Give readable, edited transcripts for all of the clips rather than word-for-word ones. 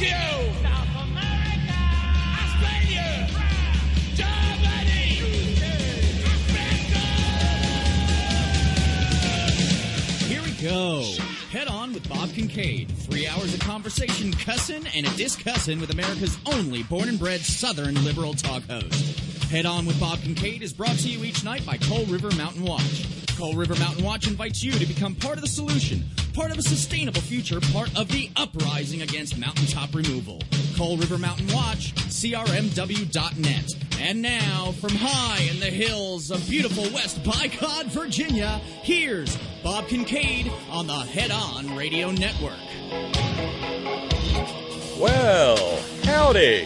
Tokyo, South America, Australia, Germany, Africa. Here we go. Head On with Bob Kincaid. 3 hours of conversation, cussing, and a discussin' with America's only born and bred Southern liberal talk host. Head On with Bob Kincaid is brought to you each night by Coal River Mountain Watch. Coal River Mountain Watch invites you to become part of the solution, part of a sustainable future, part of the uprising against mountaintop removal. Coal River Mountain Watch, crmw.net. And now, from high in the hills of beautiful West Bicod, Virginia, here's Bob Kincaid on the Head On Radio Network. Well, howdy.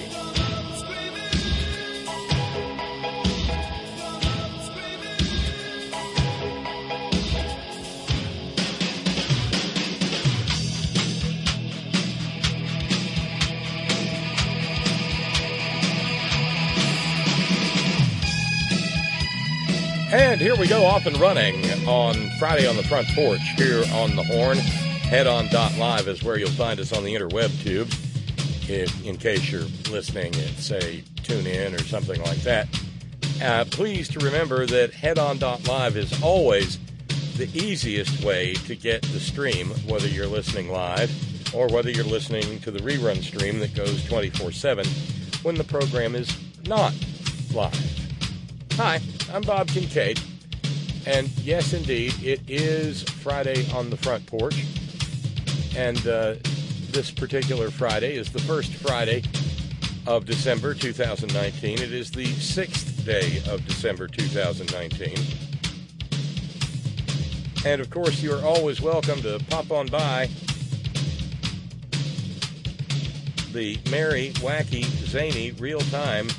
And here we go, off and running on Friday on the Front Porch here on the Horn. Headon.live is where you'll find us on the interweb tube. If, in case you're listening at, say, TuneIn or something like that. Please to remember that Headon.live is always the easiest way to get the stream, whether you're listening live or whether you're listening to the rerun stream that goes 24/7 when the program is not live. Hi, I'm Bob Kincaid, and yes, indeed, it is Friday on the Front Porch, and this particular Friday is the first Friday of December 2019. It is the 6th day of December 2019, and of course, you are always welcome to pop on by the merry, wacky, zany, real-time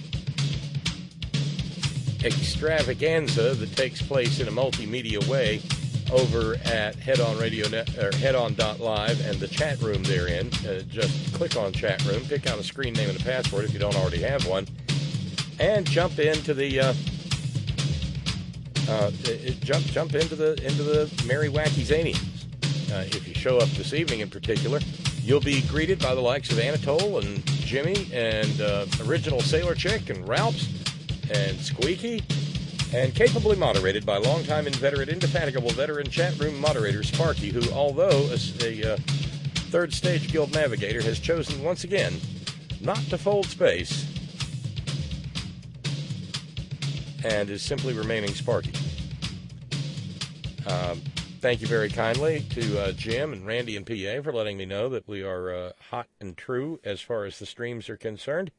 extravaganza that takes place in a multimedia way over at Head-On Radio Net, or Headon.live, and the chat room therein. Just click on chat room, pick out a screen name and a password if you don't already have one, and jump into the jump into the merry, wacky, zanies. If you show up this evening in particular, you'll be greeted by the likes of Anatole and Jimmy and Original Sailor Chick and Ralphs and Squeaky, and capably moderated by longtime inveterate, indefatigable veteran chat room moderator Sparky, who, although a third stage guild navigator, has chosen once again not to fold space and is simply remaining Sparky. Thank you very kindly to Jim and Randy and PA for letting me know that we are hot and true as far as the streams are concerned.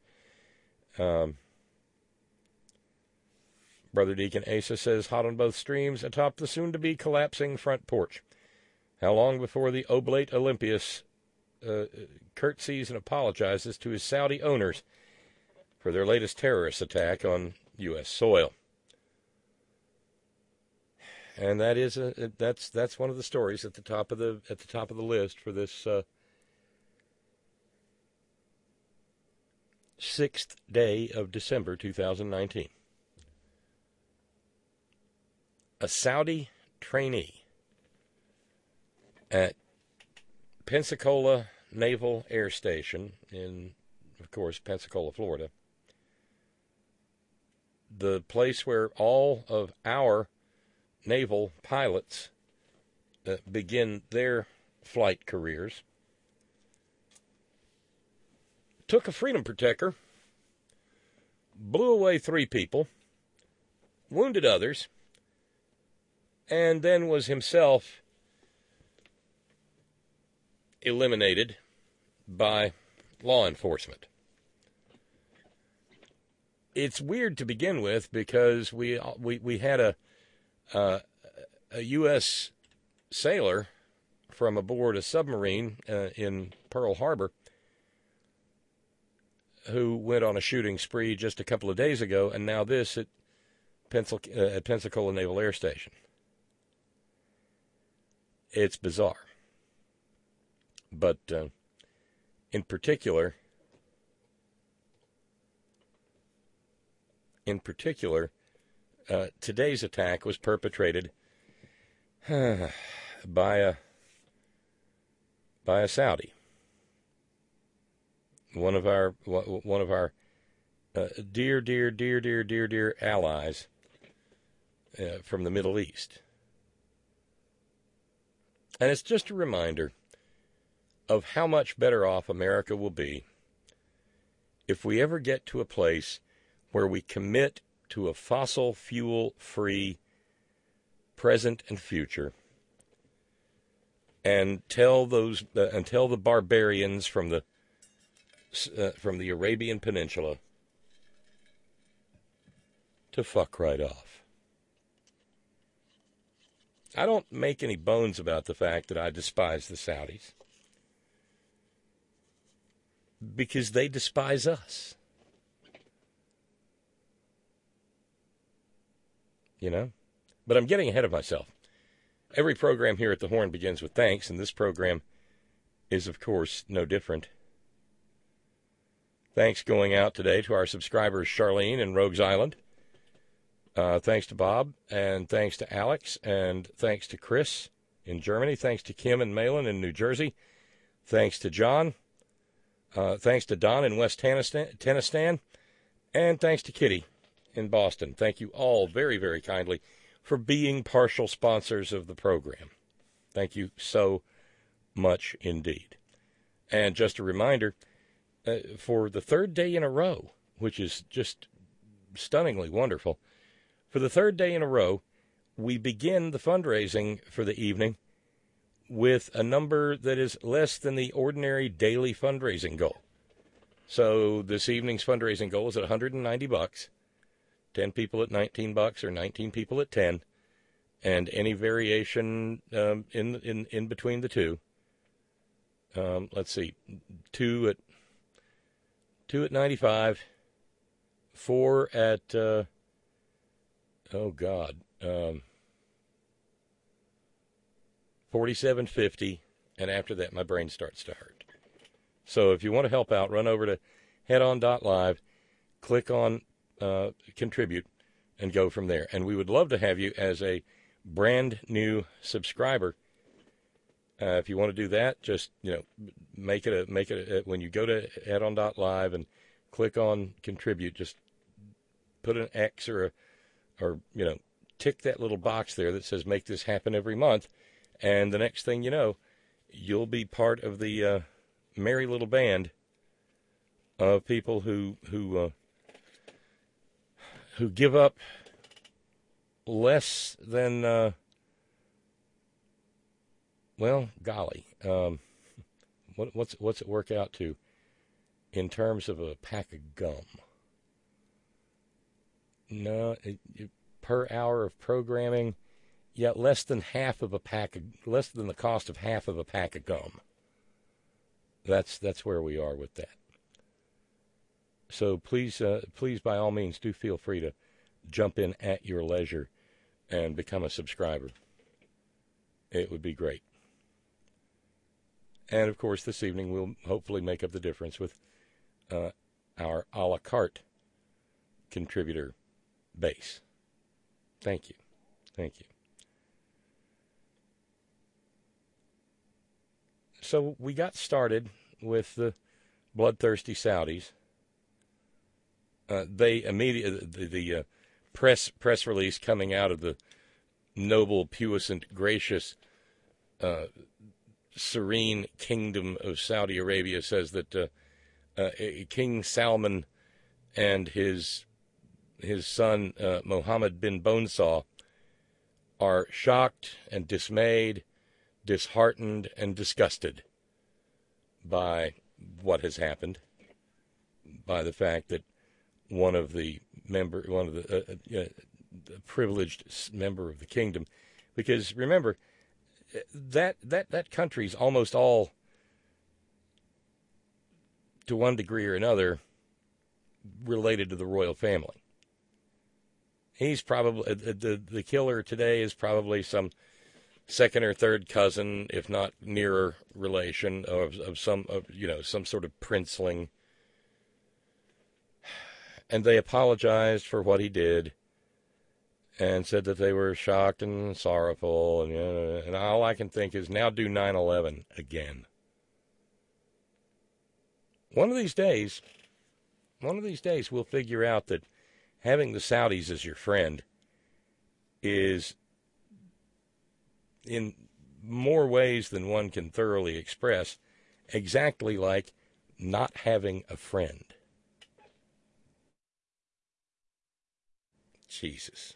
Brother Deacon Asa says, hot on both streams atop the soon-to-be collapsing Front Porch. How long before the Oblate Olympius curtsies and apologizes to his Saudi owners for their latest terrorist attack on U.S. soil? And that is that's one of the stories at the top of the list for this 6th day of December 2019. A Saudi trainee at Pensacola Naval Air Station in, of course, Pensacola, Florida, the place where all of our naval pilots begin their flight careers, took a freedom protector, blew away 3 people, wounded others, and then was himself eliminated by law enforcement. It's weird to begin with because we had a U.S. sailor from aboard a submarine in Pearl Harbor who went on a shooting spree just a couple of days ago, and now this at Pensacola Naval Air Station. It's bizarre. But in particular, today's attack was perpetrated by a Saudi. one of our dear allies from the Middle East. And it's just a reminder of how much better off America will be if we ever get to a place where we commit to a fossil fuel-free present and future, and tell the barbarians from the Arabian Peninsula to fuck right off. I don't make any bones about the fact that I despise the Saudis, because they despise us. You know? But I'm getting ahead of myself. Every program here at the Horn begins with thanks, and this program is, of course, no different. Thanks going out today to our subscribers Charlene in Rogues Island. Thanks to Bob, and thanks to Alex, and thanks to Chris in Germany. Thanks to Kim and Malin in New Jersey. Thanks to John. Thanks to Don in West Tennistan. And thanks to Kitty in Boston. Thank you all very, very kindly for being partial sponsors of the program. Thank you so much indeed. And just a reminder, for the third day in a row, which is just stunningly wonderful, for the third day in a row, we begin the fundraising for the evening with a number that is less than the ordinary daily fundraising goal. So this evening's fundraising goal is at $190. 10 people at $19 or 19 people at 10, and any variation in between the two. Let's see, 2 at 95, 4 at $47.50, and after that my brain starts to hurt. So if you want to help out, run over to headon.live, click on contribute, and go from there. And we would love to have you as a brand new subscriber. If you want to do that, just make it when you go to headon.live and click on contribute, just put an X or tick that little box there that says make this happen every month, and the next thing you know, you'll be part of the merry little band of people who give up less than, what's it work out to in terms of a pack of gum? No, per hour of programming, less than less than the cost of half of a pack of gum. That's where we are with that. So please, by all means, do feel free to jump in at your leisure and become a subscriber. It would be great. And, of course, this evening we'll hopefully make up the difference with our a la carte contributor base. Thank you. Thank you. So we got started with the bloodthirsty Saudis. They immediately, the press release coming out of the noble, puissant, gracious, serene kingdom of Saudi Arabia says that King Salman and his son Mohammed bin Bonesaw are shocked and dismayed, disheartened, and disgusted by what has happened, by the fact that one of the privileged member of the kingdom, because remember that country's almost all, to one degree or another, related to the royal family. He's probably the killer today is probably some second or third cousin, if not nearer relation of some sort of princeling. And they apologized for what he did and said that they were shocked and sorrowful. And all I can think is now do 9/11 again. one of these days, we'll figure out that having the Saudis as your friend is, in more ways than one can thoroughly express, exactly like not having a friend. Jesus.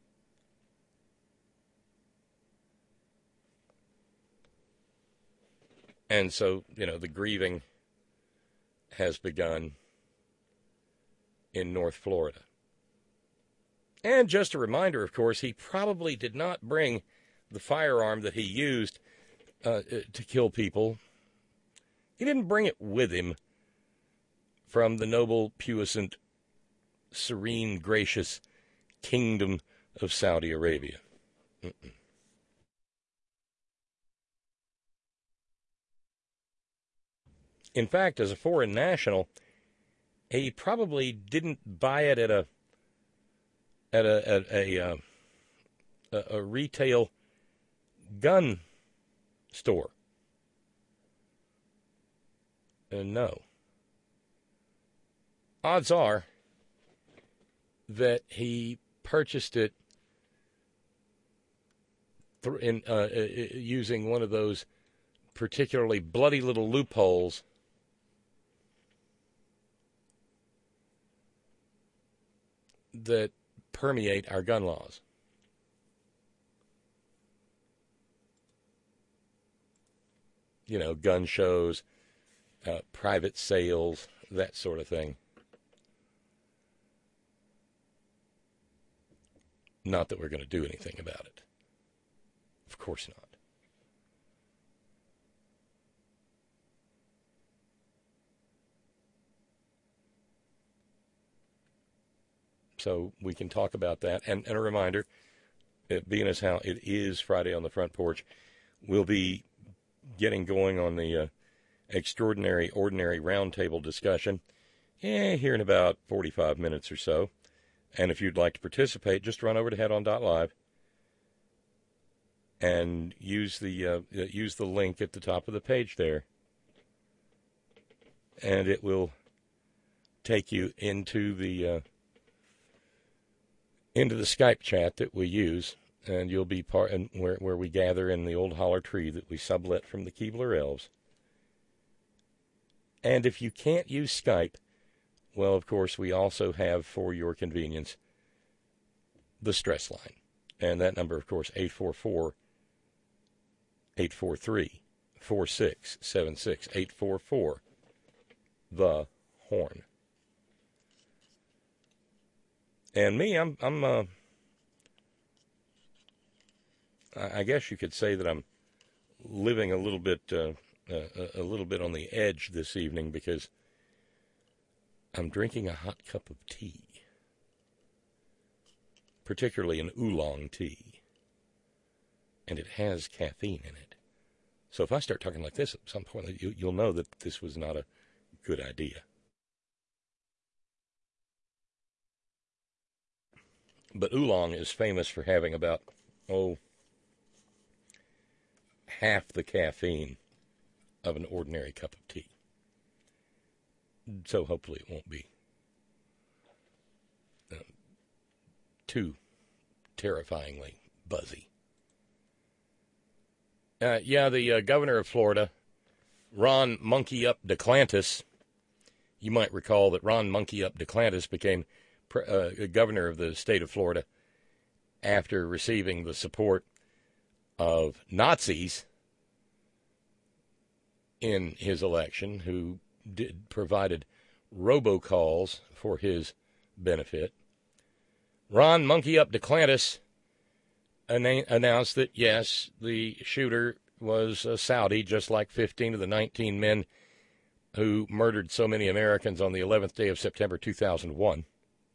And so, the grieving has begun in North Florida. And just a reminder, of course, he probably did not bring the firearm that he used to kill people. He didn't bring it with him from the noble, puissant, serene, gracious kingdom of Saudi Arabia. In fact, as a foreign national, he probably didn't buy it at a retail gun store. No. Odds are that he purchased it using one of those particularly bloody little loopholes that permeate our gun laws. Gun shows, private sales, that sort of thing. Not that we're going to do anything about it. Of course not. So we can talk about that. And a reminder, being as how it is Friday on the Front Porch, we'll be getting going on the Extraordinary Ordinary Roundtable discussion here in about 45 minutes or so. And if you'd like to participate, just run over to headon.live and use the link at the top of the page there. And it will take you into the Skype chat that we use, and you'll be part where we gather in the old holler tree that we sublet from the Keebler Elves. And if you can't use Skype, well, of course, we also have, for your convenience, the stress line. And that number, of course, 844-843-4676, 844 the Horn. And me, I guess you could say that I'm living a little bit on the edge this evening because I'm drinking a hot cup of tea, particularly an oolong tea, and it has caffeine in it. So if I start talking like this at some point, you'll know that this was not a good idea. But oolong is famous for having about, half the caffeine of an ordinary cup of tea. So hopefully it won't be too terrifyingly buzzy. The governor of Florida, Ron Monkey Up DeClantis, you might recall that Ron Monkey Up DeClantis became governor of the state of Florida after receiving the support of Nazis in his election, who provided robocalls for his benefit. Ron Monkey Up DeClantis announced that, yes, the shooter was a Saudi, just like 15 of the 19 men who murdered so many Americans on the 11th day of September 2001.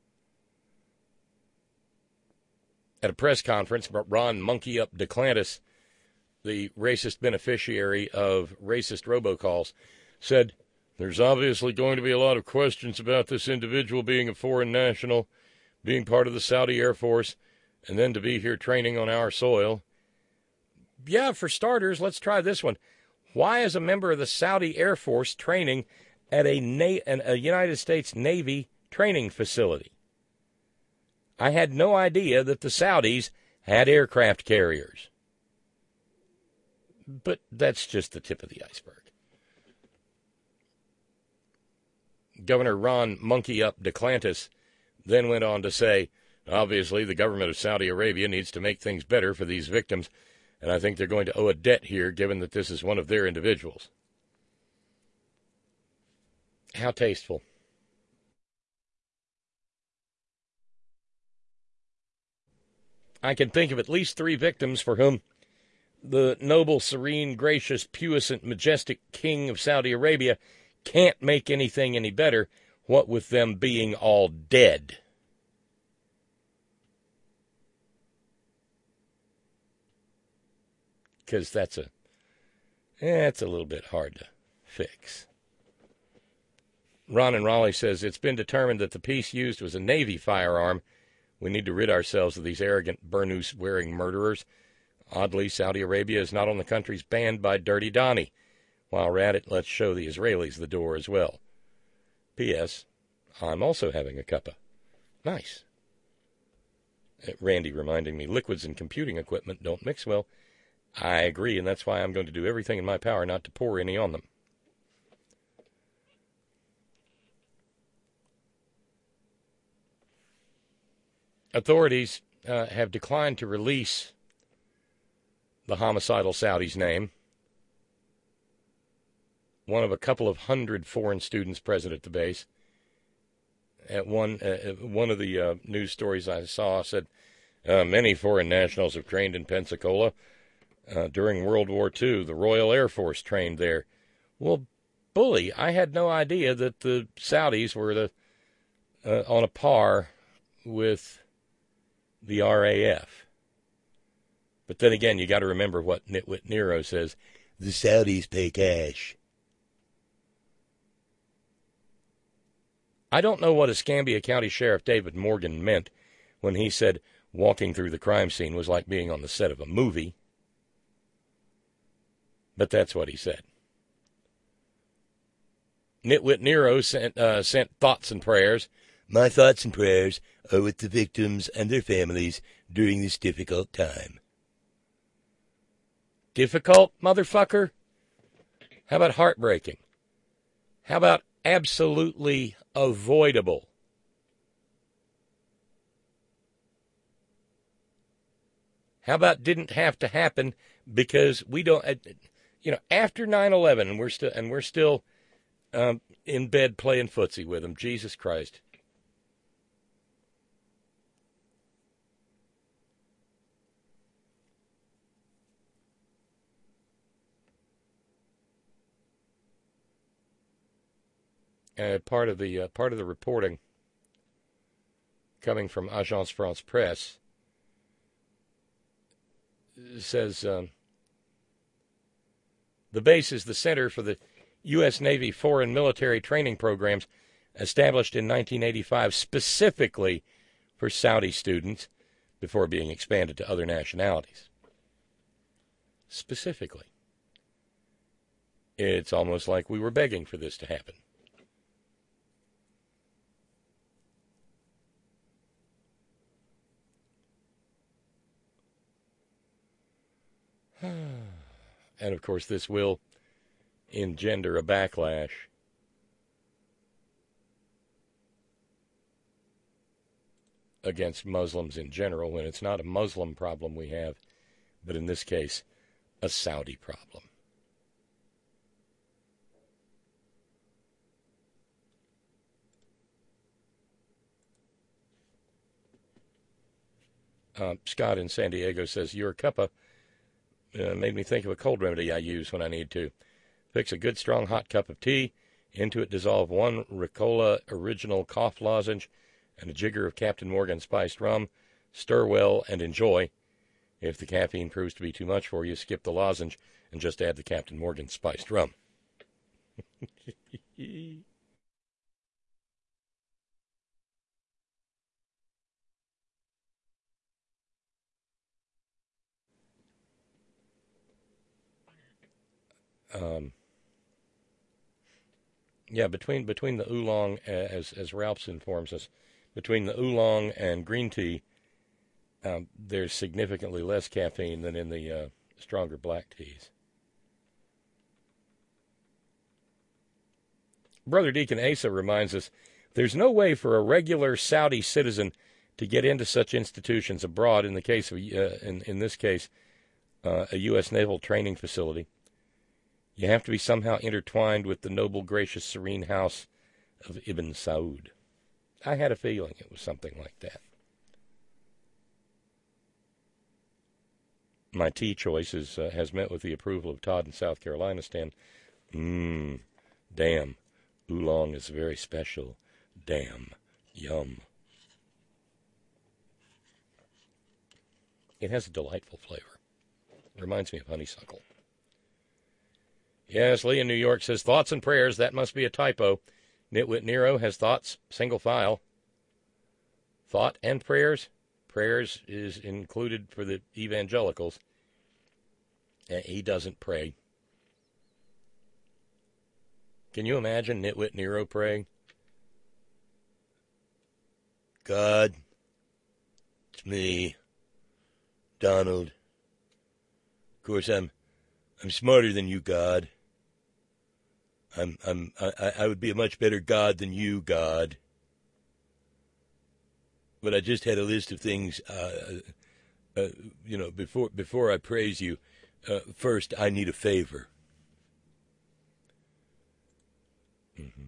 At a press conference, Ron Monkey Up DeClantis, the racist beneficiary of racist robocalls, said, "There's obviously going to be a lot of questions about this individual being a foreign national, being part of the Saudi Air Force, and then to be here training on our soil. Yeah, for starters, let's try this one. Why is a member of the Saudi Air Force training at a United States Navy training facility. I had no idea that the Saudis had aircraft carriers. But that's just the tip of the iceberg. Governor Ron Monkey Up DeClantis then went on to say, obviously, the government of Saudi Arabia needs to make things better for these victims, and I think they're going to owe a debt here, given that this is one of their individuals. How tasteful. I can think of at least 3 victims for whom the noble, serene, gracious, puissant, majestic king of Saudi Arabia can't make anything any better, what with them being all dead. Because that's a little bit hard to fix. Ron in Raleigh says, it's been determined that the piece used was a Navy firearm. We need to rid ourselves of these arrogant burnous-wearing murderers. Oddly, Saudi Arabia is not on the countries banned by Dirty Donnie. While we're at it, let's show the Israelis the door as well. P.S. I'm also having a cuppa. Nice. Randy reminding me, liquids and computing equipment don't mix well. I agree, and that's why I'm going to do everything in my power not to pour any on them. Authorities have declined to release the homicidal Saudi's name. One of a couple of hundred foreign students present at the base. At one of the news stories I saw said, many foreign nationals have trained in Pensacola. During World War II, the Royal Air Force trained there. Well, bully, I had no idea that the Saudis were on a par with the RAF. But then again, you got to remember what Nitwit Nero says. The Saudis pay cash. I don't know what Escambia County Sheriff David Morgan meant when he said walking through the crime scene was like being on the set of a movie. But that's what he said. Nitwit Nero sent thoughts and prayers. My thoughts and prayers are with the victims and their families during this difficult time. Difficult, motherfucker? How about heartbreaking? How about absolutely avoidable? How about didn't have to happen because we don't, after 9/11 and we're still in bed playing footsie with them. Jesus Christ. Part of the reporting coming from Agence France Presse says the base is the center for the U.S. Navy foreign military training programs established in 1985 specifically for Saudi students before being expanded to other nationalities. Specifically. It's almost like we were begging for this to happen. And, of course, this will engender a backlash against Muslims in general, when it's not a Muslim problem we have, but in this case, a Saudi problem. Scott in San Diego says, your cuppa made me think of a cold remedy I use when I need to. Fix a good strong hot cup of tea. Into it dissolve 1 Ricola Original cough lozenge and a jigger of Captain Morgan spiced rum. Stir well and enjoy. If the caffeine proves to be too much for you, skip the lozenge and just add the Captain Morgan spiced rum. Yeah, between the oolong, as Ralphs informs us, between the oolong and green tea, there's significantly less caffeine than in the stronger black teas. Brother Deacon Asa reminds us, there's no way for a regular Saudi citizen to get into such institutions abroad. In the case of, in this case, a U.S. naval training facility, you have to be somehow intertwined with the noble, gracious, serene house of Ibn Saud. I had a feeling it was something like that. My tea choice has met with the approval of Todd in South Carolina, Stan. Damn. Oolong is very special. Damn. Yum. It has a delightful flavor. It reminds me of honeysuckle. Yes, Lee in New York says, thoughts and prayers, that must be a typo. Nitwit Nero has thoughts, single file. Thought and prayers. Prayers is included for the evangelicals. He doesn't pray. Can you imagine Nitwit Nero praying? God, it's me, Donald. Of course, I'm smarter than you, God. I would be a much better God than you, God. But I just had a list of things, before I praise you. First, I need a favor. Mm-hmm.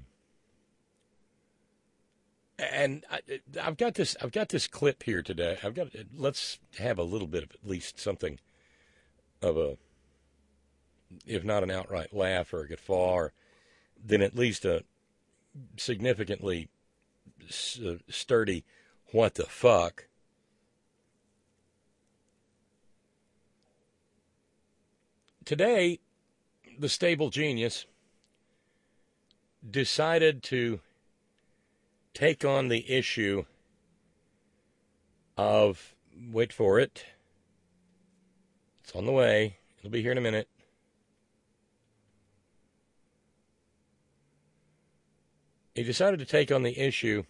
And I've got this clip here today. Let's have a little bit of at least something of a, if not an outright laugh or a guffaw, then at least a significantly sturdy what the fuck. Today, the stable genius decided to take on the issue of, wait for it, it's on the way, it'll be here in a minute, he decided to take on the issue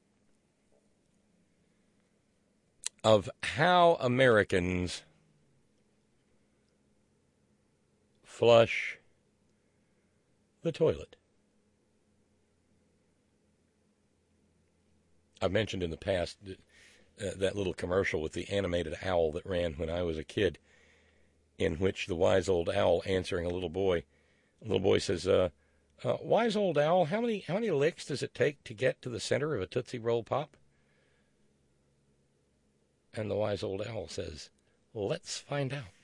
of how Americans flush the toilet. I've mentioned in the past that little commercial with the animated owl that ran when I was a kid, in which the wise old owl answering a little boy says, wise old owl, how many licks does it take to get to the center of a Tootsie Roll Pop? And the wise old owl says, let's find out.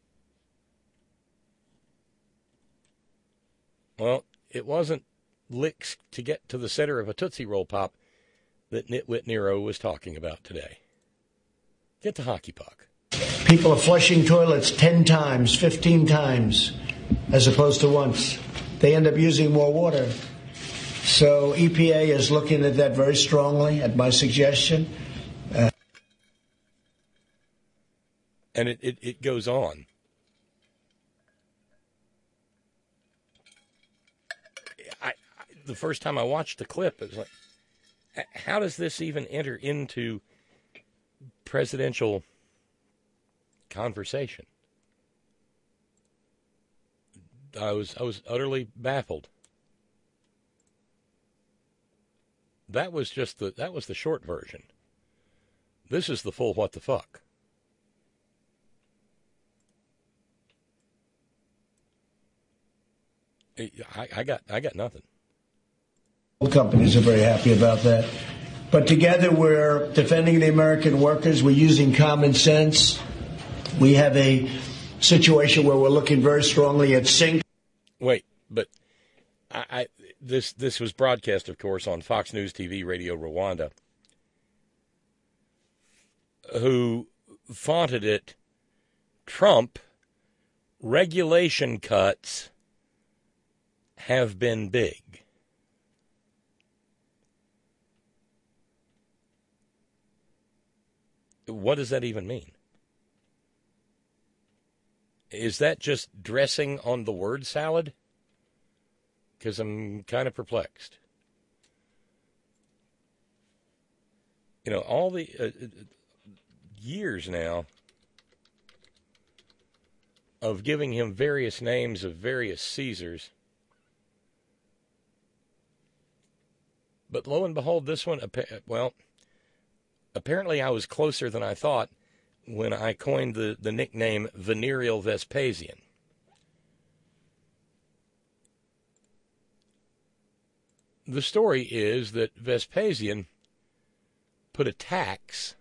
Well, it wasn't licks to get to the center of a Tootsie Roll Pop that Nitwit Nero was talking about today. Get the hockey puck. People are flushing toilets 10 times, 15 times, as opposed to once. They end up using more water. So EPA is looking at that very strongly, at my suggestion. And it goes on. The first time I watched the clip, it was like, how does this even enter into presidential conversation? I was utterly baffled. That was the short version. This is the full what the fuck. I got nothing. Companies are very happy about that. But together we're defending the American workers. We're using common sense. We have a situation where we're looking very strongly at sync. Wait, but this was broadcast, of course, on Fox News TV, Radio Rwanda, who faunted it, Trump, regulation cuts have been big. What does that even mean? Is that just dressing on the word salad? because I'm kind of perplexed. You know, all the years now of giving him various names of various Caesars. But lo and behold, this one, well, apparently I was closer than I thought when I coined the nickname Venereal Vespasian. The story is that Vespasian put a tax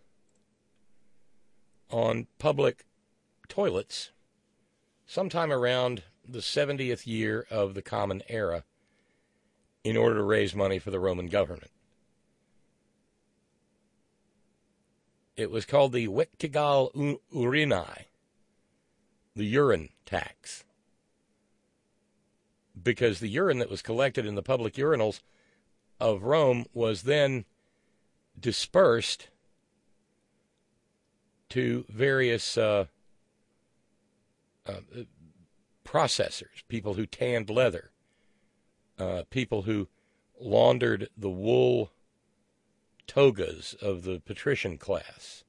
on public toilets sometime around the 70th year of the Common Era in order to raise money for the Roman government. It was called the Vectigal Urinae, the urine tax, because the urine that was collected in the public urinals of Rome was then dispersed to various processors, people who tanned leather, people who laundered the wool togas of the patrician class.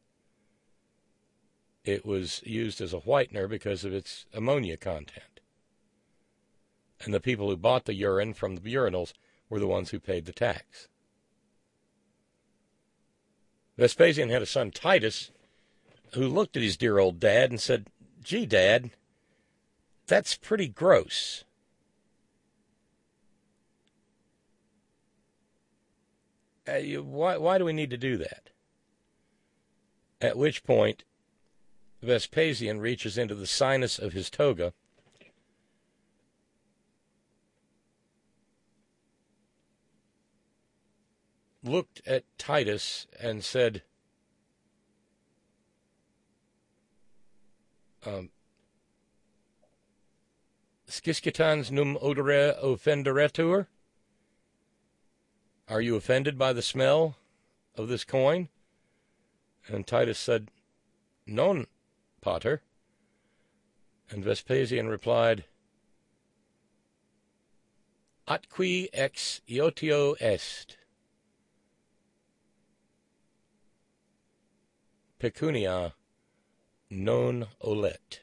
It was used as a whitener because of its ammonia content. And the people who bought the urine from the urinals were the ones who paid the tax. Vespasian had a son, Titus, who looked at his dear old dad and said, "Gee, Dad, that's pretty gross." Why do we need to do that? At which point, Vespasian reaches into the sinus of his toga looked at Titus and said, "Schiscitans num odore offenderetur?" Are you offended by the smell of this coin? And Titus said, "Non, pater." And Vespasian replied, "Atqui ex iotio est. Pecunia non olet."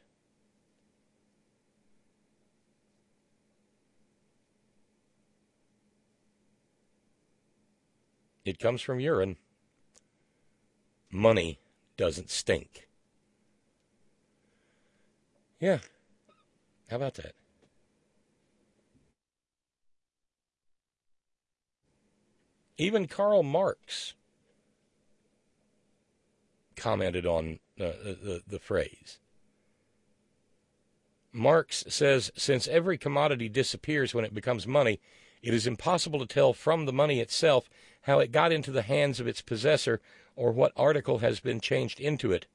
It comes from urine. Money doesn't stink. Yeah. How about that? Even Karl Marx commented on the phrase. Marx says, "Since every commodity disappears when it becomes money, it is impossible to tell from the money itself how it got into the hands of its possessor or what article has been changed into it,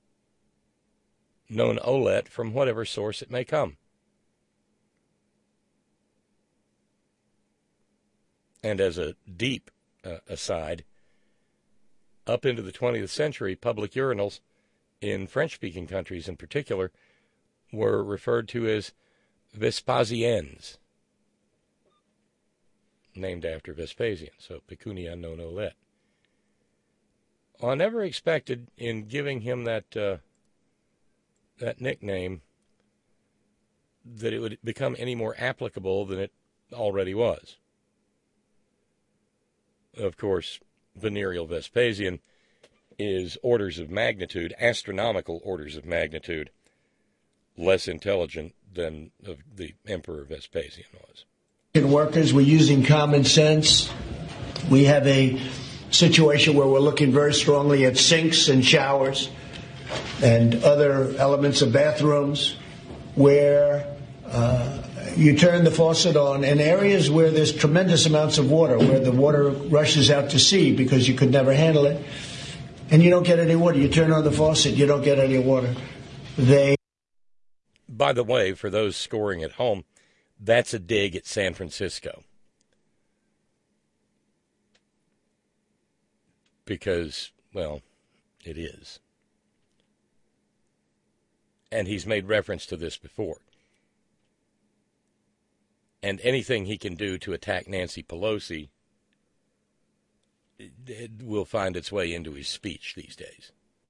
non olet, from whatever source it may come." And as a deep aside, up into the 20th century, public urinals in French-speaking countries in particular were referred to as Vespasiennes, named after Vespasian, so pecunia non olet. I never expected, in giving him that nickname, that it would become any more applicable than it already was. Of course, Venereal Vespasian is orders of magnitude, astronomical orders of magnitude, less intelligent than the Emperor Vespasian was. Workers, we're using common sense. We have a situation where we're looking very strongly at sinks and showers and other elements of bathrooms where you turn the faucet on in areas where there's tremendous amounts of water, where the water rushes out to sea because you could never handle it, and you don't get any water. You turn on the faucet, you don't get any water. By the way, for those scoring at home, that's a dig at San Francisco. Because, well, it is. And he's made reference to this before. And anything he can do to attack Nancy Pelosi it will find its way into his speech these days.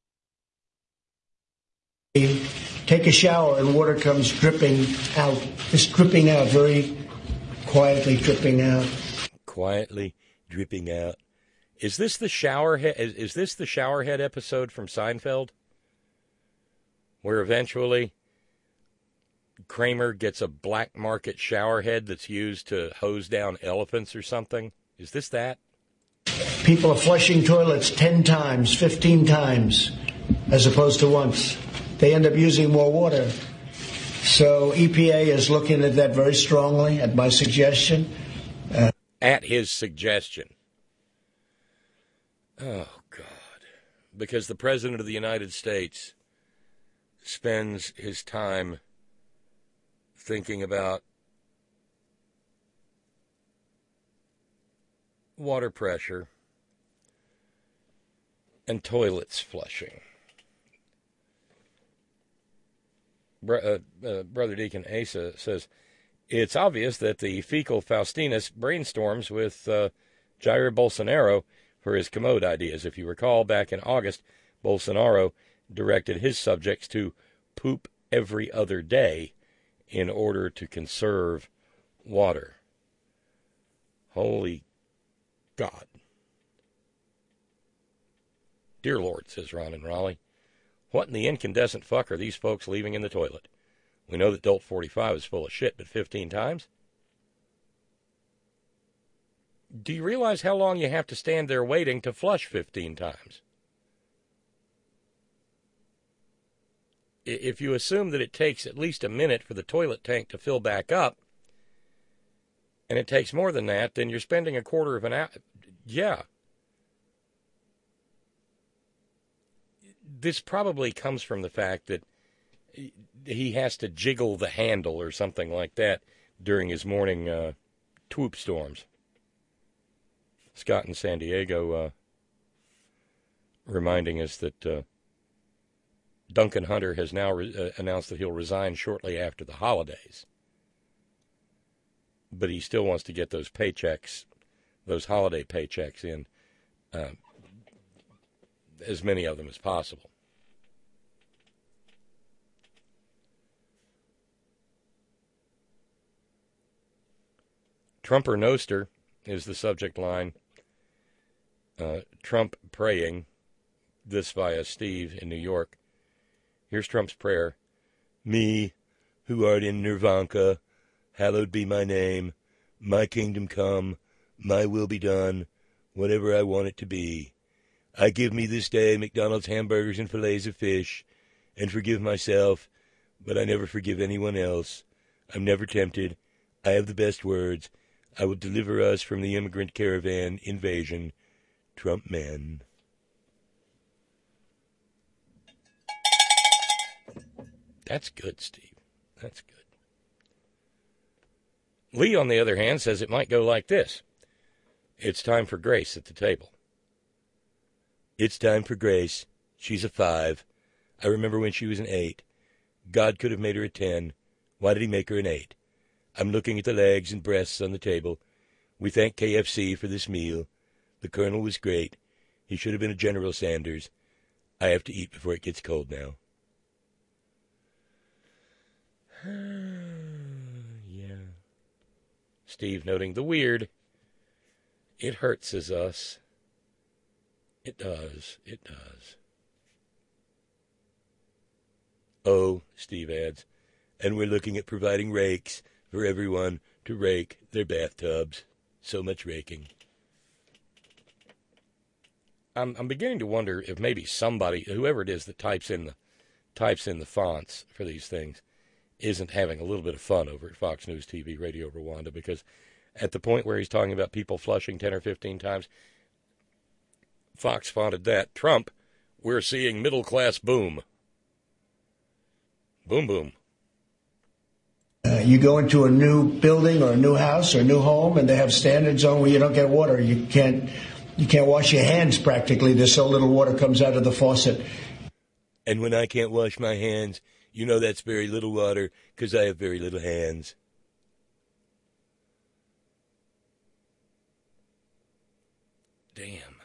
Take a shower and water comes dripping out, just dripping out, very quietly dripping out. Quietly dripping out. Is this the showerhead? Is this the showerhead episode from Seinfeld, where eventually Kramer gets a black market showerhead that's used to hose down elephants or something? Is this that? People are flushing toilets 10 times, 15 times, as opposed to once. They end up using more water. So EPA is looking at that very strongly, at my suggestion. At his suggestion. Oh, God. Because the President of the United States spends his time thinking about water pressure and toilets flushing. Brother Deacon Asa says, it's obvious that the fecal Faustinus brainstorms with Jair Bolsonaro for his commode ideas. If you recall, back in August, Bolsonaro directed his subjects to poop every other day in order to conserve water. Holy God. Dear Lord, says Ron in Raleigh, what in the incandescent fuck are these folks leaving in the toilet? We know that Dolt 45 is full of shit, but 15 times? Do you realize how long you have to stand there waiting to flush 15 times? If you assume that it takes at least a minute for the toilet tank to fill back up, and it takes more than that, then you're spending a quarter of an hour. Yeah. This probably comes from the fact that he has to jiggle the handle or something like that during his morning twoop storms. Scott in San Diego reminding us that Duncan Hunter has now announced that he'll resign shortly after the holidays. But he still wants to get those paychecks, those holiday paychecks in, as many of them as possible. Trumper Noster is the subject line. Trump praying, this via Steve in New York. Here's Trump's prayer. Me, who art in Nirvanka, hallowed be my name. My kingdom come, my will be done, whatever I want it to be. I give me this day McDonald's hamburgers and fillets of fish, and forgive myself, but I never forgive anyone else. I'm never tempted. I have the best words. I will deliver us from the immigrant caravan invasion. Trump man. That's good, Steve. That's good. Lee, on the other hand, says it might go like this. It's time for Grace at the table. It's time for Grace. She's a 5. I remember when she was an 8. God could have made her a 10. Why did he make her an 8? I'm looking at the legs and breasts on the table. We thank KFC for this meal. The Colonel was great. He should have been a General Sanders. I have to eat before it gets cold now. Yeah. Steve noting the weird. It hurts as us. It does. It does. Oh, Steve adds, and we're looking at providing rakes for everyone to rake their bathtubs. So much raking. I'm beginning to wonder if maybe somebody, whoever it is that types in the fonts for these things, isn't having a little bit of fun over at Fox News TV Radio Rwanda, because at the point where he's talking about people flushing 10 or 15 times, Fox fonted that. Trump, we're seeing middle class boom. Boom, boom. You go into a new building or a new house or a new home, and they have standards on where you don't get water. You can't wash your hands practically. There's so little water comes out of the faucet. And when I can't wash my hands, you know that's very little water because I have very little hands. Damn.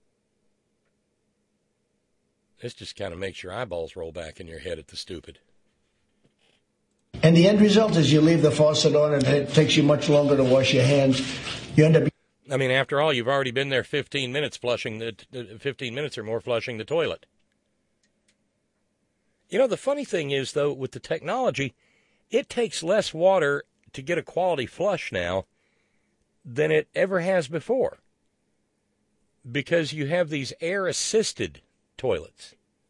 This just kind of makes your eyeballs roll back in your head at the stupid. And the end result is you leave the faucet on and it takes you much longer to wash your hands. You end up... I mean, after all, you've already been there 15 minutes flushing 15 minutes or more flushing the toilet. You know, the funny thing is, though, with the technology, it takes less water to get a quality flush now than it ever has before. Because you have these air-assisted toilets.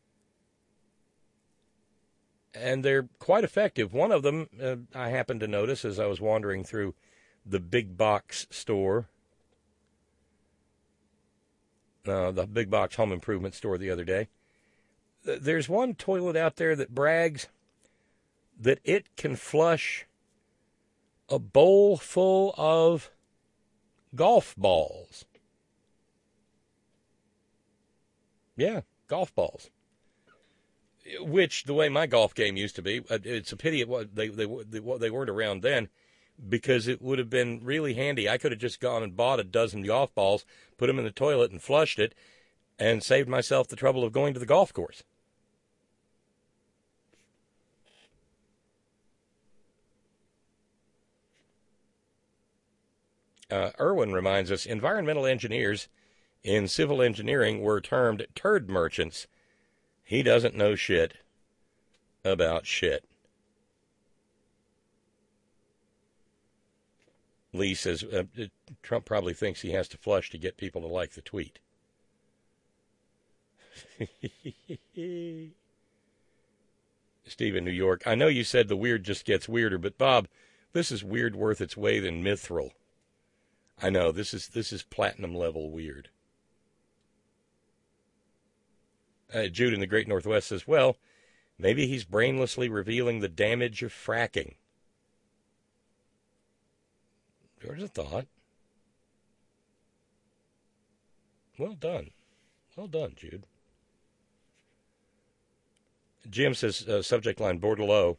And they're quite effective. One of them, I happened to notice as I was wandering through the big box store, the big box home improvement store the other day. There's one toilet out there that brags that it can flush a bowl full of golf balls. Yeah, golf balls. Which, the way my golf game used to be, it's a pity they weren't around then, because it would have been really handy. I could have just gone and bought a dozen golf balls, put them in the toilet and flushed it, and saved myself the trouble of going to the golf course. Irwin reminds us, environmental engineers in civil engineering were termed turd merchants. He doesn't know shit about shit. Lee says, Trump probably thinks he has to flush to get people to like the tweet. Steve in New York, I know you said the weird just gets weirder, but Bob, this is weird worth its weight in mithril. I know, this is platinum level weird. Jude in the Great Northwest says, well, maybe he's brainlessly revealing the damage of fracking. There's a thought. Well done. Well done, Jude. Jim says, subject line, Bordelot.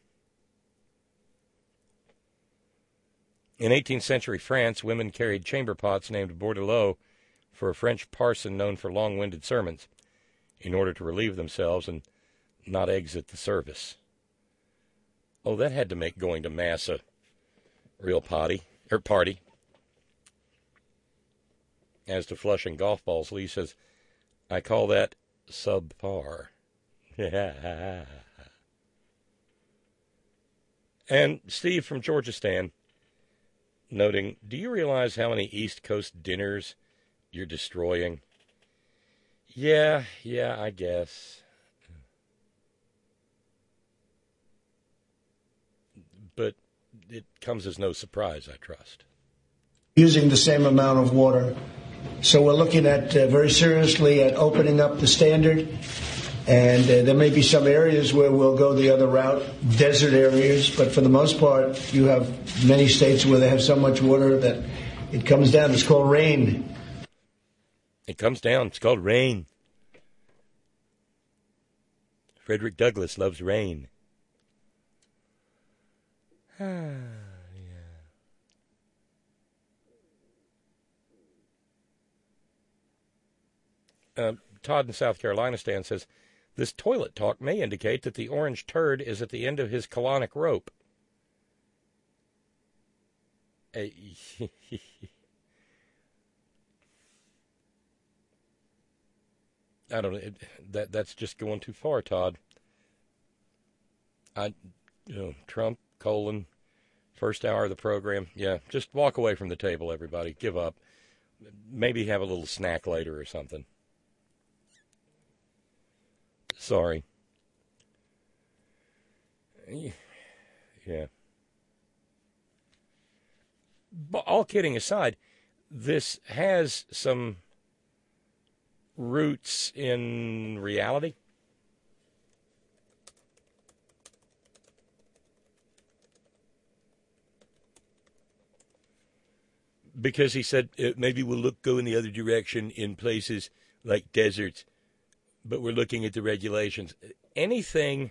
In 18th century France, women carried chamber pots named Bordelot for a French parson known for long-winded sermons, in order to relieve themselves and not exit the service. Oh, that had to make going to Mass a real party. As to flushing golf balls, Lee says, I call that subpar. And Steve from Georgistan, noting, do you realize how many East Coast dinners you're destroying? Yeah, I guess. But it comes as no surprise, I trust. Using the same amount of water. So we're looking at very seriously at opening up the standard. And there may be some areas where we'll go the other route, desert areas. But for the most part, you have many states where they have so much water that it comes down. It's called rain. It comes down. It's called rain. Frederick Douglass loves rain. Yeah. Todd in South Carolina says, this toilet talk may indicate that the orange turd is at the end of his colonic rope. I don't know. That's just going too far, Todd. Trump, first hour of the program. Yeah, just walk away from the table, everybody. Give up. Maybe have a little snack later or something. Sorry. Yeah. But all kidding aside, this has some roots in reality. Because he said maybe we'll go in the other direction in places like deserts, but we're looking at the regulations. Anything,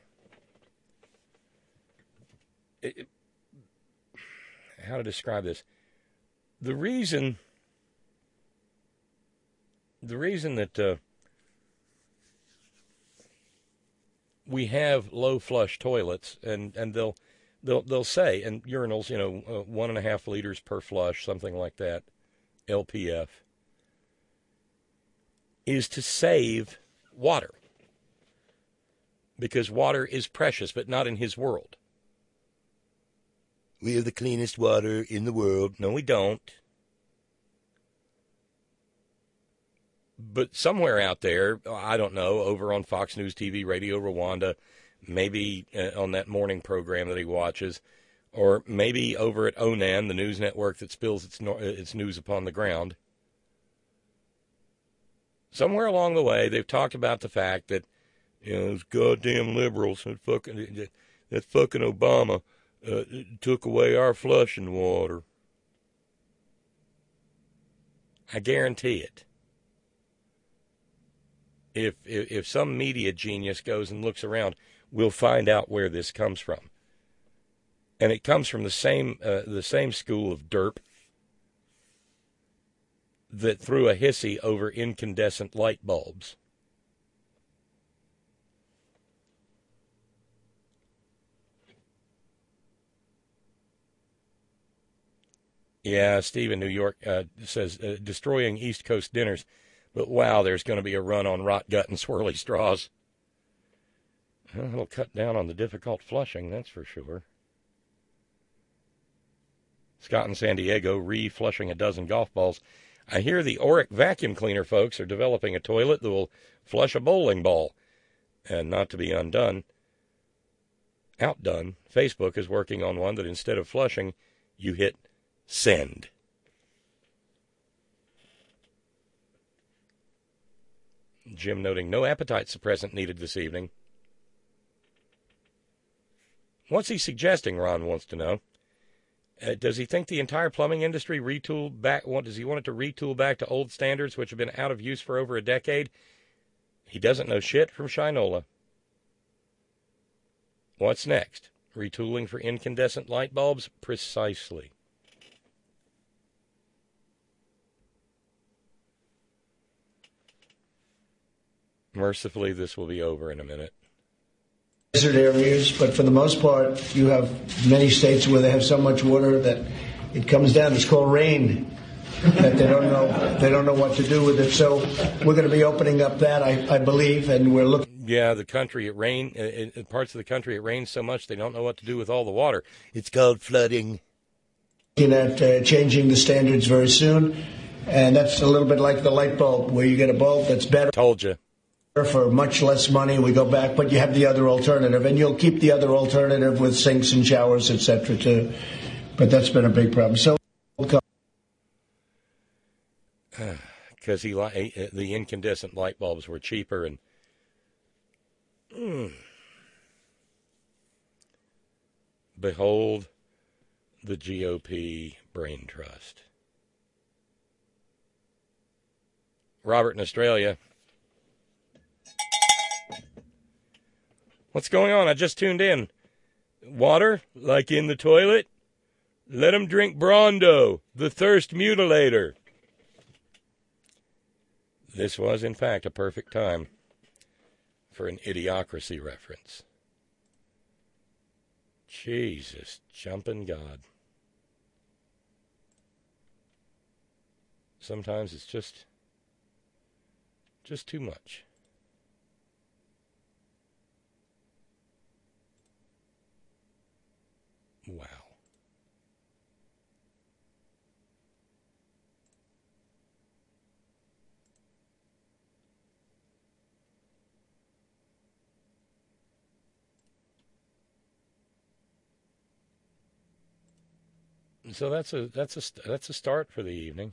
how to describe this? The reason the reason that we have low flush toilets, and they'll say, and urinals, 1.5 liters per flush, something like that, LPF, is to save water. Because water is precious, but not in his world. We have the cleanest water in the world. No, we don't. But somewhere out there, I don't know, over on Fox News TV, Radio Rwanda, maybe on that morning program that he watches, or maybe over at Onan, the news network that spills its news upon the ground. Somewhere along the way, they've talked about the fact that, those goddamn liberals, that fucking Obama took away our flushing water. I guarantee it. If some media genius goes and looks around, we'll find out where this comes from. And it comes from the same school of derp that threw a hissy over incandescent light bulbs. Yeah, Steve in New York says, destroying East Coast dinners. But wow, there's going to be a run on rot gut and swirly straws. Well, it'll cut down on the difficult flushing, that's for sure. Scott in San Diego, re-flushing a dozen golf balls. I hear the Oric vacuum cleaner folks are developing a toilet that will flush a bowling ball. And not to be outdone, Facebook is working on one that instead of flushing, you hit send. Jim noting, no appetite suppressant needed this evening. What's he suggesting, Ron wants to know. Does he think the entire plumbing industry retooled back? Does he want it to retool back to old standards, which have been out of use for over a decade? He doesn't know shit from Shinola. What's next? Retooling for incandescent light bulbs? Precisely. Mercifully, this will be over in a minute. Desert areas, but for the most part, you have many states where they have so much water that it comes down. It's called rain. That they don't know what to do with it. So we're going to be opening up that, I believe, and we're looking. Yeah, the country, it rains. In parts of the country, it rains so much they don't know what to do with all the water. It's called flooding. Looking at changing the standards very soon, and that's a little bit like the light bulb, where you get a bulb that's better. Told you. For much less money, we go back, but you have the other alternative, and you'll keep the other alternative with sinks and showers, etc. too. But that's been a big problem. So, because the incandescent light bulbs were cheaper, and behold the GOP brain trust. Robert in Australia. What's going on? I just tuned in. Water, like in the toilet? Let 'em drink Brondo, the thirst mutilator. This was, in fact, a perfect time for an Idiocracy reference. Jesus, jumping God. Sometimes it's just too much. Wow. So that's a start for the evening.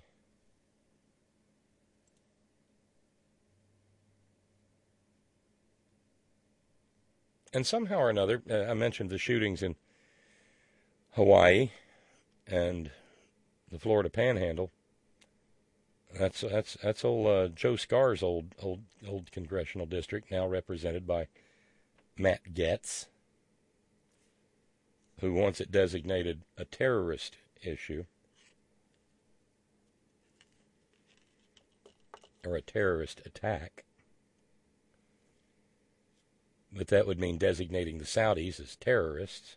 And somehow or another, I mentioned the shootings in Hawaii and the Florida Panhandle. That's old Joe Scar's old congressional district, now represented by Matt Gaetz, who wants it designated a terrorist issue. or a terrorist attack. But that would mean designating the Saudis as terrorists.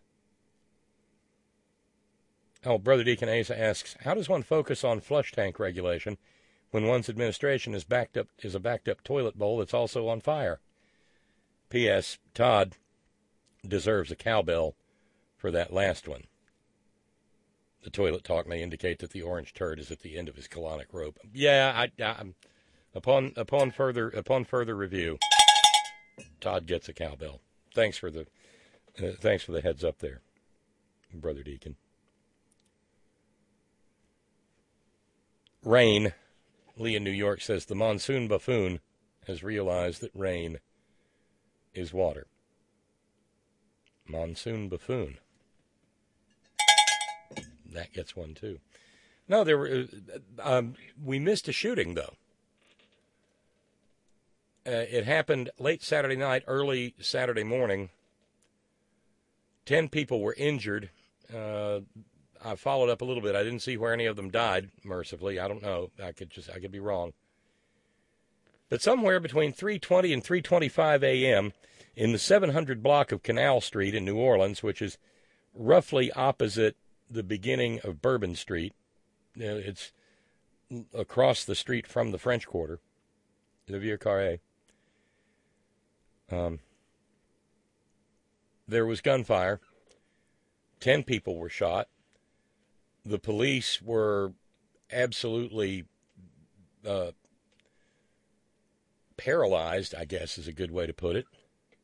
Oh, Brother Deacon Asa asks, how does one focus on flush tank regulation when one's administration is a backed up toilet bowl that's also on fire? P.S. Todd deserves a cowbell for that last one. The toilet talk may indicate that the orange turd is at the end of his colonic rope. Yeah, upon further review, Todd gets a cowbell. Thanks for the heads up there, Brother Deacon. Rain, Lee in New York says the monsoon buffoon has realized that rain is water. Monsoon buffoon. That gets one too. No, we missed a shooting though. It happened late Saturday night, early Saturday morning. 10 people were injured. I followed up a little bit. I didn't see where any of them died, mercifully. I don't know. I could be wrong. But somewhere between 3:20 and 3:25 a.m. in the 700 block of Canal Street in New Orleans, which is roughly opposite the beginning of Bourbon Street. It's across the street from the French Quarter, the Vieux Carré. There was gunfire. 10 people were shot. The police were absolutely paralyzed, I guess is a good way to put it,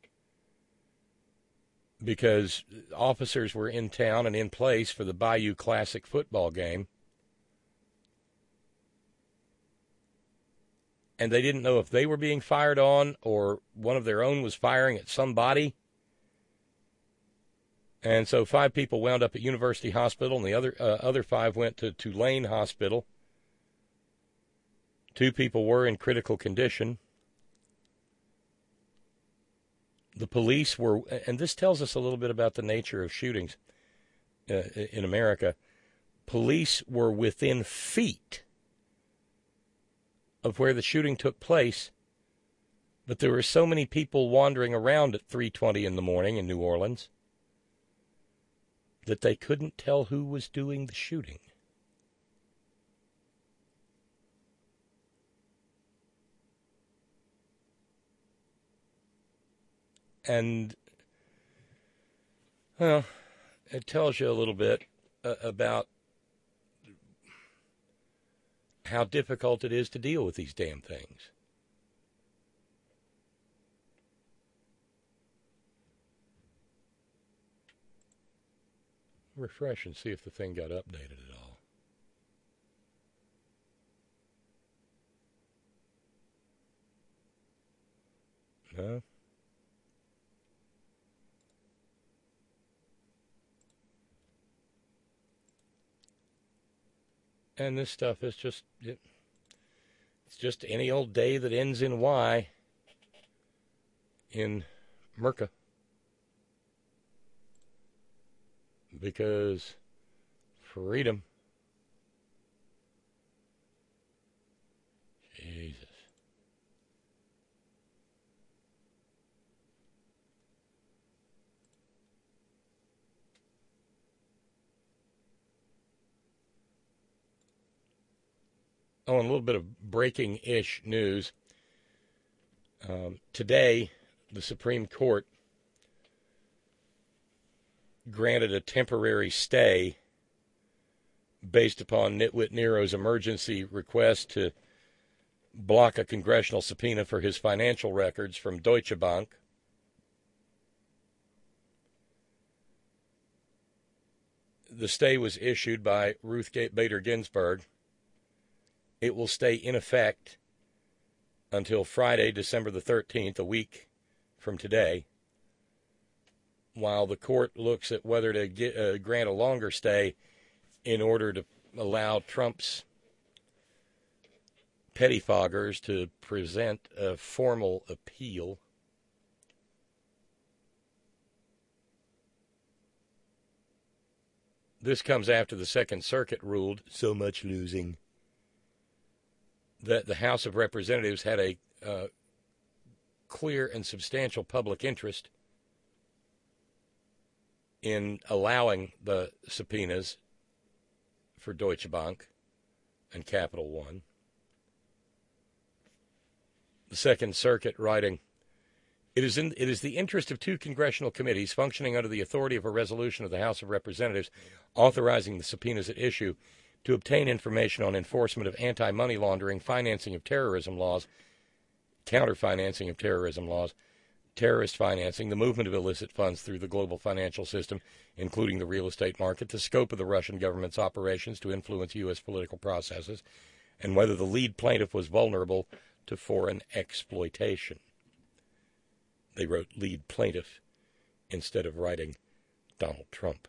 because officers were in town and in place for the Bayou Classic football game. And they didn't know if they were being fired on or one of their own was firing at somebody. And so 5 people wound up at University Hospital, and the other 5 went to Tulane Hospital. 2 people were in critical condition. The police were, and this tells us a little bit about the nature of shootings in America. Police were within feet of where the shooting took place, but there were so many people wandering around at 3:20 in the morning in New Orleans that they couldn't tell who was doing the shooting. And, well, it tells you a little bit about how difficult it is to deal with these damn things. Refresh and see if the thing got updated at all. No? And this stuff is just, it's just any old day that ends in Y in Merca. Because freedom. Jesus. Oh, and a little bit of breaking-ish news. Today, the Supreme Court granted a temporary stay based upon Nitwit Nero's emergency request to block a congressional subpoena for his financial records from Deutsche Bank. The stay was issued by Ruth Bader Ginsburg. It will stay in effect until Friday, December the 13th, a week from today, while the court looks at whether to grant a longer stay in order to allow Trump's pettifoggers to present a formal appeal. This comes after the Second Circuit ruled, so much losing, that the House of Representatives had a clear and substantial public interest in allowing the subpoenas for Deutsche Bank and Capital One. The Second Circuit writing, it is the interest of two congressional committees functioning under the authority of a resolution of the House of Representatives authorizing the subpoenas at issue to obtain information on enforcement of anti-money laundering, financing of terrorism laws, counter-financing of terrorism laws, terrorist financing, the movement of illicit funds through the global financial system, including the real estate market, the scope of the Russian government's operations to influence U.S. political processes, and whether the lead plaintiff was vulnerable to foreign exploitation. They wrote lead plaintiff instead of writing Donald Trump.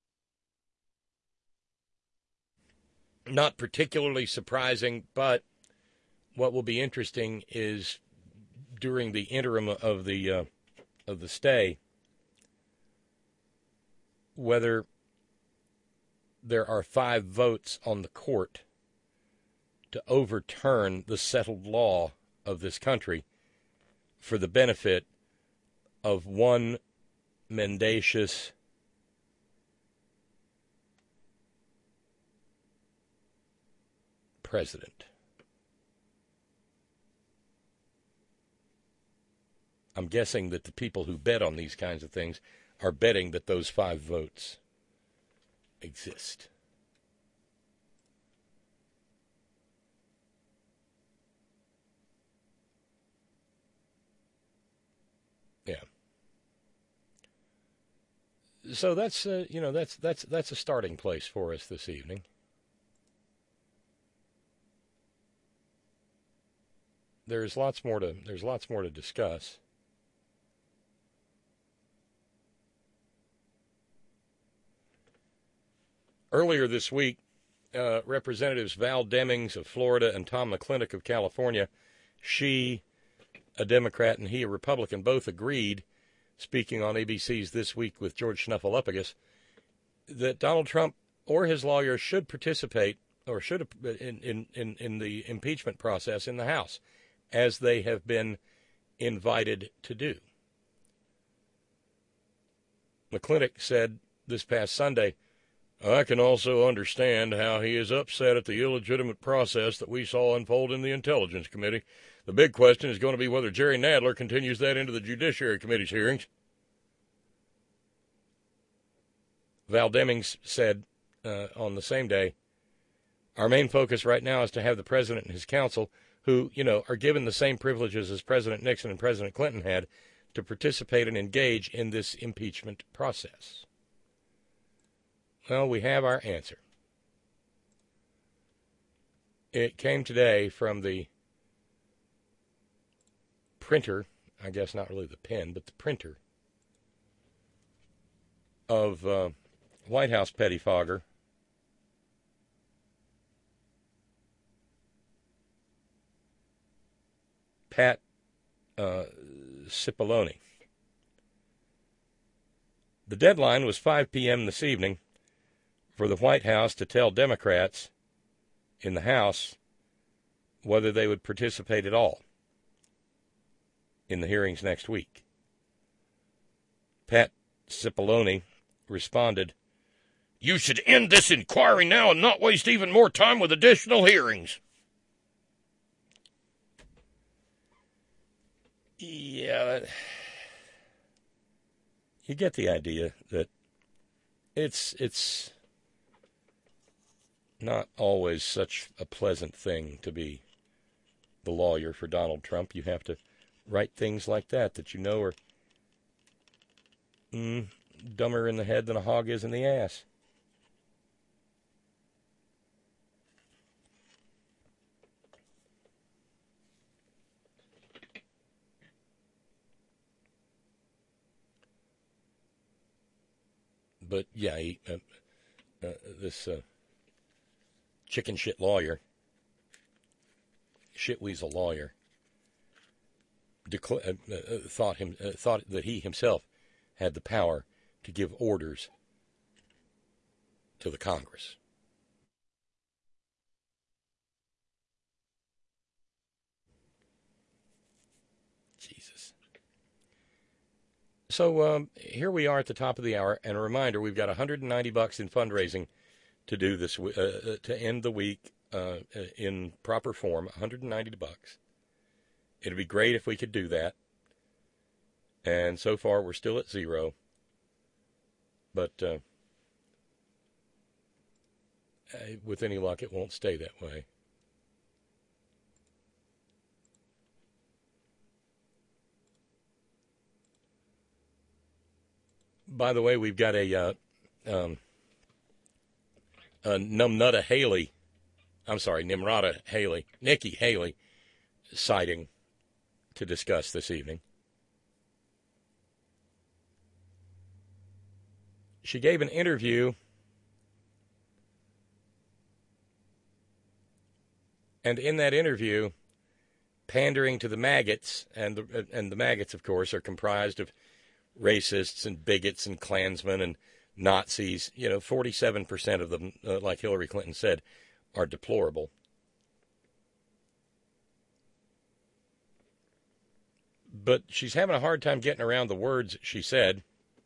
Not particularly surprising, but what will be interesting is during the interim of the stay, whether there are 5 votes on the court to overturn the settled law of this country for the benefit of one mendacious president. I'm guessing that the people who bet on these kinds of things are betting that those 5 votes exist. Yeah. So that's that's a starting place for us this evening. There's lots more to discuss. Earlier this week, Representatives Val Demings of Florida and Tom McClintock of California, she, a Democrat, and he, a Republican, both agreed, speaking on ABC's This Week with George Snuffleupagus, that Donald Trump or his lawyers should participate or should in the impeachment process in the House, as they have been invited to do. McClintock said this past Sunday, I can also understand how he is upset at the illegitimate process that we saw unfold in the Intelligence Committee. The big question is going to be whether Jerry Nadler continues that into the Judiciary Committee's hearings. Val Demings said on the same day, our main focus right now is to have the president and his counsel, who, are given the same privileges as President Nixon and President Clinton had, to participate and engage in this impeachment process. Well, we have our answer. It came today from the printer, I guess not really the pen, but the printer of White House pettifogger Pat Cipollone. The deadline was 5 p.m. this evening for the White House to tell Democrats in the House whether they would participate at all in the hearings next week. Pat Cipollone responded, you should end this inquiry now and not waste even more time with additional hearings. Yeah, you get the idea that it's not always such a pleasant thing to be the lawyer for Donald Trump. You have to write things like that you know are dumber in the head than a hog is in the ass. But yeah, this chicken shit lawyer, shitweasel lawyer, thought that he himself had the power to give orders to the Congress. So here we are at the top of the hour, and a reminder: we've got $190 in fundraising to do this to end the week in proper form. $190. It'd be great if we could do that. And so far, we're still at zero. But with any luck, it won't stay that way. By the way, we've got a Nimrata Haley Nikki Haley sighting to discuss this evening. She gave an interview, and in that interview, pandering to the maggots, and the maggots, of course, are comprised of racists and bigots and Klansmen and Nazis. 47% of them, like Hillary Clinton said, are deplorable. But she's having a hard time getting around the words she said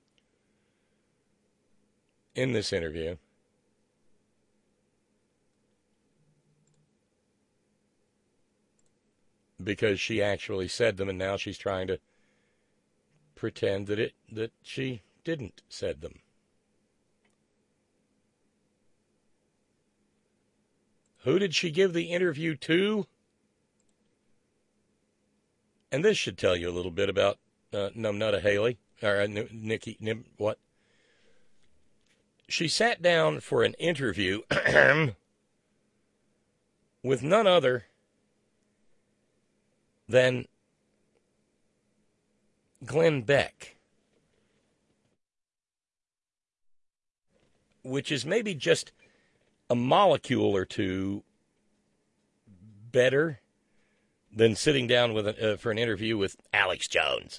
in this interview. Because she actually said them, and now she's trying to pretend that she didn't said them. Who did she give the interview to? And this should tell you a little bit about Nimrata Haley, or Nikki, what? She sat down for an interview with none other than Glenn Beck, which is maybe just a molecule or two better than sitting down with for an interview with Alex Jones.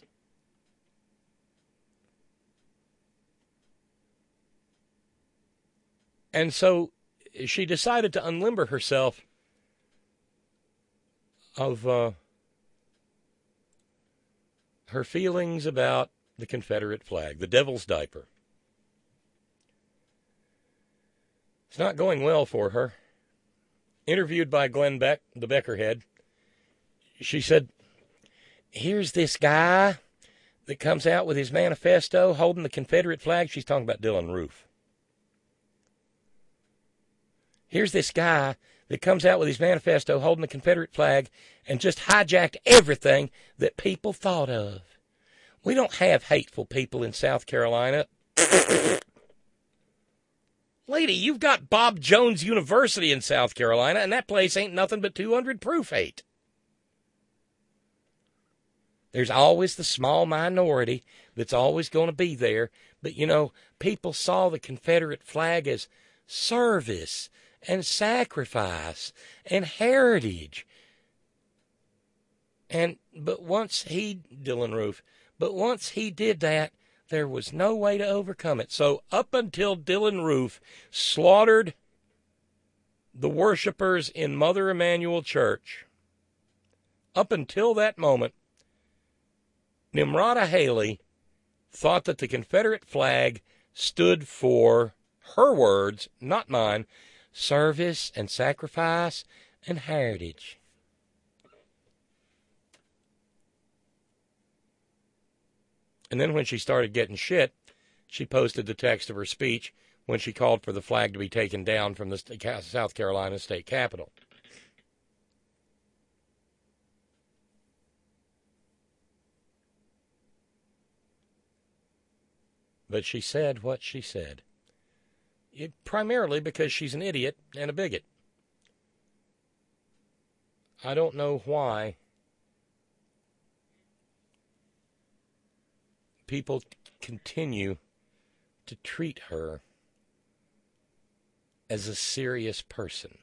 And so she decided to unlimber herself of her feelings about the Confederate flag, the devil's diaper. It's not going well for her. Interviewed by Glenn Beck, the Beckerhead, she said, here's this guy that comes out with his manifesto holding the Confederate flag. She's talking about Dylan Roof. Here's this guy that comes out with his manifesto holding the Confederate flag and just hijacked everything that people thought of. We don't have hateful people in South Carolina. Lady, you've got Bob Jones University in South Carolina, and that place ain't nothing but 200 proof hate. There's always the small minority that's always going to be there. But, people saw the Confederate flag as service and sacrifice and heritage. But once he did that, there was no way to overcome it. So up until Dylan Roof slaughtered the worshipers in Mother Emanuel Church, up until that moment, Nimrata Haley thought that the Confederate flag stood for, her words, not mine, service and sacrifice and heritage. And then when she started getting shit, she posted the text of her speech when she called for the flag to be taken down from the South Carolina state capitol. But she said what she said. Primarily because she's an idiot and a bigot. I don't know why people continue to treat her as a serious person.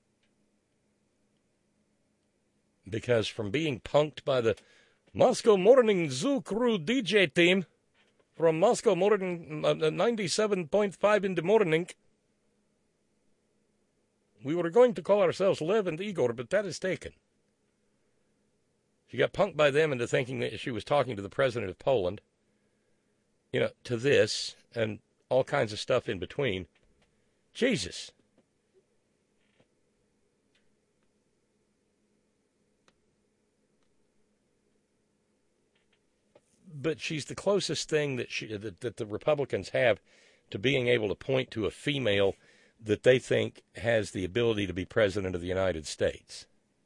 Because from being punked by the Moscow Morning Zoo Crew DJ team from Moscow Morning 97.5 in the morning, we were going to call ourselves Lev and Igor, but that is taken. She got punked by them into thinking that she was talking to the president of Poland. to this and all kinds of stuff in between. Jesus. But she's the closest thing that the Republicans have to being able to point to a female that they think has the ability to be president of the United States.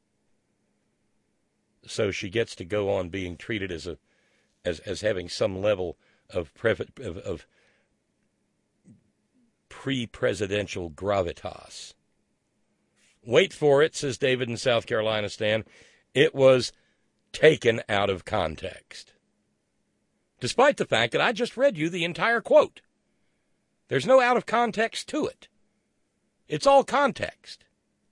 So she gets to go on being treated as having some level of pre-presidential gravitas. Wait for it, says David in South Carolina, Stan. It was taken out of context. Despite the fact that I just read you the entire quote. There's no out of context to it. It's all context.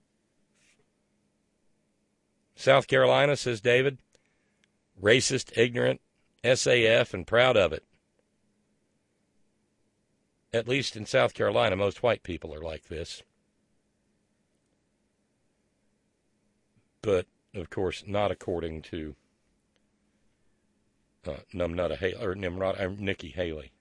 South Carolina, says David, racist, ignorant, SAF, and proud of it. At least in South Carolina, most white people are like this. But, of course, not according to Nikki Haley.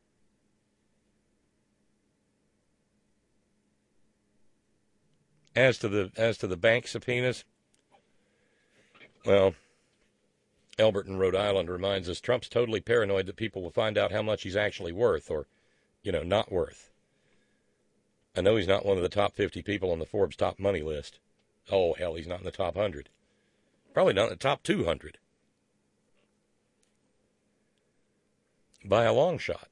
As to the bank subpoenas, well, Albert in Rhode Island reminds us Trump's totally paranoid that people will find out how much he's actually worth or, not worth. I know he's not one of the top 50 people on the Forbes top money list. Oh, hell, he's not in the top 100. Probably not in the top 200. By a long shot.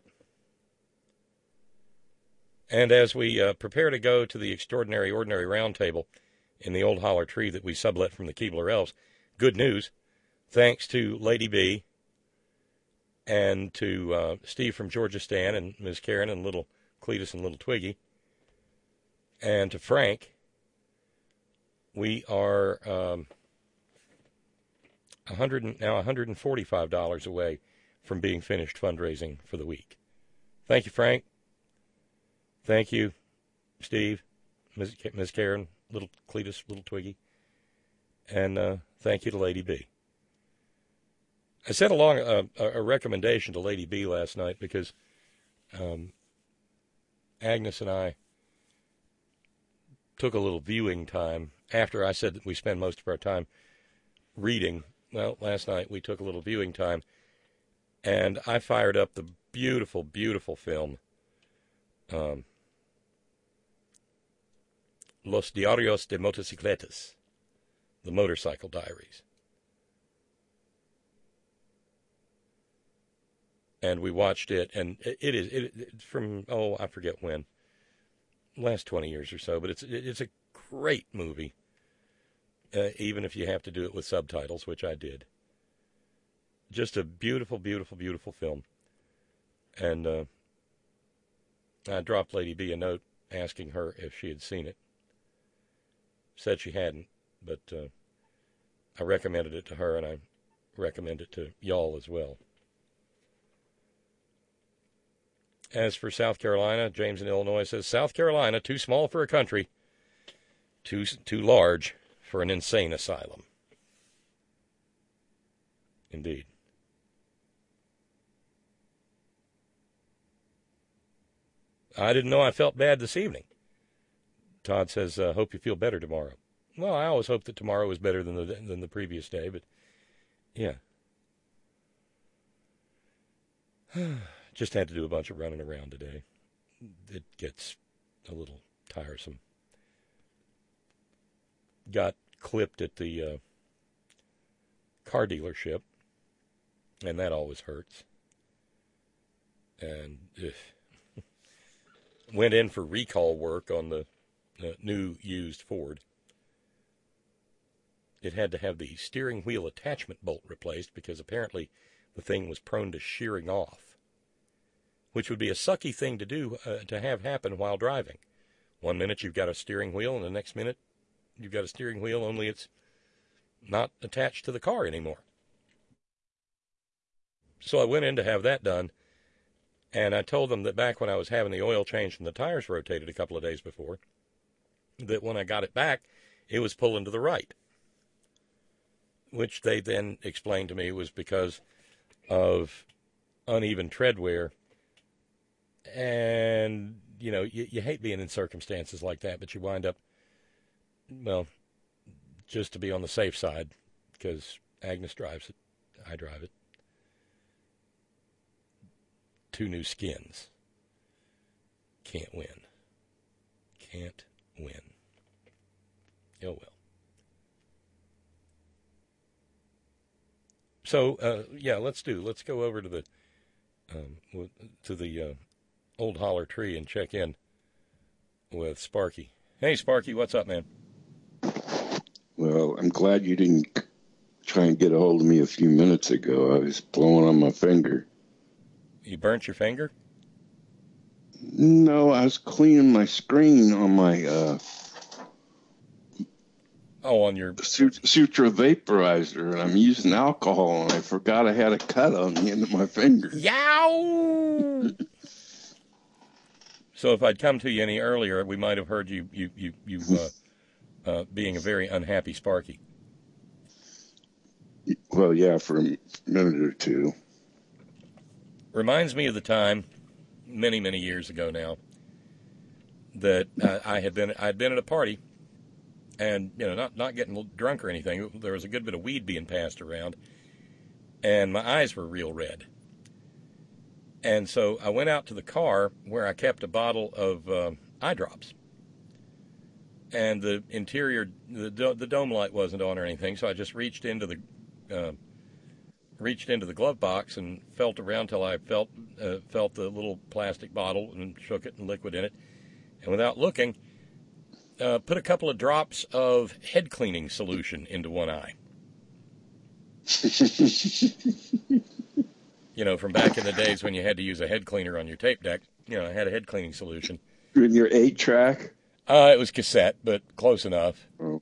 And as we prepare to go to the Extraordinary Ordinary Roundtable in the old holler tree that we sublet from the Keebler Elves, good news, thanks to Lady B and to Steve from Georgia Stan and Ms. Karen and little Cletus and little Twiggy, and to Frank, we are $145 away from being finished fundraising for the week. Thank you, Frank. Thank you, Steve, Ms. Karen, little Cletus, little Twiggy. And thank you to Lady B. I sent along a recommendation to Lady B last night because Agnes and I took a little viewing time after I said that we spend most of our time reading. Well, last night we took a little viewing time, and I fired up the beautiful, beautiful film, Los Diarios de Motocicletas, The Motorcycle Diaries. And we watched it, and it is from, I forget when, last 20 years or so, but it's a great movie, even if you have to do it with subtitles, which I did. Just a beautiful, beautiful, beautiful film. And I dropped Lady B a note asking her if she had seen it. Said she hadn't, but I recommended it to her, and I recommend it to y'all as well. As for South Carolina, James in Illinois says, South Carolina, too small for a country, too large for an insane asylum. Indeed. I didn't know I felt bad this evening. Todd says, hope you feel better tomorrow. Well, I always hope that tomorrow is better than the previous day, but yeah. Just had to do a bunch of running around today. It gets a little tiresome. Got clipped at the car dealership, and that always hurts. And went in for recall work on the new used Ford. It had to have the steering wheel attachment bolt replaced because apparently the thing was prone to shearing off, which would be a sucky thing to do, to have happen while driving. 1 minute you've got a steering wheel, and the next minute you've got a steering wheel, only it's not attached to the car anymore. So I went in to have that done, and I told them that back when I was having the oil changed and the tires rotated a couple of days before, that when I got it back, it was pulling to the right, which they then explained to me was because of uneven tread wear And, you know, you hate being in circumstances like that, but you wind up, well, just to be on the safe side, because Agnes drives it, I drive it. 2 new skins. Can't win. Can't win. Oh, well. So, yeah, let's go over to the Old Holler Tree and check in with Sparky. Hey, Sparky, what's up, man? Well, I'm glad you didn't try and get a hold of me a few minutes ago. I was blowing on my finger. You burnt your finger? No, I was cleaning my screen on my on your Sutra vaporizer, and I'm using alcohol, and I forgot I had a cut on the end of my finger. Yow! So if I'd come to you any earlier, we might have heard you being a very unhappy Sparky. Well, yeah, for a minute or two. Reminds me of the time, many, many years ago now, that I'd been at a party, and, you know, not getting drunk or anything. There was a good bit of weed being passed around, and my eyes were real red. And so I went out to the car where I kept a bottle of eye drops. And the interior, the dome light wasn't on or anything, so I just reached into the glove box and felt around till I felt the little plastic bottle and shook it and liquid in it. And without looking, put a couple of drops of head cleaning solution into one eye. You know, from back in the days when you had to use a head cleaner on your tape deck, you know, I had a head cleaning solution. In your 8-track? It was cassette, but close enough. Oh.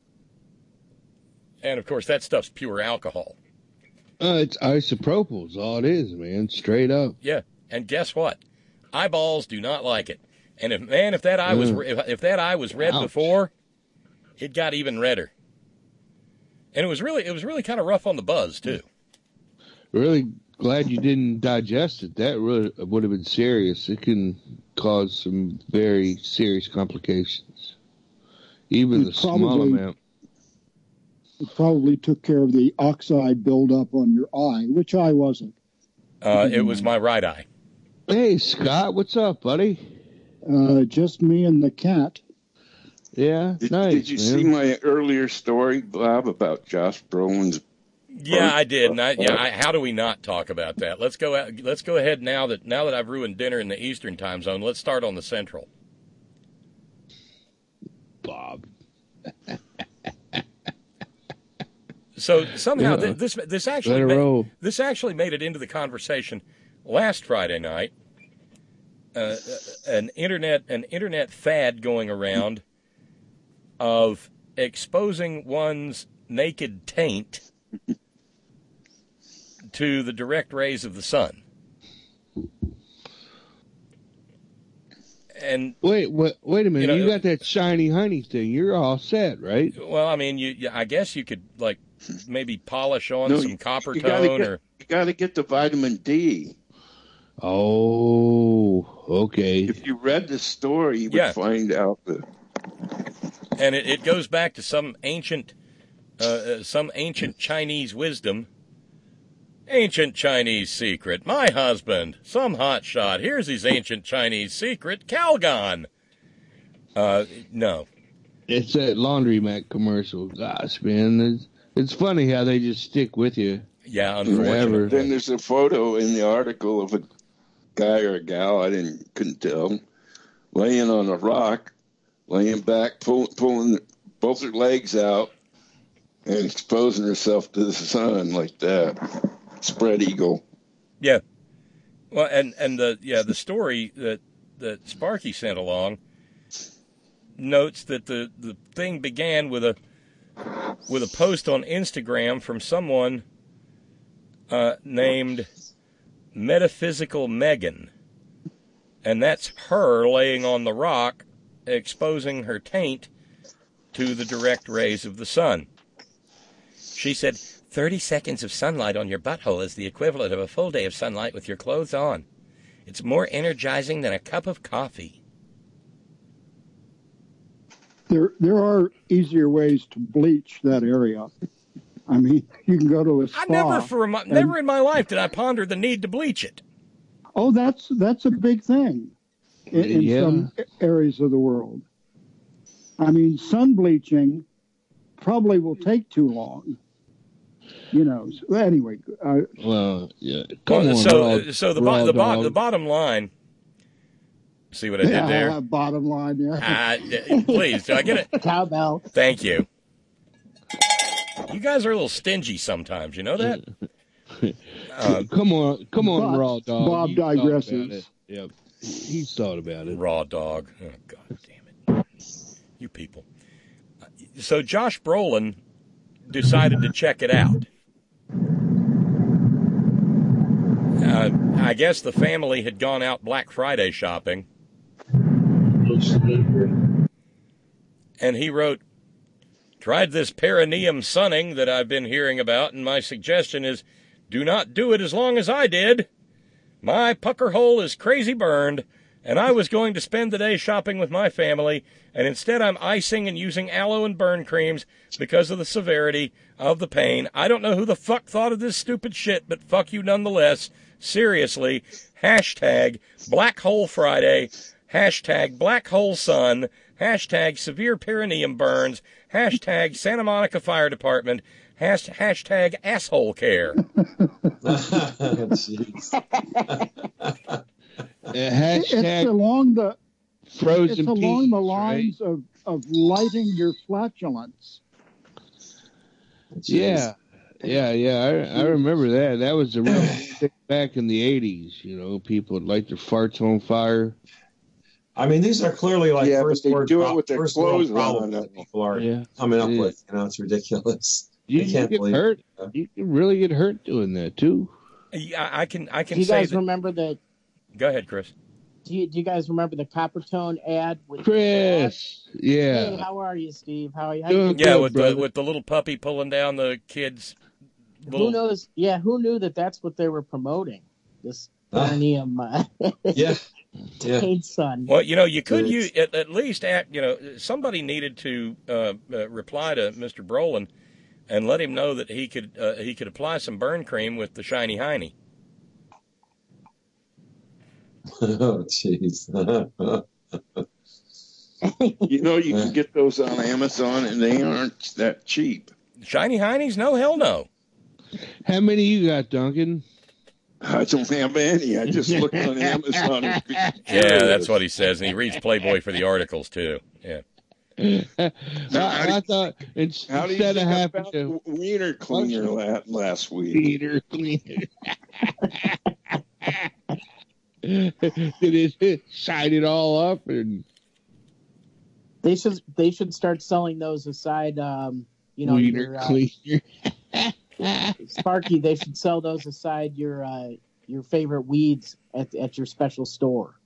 And, of course, that stuff's pure alcohol. It's isopropyl is all it is, man, straight up. Yeah, and guess what? Eyeballs do not like it. And if that eye was red Ouch. before, it got even redder. And it was really kind of rough on the buzz too. Really glad you didn't digest it. That really would have been serious. It can cause some very serious complications. Even the small amount. It probably took care of the oxide buildup on your eye. Which eye was it? It was my right eye. Hey, Scott, what's up, buddy? Just me and the cat. Yeah, nice. Did you see my earlier story, Bob, about Josh Brolin's? Yeah, I did. And how do we not talk about that? Let's go ahead now that I've ruined dinner in the Eastern time zone. Let's start on the Central. Bob. So somehow this actually made it into the conversation last Friday night. An internet fad going around of exposing one's naked taint to the direct rays of the sun. And wait a minute! You got that shiny honey thing. You're all set, right? Well, I mean, I guess you could like maybe polish on some copper tone, or you got to get the vitamin D. Oh, okay. If you read the story, you would find out that. And it goes back to some ancient Chinese wisdom. Ancient Chinese secret. My husband, some hotshot. Here's his ancient Chinese secret. Calgon. No. It's that laundromat commercial. Gosh, man. It's funny how they just stick with you. Yeah, unfortunately. Then there's a photo in the article of a guy or a gal, couldn't tell, laying on a rock, laying back, pulling both her legs out, and exposing herself to the sun like that. Spread eagle. Yeah. Well, and the story that Sparky sent along notes that the thing began with a post on Instagram from someone named Metaphysical Megan, and that's her laying on the rock, exposing her taint to the direct rays of the sun. She said, 30 seconds of sunlight on your butthole is the equivalent of a full day of sunlight with your clothes on. It's more energizing than a cup of coffee. There are easier ways to bleach that area. I mean, you can go to a spa. Never in my life did I ponder the need to bleach it. Oh, that's a big thing in some areas of the world. I mean, sun bleaching probably will take too long. Anyway. So the bottom line. See what I did there? Bottom line, yeah. Please, do I get it? Cowbell. Thank you. You guys are a little stingy sometimes. You know that? Come on, Raw Dog. Bob digresses. Yep, he's thought about it. Raw Dog. Oh, God damn it. You people. So Josh Brolin decided to check it out. I guess the family had gone out Black Friday shopping. And he wrote, tried this perineum sunning that I've been hearing about, and my suggestion is do not do it as long as I did. My pucker hole is crazy burned, and I was going to spend the day shopping with my family, and instead I'm icing and using aloe and burn creams because of the severity of the pain. I don't know who the fuck thought of this stupid shit, but fuck you nonetheless. Seriously, hashtag Black Hole Friday, hashtag Black Hole Sun, hashtag severe perineum burns, hashtag Santa Monica Fire Department, hashtag asshole care. It's along the frozen. It's along peas, the lines right? of lighting your flatulence. Yeah. I remember that. That was a real thing back in the 80s. People would light their farts on fire. I mean, these are clearly like but they do it with their clothes on. That people are coming up with. It's ridiculous. You can get hurt. You can really get hurt doing that too. Yeah, I can. Do you guys remember the? Go ahead, Chris. Do you guys remember the Coppertone ad with Chris? Yeah. Hey, how are you, Steve? How are you? With the little puppy pulling down the kid's. Who knows? Yeah, who knew that's what they were promoting? This perineum. Paid son. Well, you could use at least somebody needed to reply to Mr. Brolin and let him know that he could apply some burn cream with the shiny hiney. Oh, jeez. You can get those on Amazon, and they aren't that cheap. Shiny heinies? No, hell no. How many you got, Duncan? I don't have any. I just looked on Amazon. Yeah, that's what he says, and he reads Playboy for the articles too. Yeah. I thought instead of having to wiener cleaner last week. Wiener cleaner. Did it shine it all up? And they should start selling those aside. Wiener cleaner. Sparky, they should sell those aside your favorite weeds at your special store.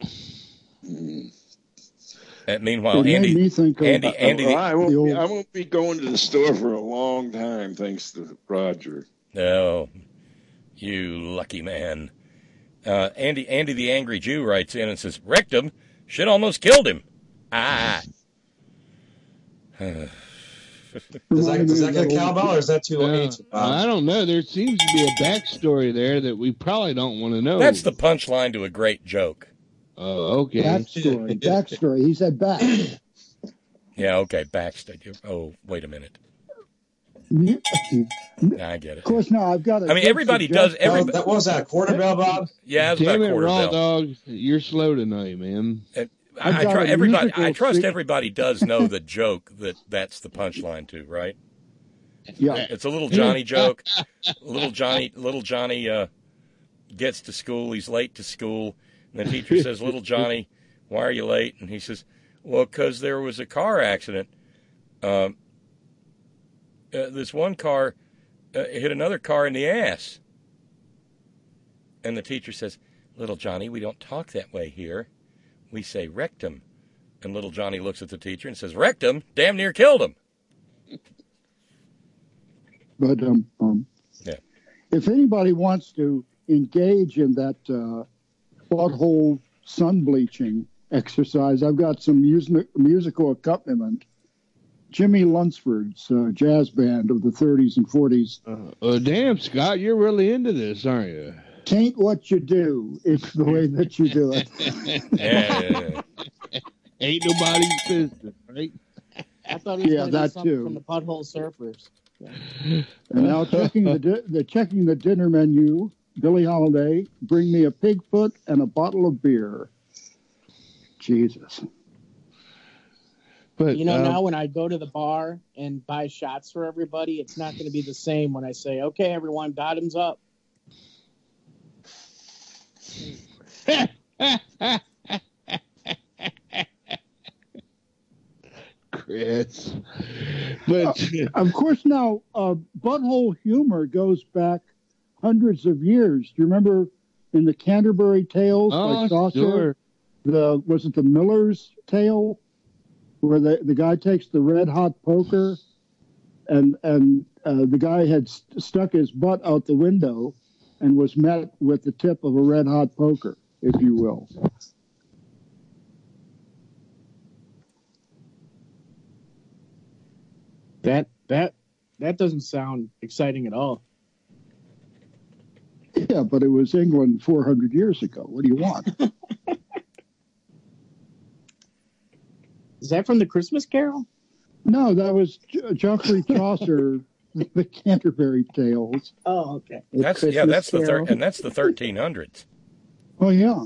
And meanwhile, Andy, I won't be going to the store for a long time, thanks to Roger. Oh, you lucky man. Andy the Angry Jew writes in and says, wrecked him. Shit almost killed him. Does that get cowbell, or is that too late? I don't know. There seems to be a backstory there that we probably don't want to know. That's the punchline to a great joke. Oh, okay. Backstory. He said back. Yeah, okay, backstory. Oh, wait a minute. I get it. Of course, no, I've got it. I mean, everybody does. That was that a quarter bell, Bob? Yeah, that's about a quarter Raw bell. Dog, you're slow tonight, man. I trust everybody does know the joke that's the punchline to, right? Yeah, it's a little Johnny joke. Little Johnny gets to school. He's late to school, and the teacher says, "Little Johnny, why are you late?" And he says, "Well, because there was a car accident. This one car hit another car in the ass." And the teacher says, "Little Johnny, we don't talk that way here. We say rectum." And little Johnny looks at the teacher and says, "Rectum? Damn near killed him." But if anybody wants to engage in that butthole sun bleaching exercise, I've got some musical accompaniment. Jimmy Lunsford's jazz band of the 30s and 40s. Damn, Scott, you're really into this, aren't you? Tain't what you do, it's the way that you do it. Ain't nobody's business, right? I thought he was going to do something too. from the Butthole Surfers. Yeah. And now checking the dinner menu, Billie Holiday, bring me a pig foot and a bottle of beer. Jesus. But now when I go to the bar and buy shots for everybody, it's not going to be the same when I say, "Okay, everyone, bottoms up." Chris. But of course, now butthole humor goes back hundreds of years. Do you remember in the Canterbury Tales by Chaucer? Sure. Was it the Miller's Tale, where the guy takes the red hot poker, and the guy had stuck his butt out the window, and was met with the tip of a red hot poker, if you will. That doesn't sound exciting at all. Yeah, but it was England 400 years ago. What do you want? Is that from the Christmas Carol? No, that was Geoffrey Chaucer, the Canterbury Tales. Oh, okay. That's the 1300s. Oh yeah.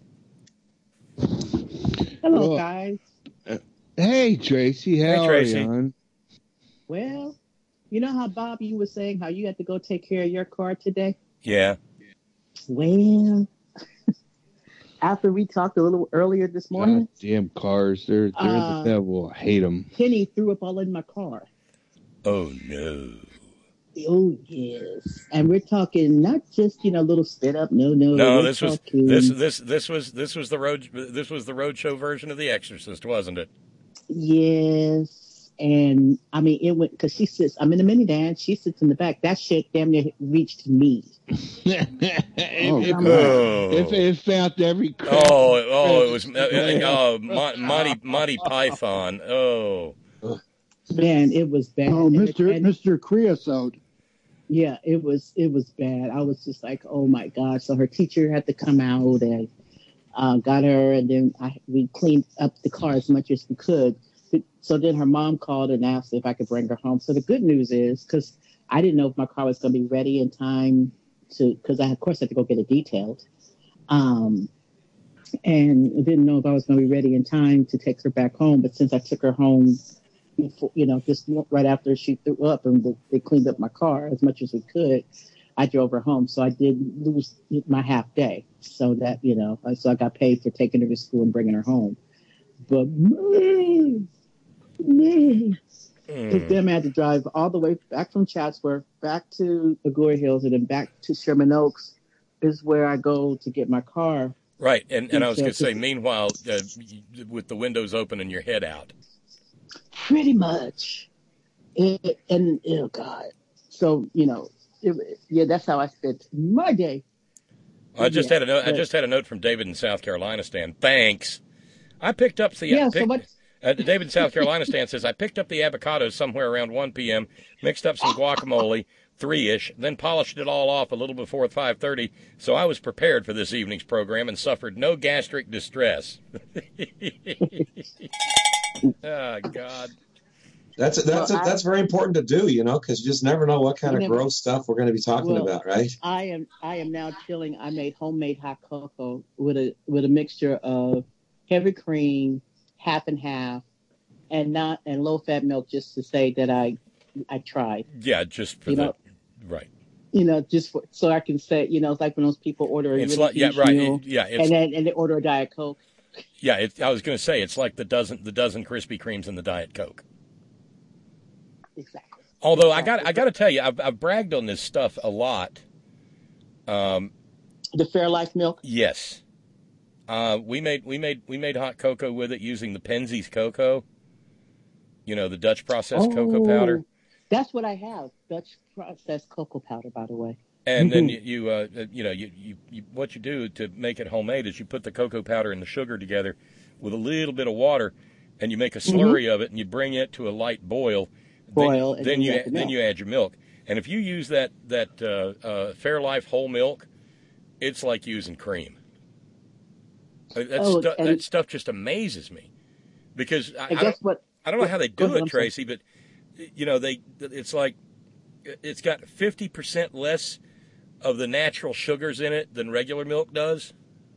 Hello, guys. Hey, Tracy. How Tracy. are you, hon? Well, you know how, Bob, you were saying how you had to go take care of your car today? Yeah. Well, after we talked a little earlier this morning, Damn cars. They're the devil. I hate them. Penny threw up all in my car. Oh, no. Oh, yes. And we're talking not just, little spit up. No. No, this was the roadshow version of The Exorcist, wasn't it? Yes. And I mean, it went because I'm in the minivan. She sits in the back. That shit damn near reached me. It found every crack. It was Monty Python. Oh, man, it was bad. Oh, Mr. Creosote. Yeah, it was bad. I was just like, oh my God. So her teacher had to come out and got her, and then we cleaned up the car as much as we could. So then her mom called and asked if I could bring her home. So the good news is, because I didn't know if my car was going to be ready in time because I, of course, had to go get it detailed. And I didn't know if I was going to be ready in time to take her back home. But since I took her home, before, just right after she threw up and they cleaned up my car as much as we could, I drove her home. So I did lose my half day. So that, so I got paid for taking her to school and bringing her home. But then I had to drive all the way back from Chatsworth, back to the Glory Hills, and then back to Sherman Oaks is where I go to get my car. Right, and I was going to say, meanwhile, with the windows open and your head out. Pretty much. Oh, God. So, that's how I spent my day. I just had a note from David in South Carolina, Stan. Thanks. I picked up the David in South Carolina Stan says, I picked up the avocados somewhere around 1 p.m., mixed up some guacamole, 3-ish, then polished it all off a little before 5:30, so I was prepared for this evening's program and suffered no gastric distress. Oh, God. That's very important to do, because you just never know what kind of gross stuff we're going to be talking about, right? I am now chilling. I made homemade hot cocoa with a mixture of heavy cream, half and half, and low fat milk, just to say that I tried. Yeah, just for right. Just so I can say, it's like when those people order a meal, and they order a Diet Coke. Yeah, I was going to say it's like the dozen Krispy Kremes and the Diet Coke. Exactly. Although I got to tell you, I've bragged on this stuff a lot. The Fairlife milk. Yes. We made hot cocoa with it using the Penzies cocoa. The Dutch processed cocoa powder. That's what I have. Dutch processed cocoa powder, by the way. And then you what you do to make it homemade is you put the cocoa powder and the sugar together with a little bit of water, and you make a slurry of it, and you bring it to a light boil. Then you add your milk. And if you use that Fairlife whole milk, it's like using cream. That stuff just amazes me, because I don't know how they do it, Tracy, but it's like it's got 50% less of the natural sugars in it than regular milk does.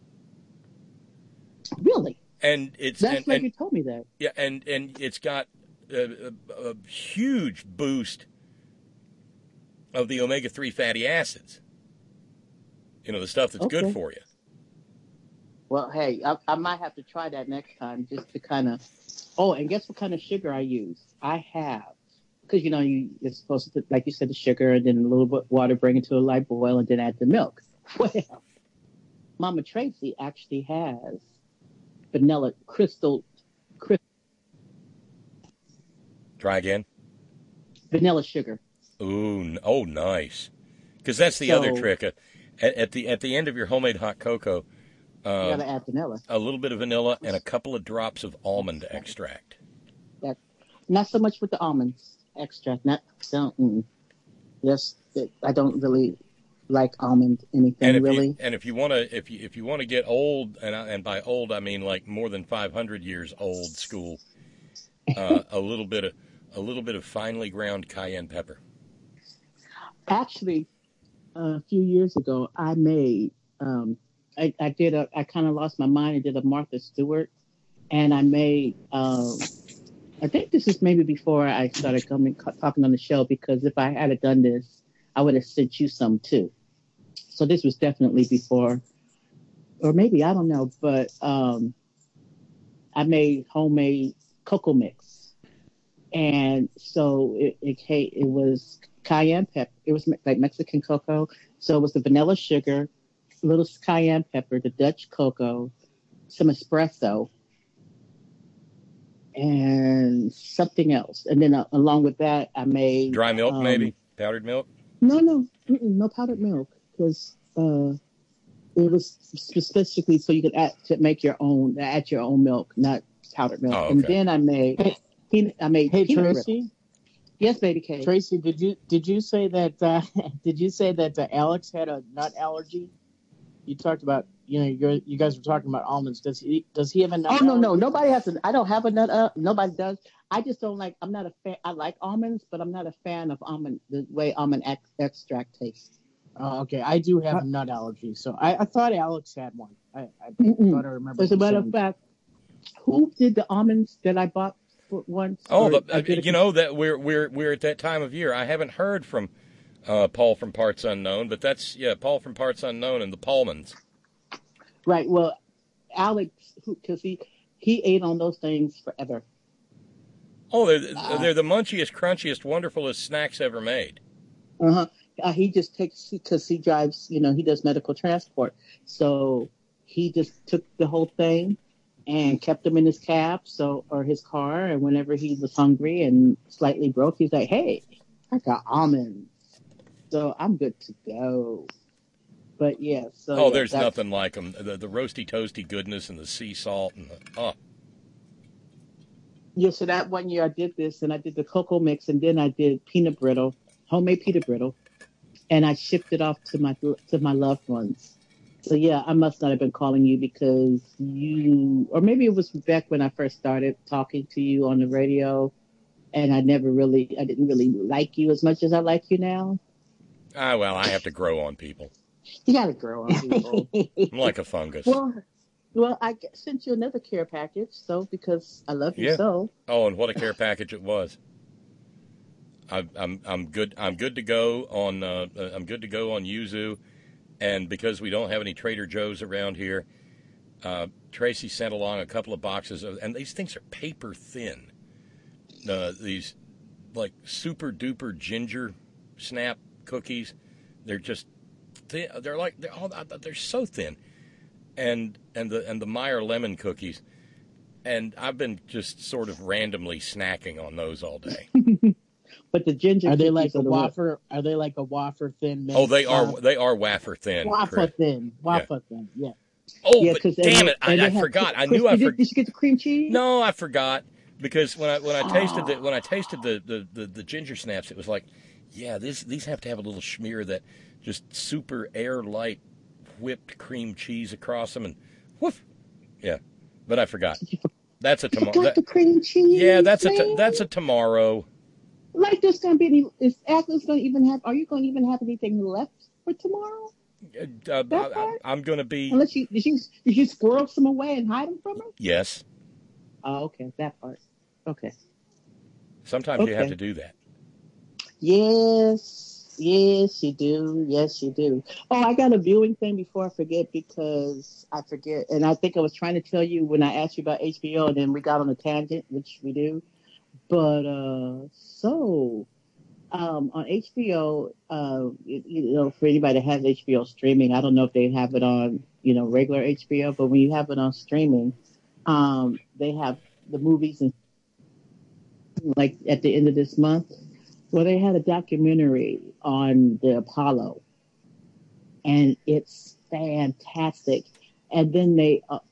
Really? And you told me that. Yeah, and it's got a huge boost of the omega-3 fatty acids. The stuff that's good for you. Well, hey, I might have to try that next time just to kind of. Oh, and guess what kind of sugar I use? I have. Because, you're supposed to, like you said, the sugar and then a little bit of water, bring it to a light boil, and then add the milk. Well, Mama Tracy actually has vanilla crystal. Try again. Vanilla sugar. Ooh, oh, nice. Because that's the other trick. At the end of your homemade hot cocoa, you gotta add vanilla. A little bit of vanilla and a couple of drops of almond extract. Not so much with the almonds extract. Yes, I don't really like almond anything and if you want to get old, and by old I mean like more than 500 years old school, a little bit of finely ground cayenne pepper. Actually, a few years ago, I made. I kind of lost my mind and did a Martha Stewart, and I made. I think this is maybe before I started talking on the show, because if I had done this, I would have sent you some too. So this was definitely before, or maybe, I don't know, but I made homemade cocoa mix. And so it was cayenne pepper. It was like Mexican cocoa. So it was the vanilla sugar, little cayenne pepper, the Dutch cocoa, some espresso, and something else. And then along with that, I made dry milk, maybe powdered milk. No powdered milk, because it was specifically so you could add your own milk, not powdered milk. Oh, okay. And then I made Hey, peanut Tracy. brittle. Yes, baby Kate. Tracy, did you say that Alex had a nut allergy? You talked about, you guys were talking about almonds. Does he have a nut allergy? No, nobody has I don't have a nut. Nobody does. I just don't like. I'm not a fan. I like almonds, but I'm not a fan of the way almond extract tastes. Oh, okay. I do have a nut allergy, so I thought Alex had one. I thought I remember. As a matter of fact, who did the almonds that I bought once? Oh, that we're at that time of year. I haven't heard from Paul from Parts Unknown, but that's Paul from Parts Unknown and the Paulmans. Right. Well, Alex, because he ate on those things forever. Oh, they're the munchiest, crunchiest, wonderfulest snacks ever made. He just takes, because he drives, he does medical transport. So he just took the whole thing and kept them in his cab, or his car. And whenever he was hungry and slightly broke, he's like, "Hey, I got almonds, so I'm good to go." But yeah, so there's nothing like them. The roasty toasty goodness and the sea salt and Yeah, so that one year I did this, and I did the cocoa mix, and then I did homemade peanut brittle, and I shipped it off to my loved ones. So yeah, I must not have been calling you because or maybe it was back when I first started talking to you on the radio, and I didn't really like you as much as I like you now. Well, I have to grow on people. You got to grow on people. I'm like a fungus. Well, I sent you another care package, because I love you so. Oh, and what a care package it was. I'm good. I'm good to go on. I'm good to go on Yuzu, and because we don't have any Trader Joe's around here, Tracy sent along a couple of boxes and these things are paper thin. These like super duper ginger snap cookies. They're just thin. They're so thin, and the Meyer lemon cookies, and I've been just sort of randomly snacking on those all day. But the ginger Are they cookies like a are the one- wafer? Are they like a wafer thin? Oh, they are wafer thin. Wafer Chris. thin. Wafer thin. Yeah. Oh, Yeah, but 'cause damn they- it! and they I have forgot. I Chris, knew I did forgot. you get the cream cheese? No, I forgot because when I tasted the ginger snaps, it was like, yeah, these have to have a little schmear that just super air-light whipped cream cheese across them, and woof, yeah. But I forgot. That's a tomorrow. Forgot the cream cheese. Yeah, that's man. a tomorrow. Like there's gonna be any? Is Atlas gonna even have? Are you going to even have anything left for tomorrow? I'm going to be. Unless did you squirrel some away and hide them from her? Yes. Oh, okay, that part. Okay. Sometimes you have Okay. to do that. Yes, you do. Yes, you do. Oh, I got a viewing thing before I forget because I forget, and I think I was trying to tell you when I asked you about HBO, and then we got on a tangent, which we do. But on HBO, for anybody that has HBO streaming, I don't know if they have it on, regular HBO, but when you have it on streaming, they have the movies and like at the end of this month. Well, they had a documentary on the Apollo, and it's fantastic. And then they have,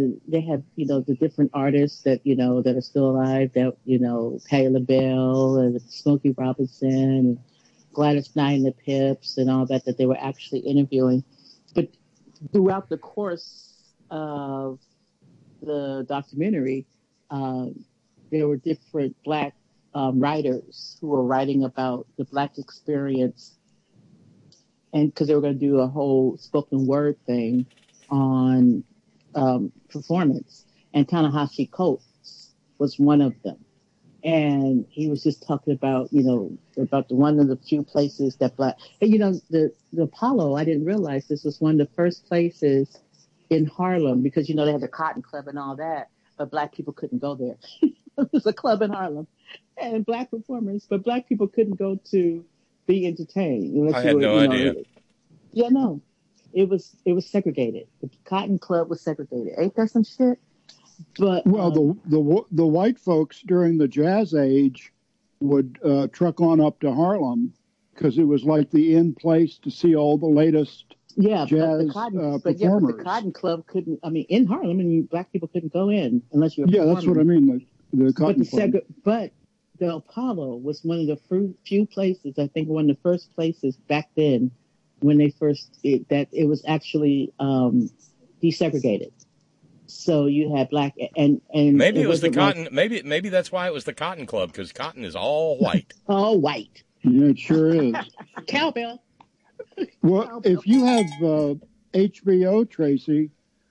the different artists that, that are still alive, that, Patti LaBelle and Smokey Robinson and Gladys Knight and the Pips and all that they were actually interviewing. But throughout the course of the documentary, there were different Black writers who were writing about the Black experience, and because they were going to do a whole spoken word thing on performance, and Ta-Nehisi Coates was one of them, and he was just talking about about one of the few places that Black, and the Apollo, I didn't realize this was one of the first places in Harlem, because they had the Cotton Club and all that, but Black people couldn't go there. It was a club in Harlem and Black performers, but Black people couldn't go to be entertained. I had no idea. Yeah, no. It was segregated. The Cotton Club was segregated. Ain't that some shit? But the white folks during the Jazz Age would truck on up to Harlem because it was like the in place to see all the latest jazz performers. But the Cotton Club couldn't. I mean, in Harlem, Black people couldn't go in unless you were. Yeah, that's what I mean. The Cotton Club. But the Apollo was one of the few places. I think one of the first places back then when they it was actually desegregated. So you had Black and maybe it was the Cotton. Maybe that's why it was the Cotton Club, because Cotton is all white. All white. Yeah, it sure is. Cowbell. Well, if you have HBO, Tracy,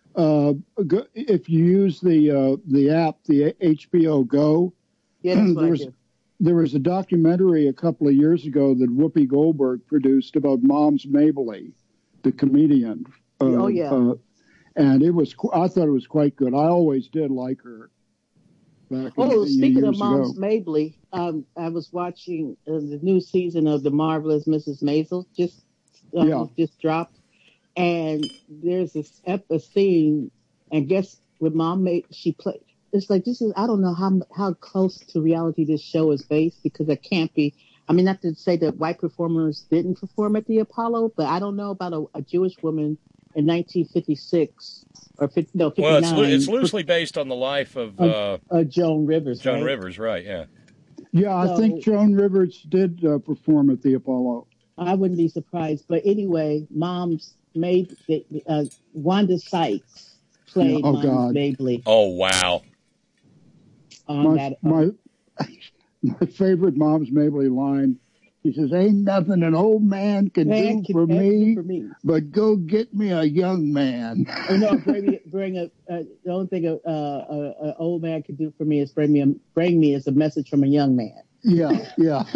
if you use the app, the HBO Go, there was a documentary a couple of years ago that Whoopi Goldberg produced about Moms Mabley, the comedian. And I thought it was quite good. I always did like her. Speaking of Moms Mabley, I was watching the new season of The Marvelous Mrs. Maisel just dropped, and there's a scene, and guess what she played. It's like, I don't know how close to reality this show is based, because it can't be. I mean, not to say that white performers didn't perform at the Apollo, but I don't know about a Jewish woman in 1956 or 59. Well, it's loosely based on the life of Joan Rivers. Joan Rivers, right? Yeah. Yeah, I think Joan Rivers did perform at the Apollo. I wouldn't be surprised. But anyway, Moms made Wanda Sykes played Moms Mabley. Oh, wow. My favorite Moms Mabley line, he says, "Ain't nothing an old man can do for me, but go get me a young man." Oh, no, the only thing an old man can do for me is bring me as a message from a young man. Yeah.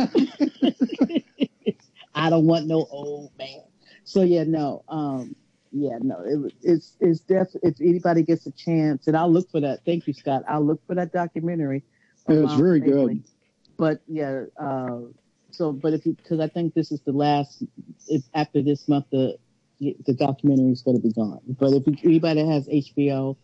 I don't want no old man. So it's definitely, if anybody gets a chance, and I'll look for that. Thank you, Scott. I'll look for that documentary. It's very good. But because I think this is the last. After this month, the documentary is going to be gone. But if anybody has HBO,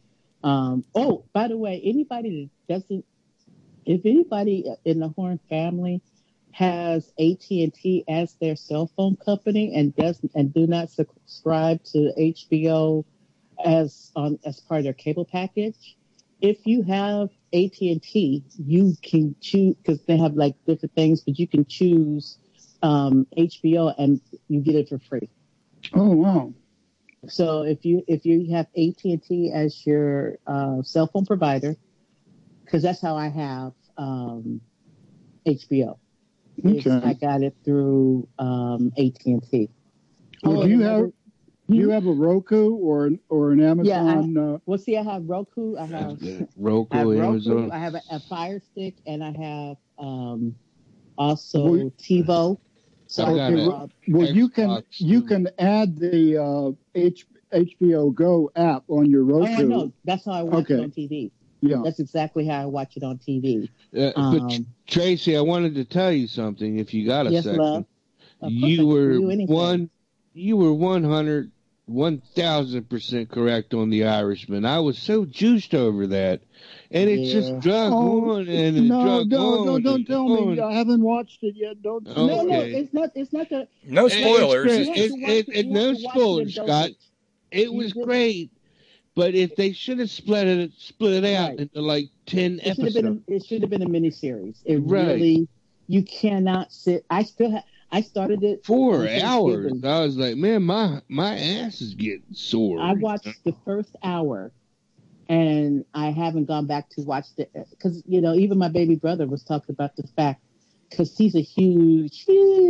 by the way, if anybody in the Horn family has AT&T as their cell phone company and do not subscribe to HBO as part of their cable package, if you have AT&T, you can choose, because they have like different things, but you can choose HBO and you get it for free. Oh wow! So if you have AT&T as your cell phone provider, because that's how I have HBO. Okay. I got it through AT&T. Well, do you have a Roku or an Amazon? Well, see, I have Roku. I have Roku, Amazon. I have a Fire Stick, and I have also TiVo. So you can add the HBO Go app on your Roku. Oh, I know. That's how I watch it on TV. Yeah, that's exactly how I watch it on TV. But Tracy, I wanted to tell you something. If you got a second, love. You were 1,000% correct on The Irishman. I was so juiced over that, and it just drug on and it drug on. Don't tell me. I haven't watched it yet. Don't. Okay. No, it's not. It's not that. No spoilers. No spoilers, Scott. It was great. But if they should have split it out into like 10 episodes. It should have been a miniseries. It really, you cannot sit. I started it 4 hours. I was like, man, my ass is getting sore. I watched the first hour, and I haven't gone back to watch it because even my baby brother was talking about the fact, because he's a huge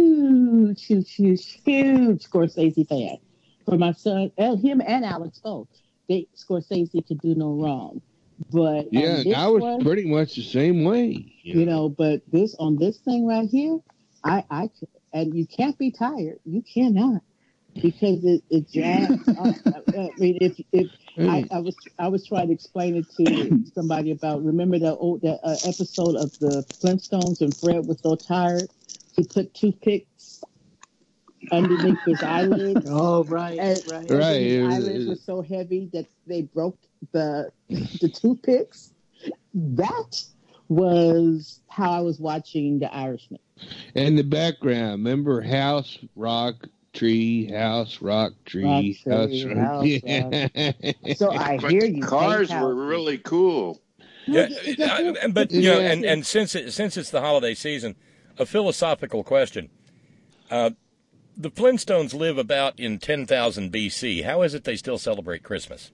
Scorsese fan. For my son, him and Alex both. Scorsese could do no wrong, but I was pretty much the same way. But on this thing right here, I and you can't be tired. You cannot, because it drags. I mean, I was trying to explain it to somebody about. Remember that episode of the Flintstones when Fred was so tired he put toothpicks underneath his eyelid. Oh, right. His eyelids were so heavy that they broke the toothpicks. That was how I was watching The Irishman. And the background, remember house, rock, tree, house, rock, tree, house, rock. So I hear you. Cars were really cool. Yeah, but and since it's the holiday season, a philosophical question. The Flintstones live about in 10,000 BC. How is it they still celebrate Christmas?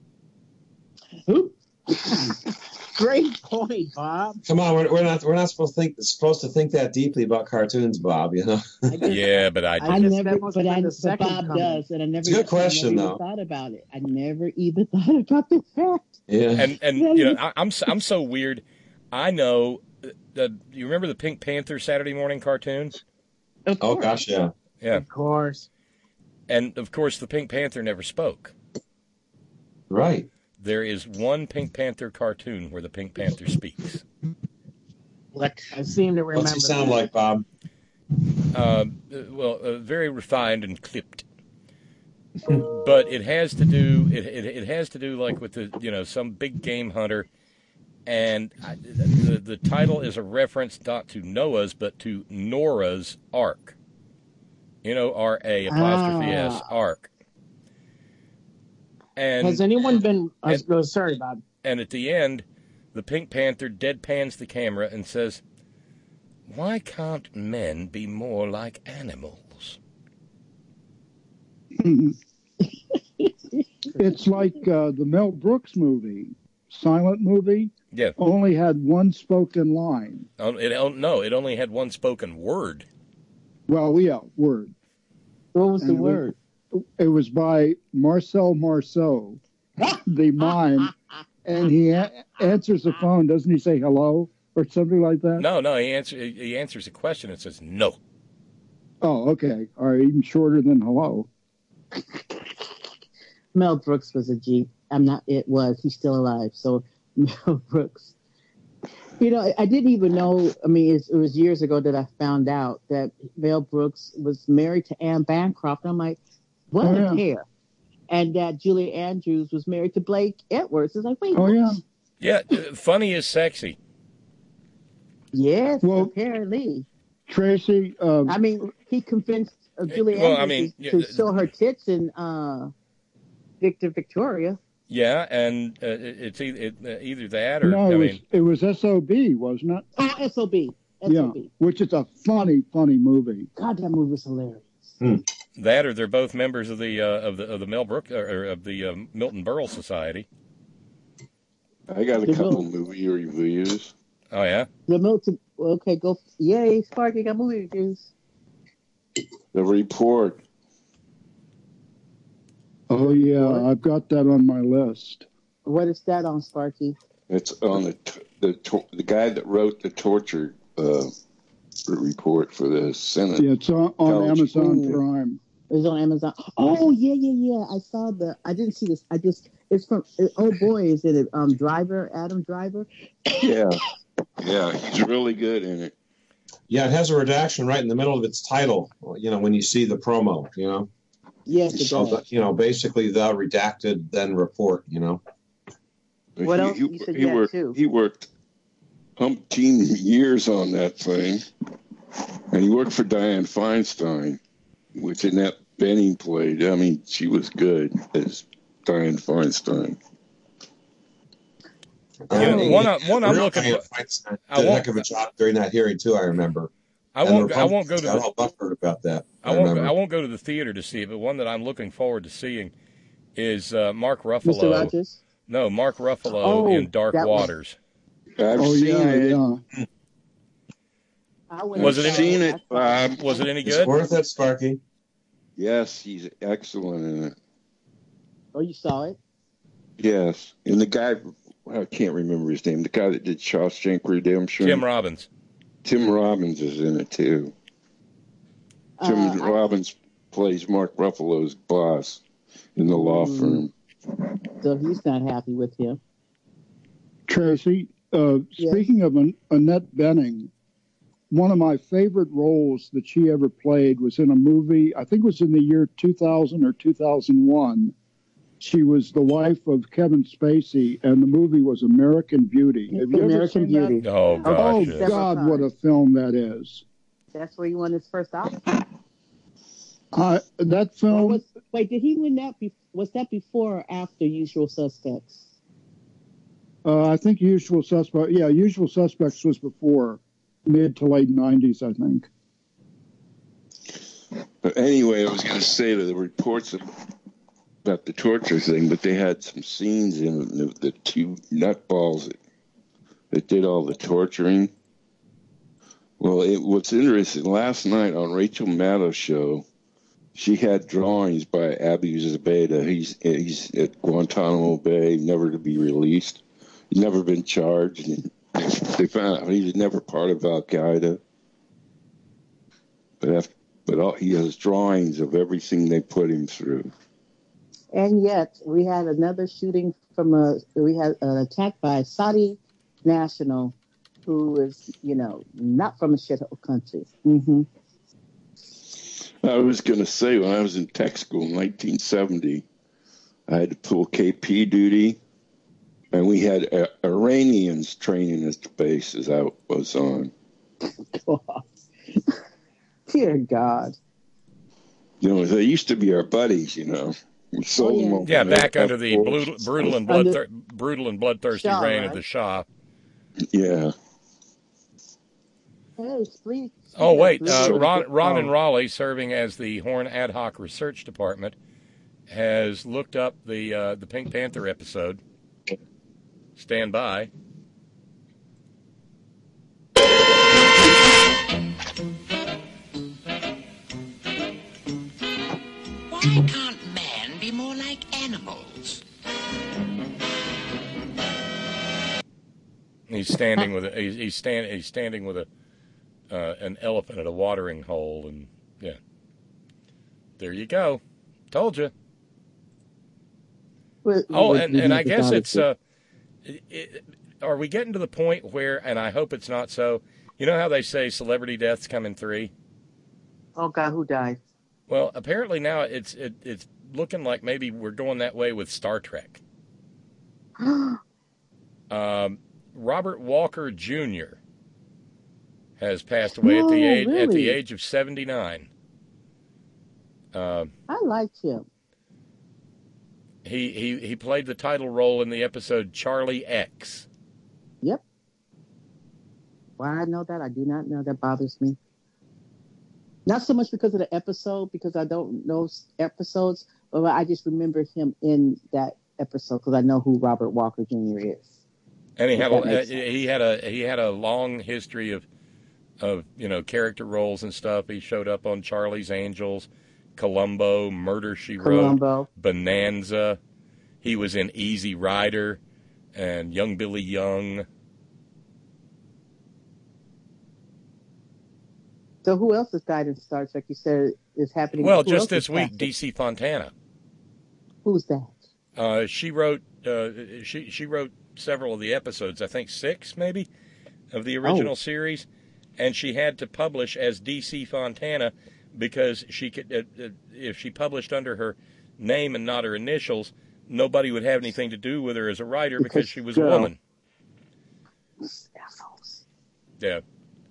Great point, Bob. Come on, we're not supposed to think that deeply about cartoons, Bob. Yeah, but I never. But Bob does, and I never. It's a good question, though. Thought about it. I never even thought about the fact. Yeah, and I'm so weird. I know. You remember the Pink Panther Saturday morning cartoons? Oh gosh, yeah. Yeah, of course. And of course, the Pink Panther never spoke. Right. There is one Pink Panther cartoon where the Pink Panther speaks. I seem to remember. What's he sound like, Bob? Very refined and clipped. But it has to do. It has to do like with the some big game hunter, and the title is a reference not to Noah's but to Nora's Ark. N-O-R-A' Ark. And has anyone been? Sorry, Bob. And at the end, the Pink Panther deadpans the camera and says, "Why can't men be more like animals?" It's like the Mel Brooks movie, silent movie. Yeah. Only had one spoken line. It only had one spoken word. Well, yeah, word. What was the word? It was by Marcel Marceau, the mime, and he answers the phone. Doesn't he say hello or something like that? No, he answers a question and says no. Oh, okay. All right, even shorter than hello. Mel Brooks was a G. He's still alive. So Mel Brooks. I didn't even know. I mean, it was years ago that I found out that Mel Brooks was married to Anne Bancroft. I'm like, what a pair. And that Julie Andrews was married to Blake Edwards. It's like, wait, what? Yeah, funny is sexy. Yes, well, apparently. Tracy. I mean, he convinced Julie Andrews to show her tits in Victoria. Yeah, and it's either that or no, it was SOB, wasn't it? Oh, SOB. Yeah, which is a funny movie. God, that movie was hilarious. That or they're both members of the Mel Brooks or of the Milton Berle Society. I got a couple movie reviews. Oh yeah. The Milton. Okay, go. Yay, Sparky got movie reviews. The Report. Oh yeah, I've got that on my list. What is that on, Sparky? It's on the guy that wrote the torture report for the Senate. Yeah, it's on Amazon Prime. It's on Amazon. Oh yeah. I didn't see this. It's from. Oh boy, is it Adam Driver? Yeah, he's really good in it. Yeah, it has a redaction right in the middle of its title. You know, when you see the promo, you know. Yes, it does. You know, basically the redacted then report. You know. What else? You said he worked umpteen years on that thing, and he worked for Dianne Feinstein, which in that Benning played. I mean, she was good as Dianne Feinstein. One I'm looking for. Did a heck of a job during that hearing too. I remember. I won't go to all buffered about that. I won't go to the theater to see it, but one that I'm looking forward to seeing is Mark Ruffalo. Mr. Rogers? No, Mark Ruffalo in Dark Waters. I've seen it. Yeah. Was it seen it, Bob? Was it any good? It's worth it, Sparky. Yes, he's excellent in it. Oh, you saw it? Yes, and the guy, I can't remember his name. The guy that did Shawshank Redemption. Tim Robbins. Tim Robbins is in it too. Tim Robbins plays Mark Ruffalo's boss in the law firm. So he's not happy with him. Tracy, speaking of Annette Bening, one of my favorite roles that she ever played was in a movie, I think it was in the year 2000 or 2001. She was the wife of Kevin Spacey, and the movie was American Beauty. Have you ever seen Beauty? that? Oh, gosh. Oh, yes. God, what a film that is. That's where he won his first Oscar. That film... Wait, did he win that? Was that before or after Usual Suspects? I think Usual Suspects... Yeah, Usual Suspects was before. Mid to late 90s, I think. But anyway, I was going to say that the reports about the torture thing, but they had some scenes in the two nutballs that did all the torturing. Well, what's interesting, last night on Rachel Maddow's show, she had drawings by Abu Zubaydah. He's at Guantanamo Bay, never to be released. He's never been charged. And they found out he was never part of Al Qaeda. But he has drawings of everything they put him through. And yet, we had another shooting we had an attack by a Saudi national who is, not from a shithole country. Mm-hmm. I was going to say, when I was in tech school in 1970, I had to pull KP duty, and we had Iranians training at the base as I was on. God. Dear God. They used to be our buddies, We sold them. Yeah, back under the brutal and bloodthirsty Shah, reign right? of the Shah. Yeah. Hey, please. Oh, wait. Ron and Raleigh, serving as the Horn Ad Hoc Research Department, has looked up the Pink Panther episode. Stand by. Why can't man be more like animals? He's standing with an elephant at a watering hole, and yeah, there you go. Told you. And I guess it's. Are we getting to the point where? And I hope it's not so. You know how they say celebrity deaths come in 3? Oh God, who died? Well, apparently now it's looking like maybe we're going that way with Star Trek. Robert Walker Jr. has passed away at the really? age of 79. I liked him. He played the title role in the episode Charlie X. Yep. Why I know that, I do not know. That bothers me. Not so much because of the episode, because I don't know episodes, but I just remember him in that episode because I know who Robert Walker Jr. is. And he had a long history of character roles and stuff. He showed up on Charlie's Angels, Columbo, Murder, She Wrote, Bonanza. He was in Easy Rider and Young Billy Young. So who else has died in Star Trek? You said is happening. Well, just this week, DC Fontana. Who's that? She wrote. She wrote several of the episodes. I think 6, maybe, of the original series, and she had to publish as DC Fontana because she could. If she published under her name and not her initials, nobody would have anything to do with her as a writer because she was a woman. Assholes. Yeah.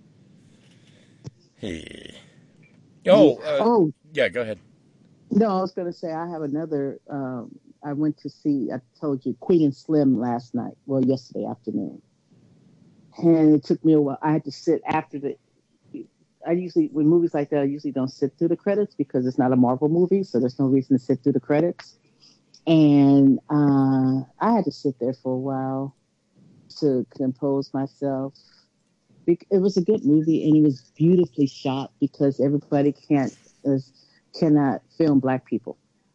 Hey. Yeah, go ahead. No, I was going to say I have another. I went to see, I told you, Queen and Slim last night. Well, yesterday afternoon. And it took me a while. I had to sit after with movies like that, I usually don't sit through the credits because it's not a Marvel movie, so there's no reason to sit through the credits. And I had to sit there for a while to compose myself. It was a good movie, and it was beautifully shot because everybody cannot film black people.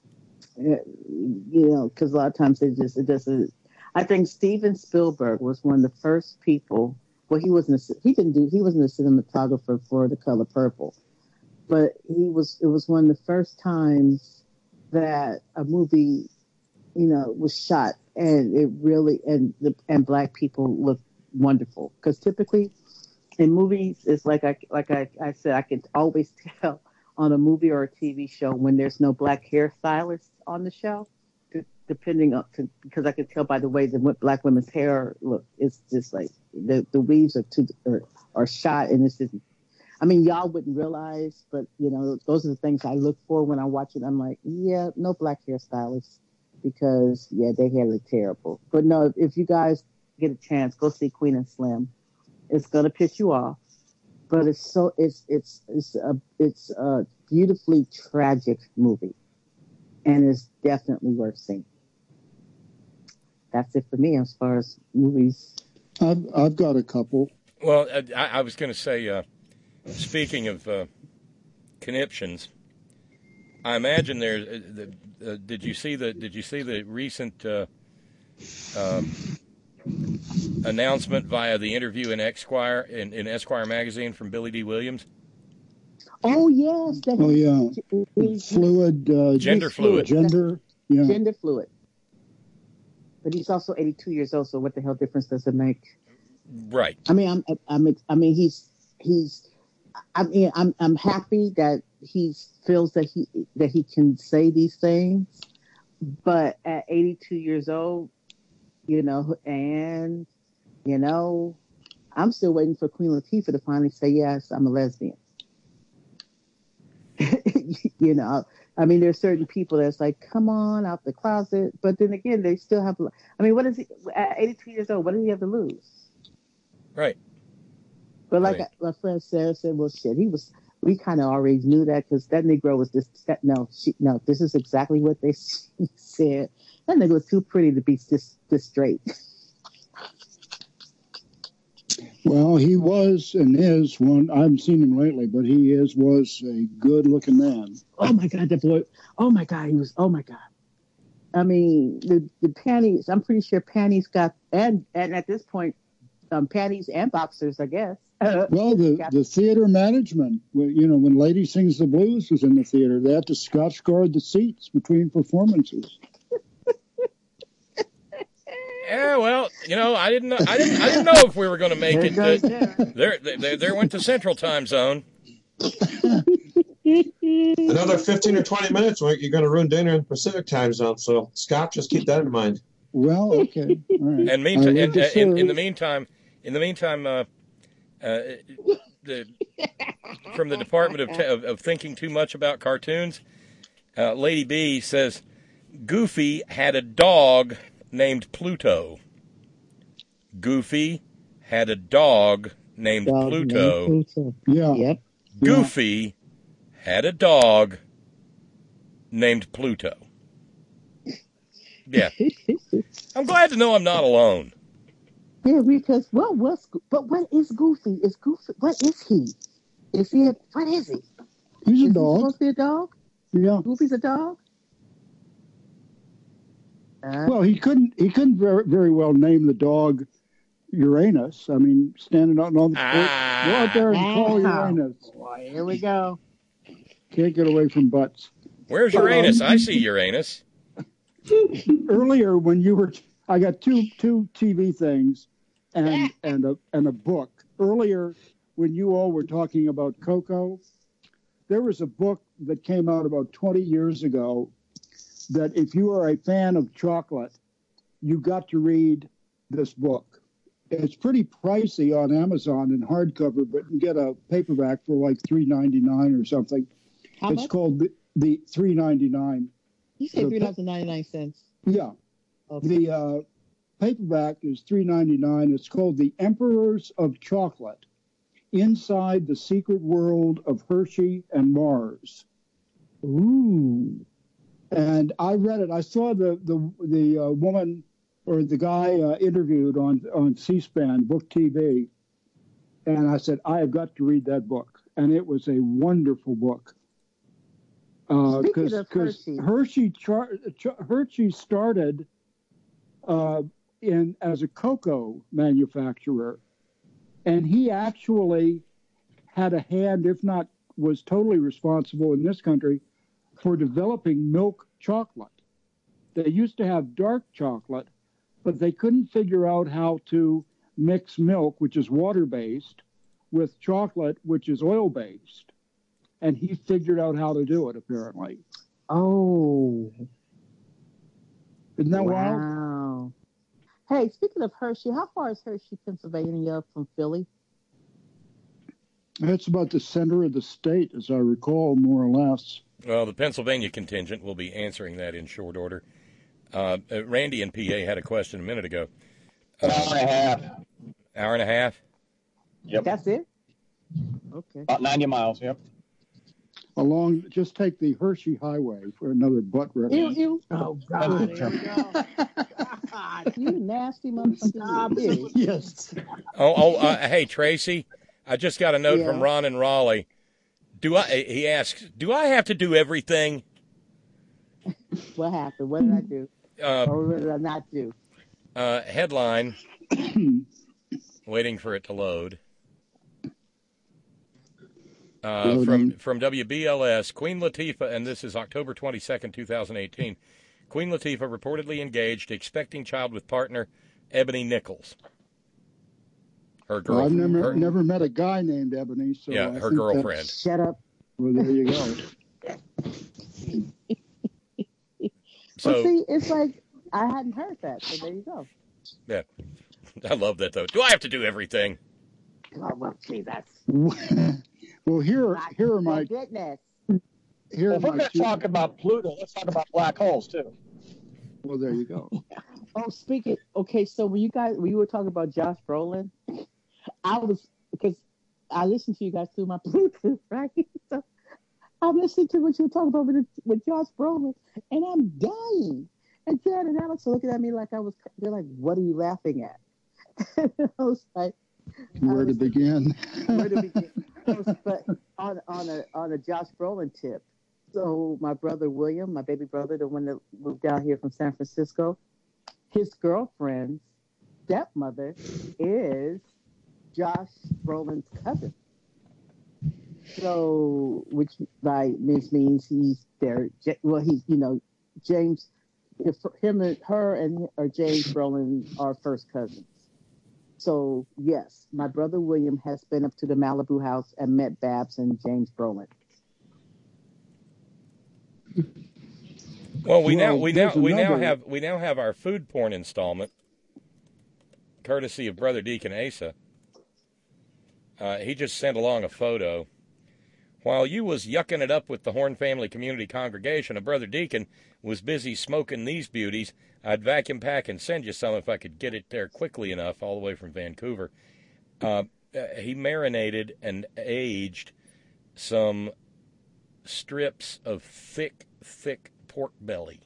Because a lot of times it doesn't. I think Steven Spielberg was one of the first people. Well, he wasn't a cinematographer for The Color Purple, but it was one of the first times that a movie, was shot and it really and black people looked wonderful. Because typically in movies, it's like I said, I can always tell on a movie or a TV show when there's no black hairstylist on the show, because I can tell by the way the black women's hair look. It's just like the weaves are shot, and it's just. I mean, y'all wouldn't realize, but those are the things I look for when I watch it. I'm like, yeah, no black hairstylists, because their hair look terrible. But no, if you guys get a chance, go see Queen and Slim. It's gonna piss you off, but it's a beautifully tragic movie, and it's definitely worth seeing. That's it for me as far as movies. I've got a couple. Well, I was going to say, speaking of conniptions, I imagine there's. Did you see the recent announcement via the interview in Esquire in Esquire magazine from Billy D. Williams? Oh yes. Fluid. Gender fluid. Gender. Yeah. Gender fluid. But he's also 82 years old. So what the hell difference does it make? Right. I mean, I'm happy that he feels that he can say these things. But at 82 years old, I'm still waiting for Queen Latifah to finally say, yes, I'm a lesbian. I mean, there's certain people that's like, come on out the closet. But then again, they still have, I mean, what is he, at 82 years old, what does he have to lose? Right. But like my friend Sarah said, well, shit, we kind of already knew that because that Negro was this is exactly what they said. That nigga was too pretty to be this straight. Well, he was and is one. I haven't seen him lately, but he was a good-looking man. Oh my God, that boy! Oh my God, he was. Oh my God. I mean, the panties. I'm pretty sure panties got and at this point, panties and boxers, I guess. Well, the theater management, when Lady Sings the Blues was in the theater, they had to Scotch guard the seats between performances. Yeah, well, I didn't know if we were going to make it. There went to Central Time Zone. Another 15 or 20 minutes, you're going to ruin dinner in the Pacific Time Zone. So, Scott, just keep that in mind. Well, okay, all right. And in the meantime, from the Department of Thinking Too Much About Cartoons. Lady B says, Goofy had a dog named Pluto. Goofy had a dog named Pluto. Yeah. Yep. Goofy had a dog named Pluto. Yeah. I'm glad to know I'm not alone. Yeah, because what is Goofy? Is Goofy? What is he? What is he? He's a Is dog. he supposed to be a dog? Yeah. Goofy's a dog. Well, he couldn't very well name the dog Uranus. I mean, standing out on the porch, go out there and call Uranus. Boy, here we go. Can't get away from butts. Where's Uranus? I see Uranus. Earlier, when you were, I got two TV things and a book. Earlier, when you all were talking about Coco, there was a book that came out about 20 years ago that if you are a fan of chocolate, you got to read this book. It's pretty pricey on Amazon in hardcover, but you can get a paperback for like $3.99 or something. How It's much? called the $3.99. You said $3.99. Yeah. Okay. The paperback is $3.99. It's called The Emperors of Chocolate: Inside the Secret World of Hershey and Mars. Ooh. And I read it. I saw the woman or the guy interviewed on C-SPAN, Book TV, and I said, I have got to read that book. And it was a wonderful book. Speaking of Hershey. Hershey started as a cocoa manufacturer, and he actually had a hand, if not was totally responsible in this country, for developing milk chocolate. They used to have dark chocolate, but they couldn't figure out how to mix milk, which is water-based, with chocolate, which is oil-based. And he figured out how to do it, apparently. Oh. Isn't that wild? Wow. Hey, speaking of Hershey, how far is Hershey, Pennsylvania from Philly? It's about the center of the state, as I recall, more or less. Well, the Pennsylvania contingent will be answering that in short order. Randy in PA had a question a minute ago. An hour and a half. Hour and a half? Yep. That's it? Okay. About 90 miles, yep. Just take the Hershey Highway for another butt reference. Oh, God. There we go. You nasty motherfucker. Yes. Hey, Tracy, I just got a note from Ron in Raleigh. He asks, do I have to do everything? What happened? What did I do? Or what did I not do? Headline, waiting for it to load. From WBLS, Queen Latifah, and this is October 22nd, 2018. Queen Latifah reportedly engaged, expecting child with partner Ebony Nichols. Her girlfriend. Well, I've never met a guy named Ebony. So yeah, her girlfriend. Shut up. Well, there you go. Well, see, it's like I hadn't heard that, so there you go. Yeah, I love that though. Do I have to do everything? Oh, well, see, that's. Well, here are my. Goodness. Here Well, if we're going to talk about Pluto, let's talk about black holes too. Well, there you go. Oh, okay, so when you were talking about Josh Brolin, because I listened to you guys through my Bluetooth, right? So I'm listening to what you were talking about with Josh Brolin, and I'm dying. And Jan and Alex are looking at me like they're like, what are you laughing at? I was like, where to begin? But on a Josh Brolin tip. So my brother William, my baby brother, the one that moved down here from San Francisco, his girlfriend's stepmother is Josh Brolin's cousin. So, which means he's there. Well, James, her and James Brolin are first cousins. So, yes, my brother William has been up to the Malibu house and met Babs and James Brolin. Well, we now have our food porn installment, courtesy of Brother Deacon Asa. He just sent along a photo. While you was yucking it up with the Horn Family Community Congregation, a brother deacon was busy smoking these beauties. I'd vacuum pack and send you some if I could get it there quickly enough, all the way from Vancouver. He marinated and aged some strips of thick pork belly.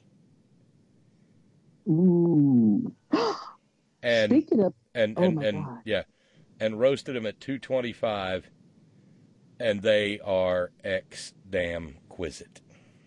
Ooh. And Speaking of, and roasted them at 225, and they are damn-quisite.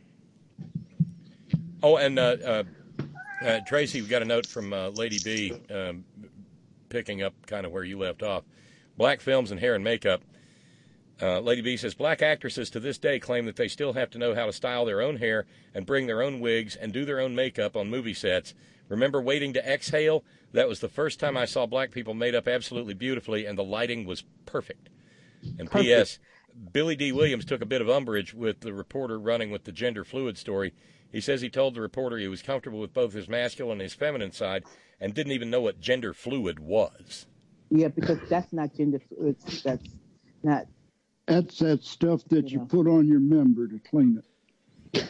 Oh, and Tracy, we got a note from Lady B, picking up kind of where you left off. Black films and hair and makeup. Lady B says, black actresses to this day claim that they still have to know how to style their own hair and bring their own wigs and do their own makeup on movie sets. Remember Waiting to Exhale? That was the first time I saw black people made up absolutely beautifully, and the lighting was perfect. And P.S., Billy D. Williams took a bit of umbrage with the reporter running with the gender fluid story. He says he told the reporter he was comfortable with both his masculine and his feminine side and didn't even know what gender fluid was. Yeah, because that's not gender fluid. That's not. That's that stuff that you put on your member to clean it.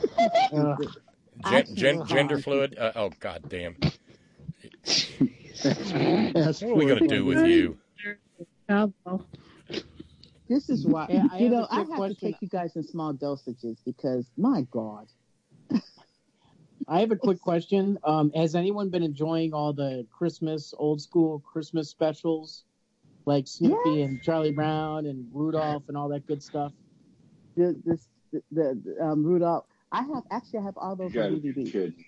Gender fluid? Oh, God damn. What are we going to do with you? This is why, I have to take you guys in small dosages because, my God. I have a quick question. Has anyone been enjoying all the old school Christmas specials? Like Snoopy and Charlie Brown and Rudolph and all that good stuff? The Rudolph. I have all those on DVD. Kidding.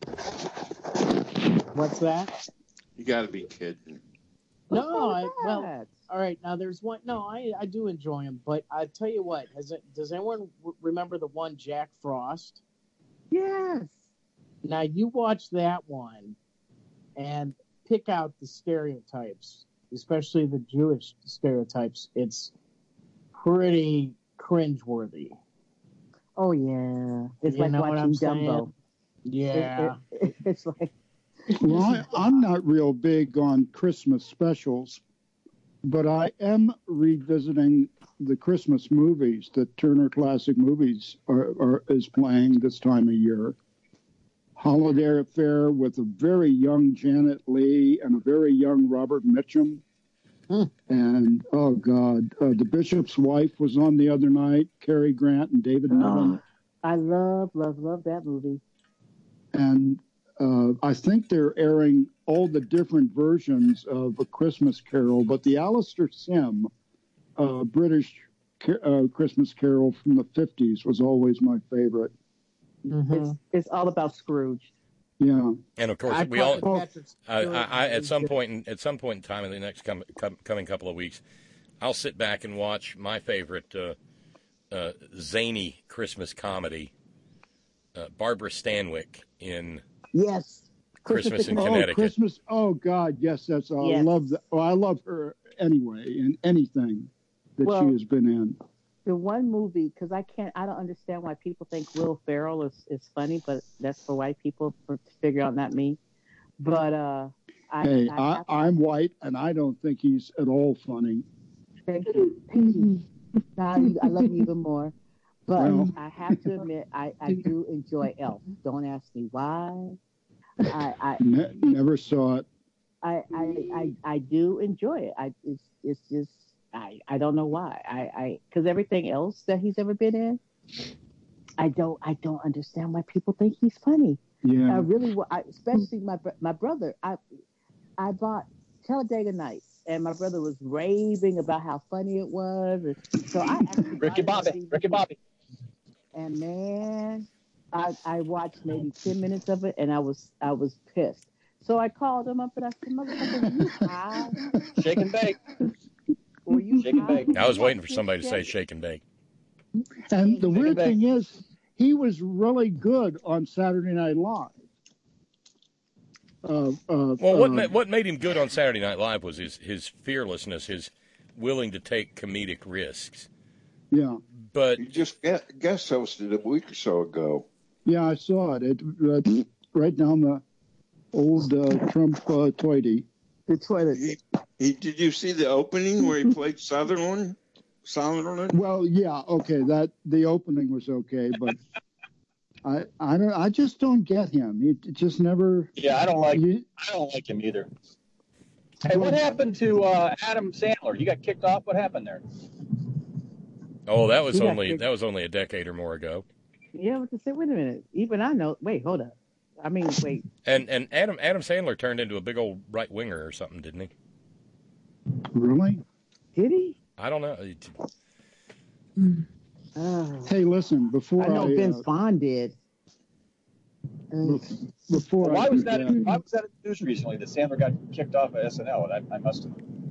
What's that? You got to be kidding. All right. Now there's one. No, I do enjoy them, but I tell you what. Does anyone remember the one Jack Frost? Yes. Now you watch that one and pick out the stereotypes, especially the Jewish stereotypes. It's pretty cringeworthy. Oh yeah, it's like watching Dumbo. Yeah, it's like. Well, I'm not real big on Christmas specials, but I am revisiting the Christmas movies that Turner Classic Movies is playing this time of year. Holiday Affair with a very young Janet Leigh and a very young Robert Mitchum. And, oh, God, The Bishop's Wife was on the other night, Cary Grant and David Niven. I love that movie. And I think they're airing all the different versions of A Christmas Carol, but the Alistair Sim British Christmas Carol from the 50s was always my favorite. Mm-hmm. It's all about Scrooge. Yeah, and of course we all. I at some point in time in the next coming couple of weeks, I'll sit back and watch my favorite zany Christmas comedy, Barbara Stanwyck in Christmas in Connecticut. Christmas! Oh God, yes, that's all. Yes. I love that. Well, I love her anyway in anything that she has been in. The one movie, because I don't understand why people think Will Ferrell is funny, but that's for white people to figure out, not me. But I'm white, and I don't think he's at all funny. Thank you. I love you even more. But I have to admit, I do enjoy Elf. Don't ask me why. I never saw it. I do enjoy it. It's just. I don't know why. Because everything else that he's ever been in, I don't understand why people think he's funny. Yeah. Especially my brother. I bought Talladega Nights, and my brother was raving about how funny it was. So I actually Ricky Bobby. And man, I watched maybe 10 minutes of it, and I was pissed. So I called him up and I said, "Motherfucker, you high? Shake and bake." I was waiting for somebody to say shake and bake. And the weird thing is, he was really good on Saturday Night Live. What made him good on Saturday Night Live was his fearlessness, his willing to take comedic risks. Yeah. But you just guest hosted a week or so ago. Yeah, I saw it. It right down the old Trump toilet. The toilet. Did you see the opening where he played Sutherland? Well, yeah, okay. The opening was okay, but I just don't get him. He just never. Yeah, I don't like him either. Hey, what happened to Adam Sandler? He got kicked off. What happened there? Oh, that was only a decade or more ago. Yeah, what to say? Wait a minute. Even I know. Wait, hold up. I mean, wait. And Adam Sandler turned into a big old right winger or something, didn't he? Really? Did he? I don't know. Hey, listen. Before I know Vince Vaughn did. Before why was that in the news recently that Sandler got kicked off of SNL? And I must have.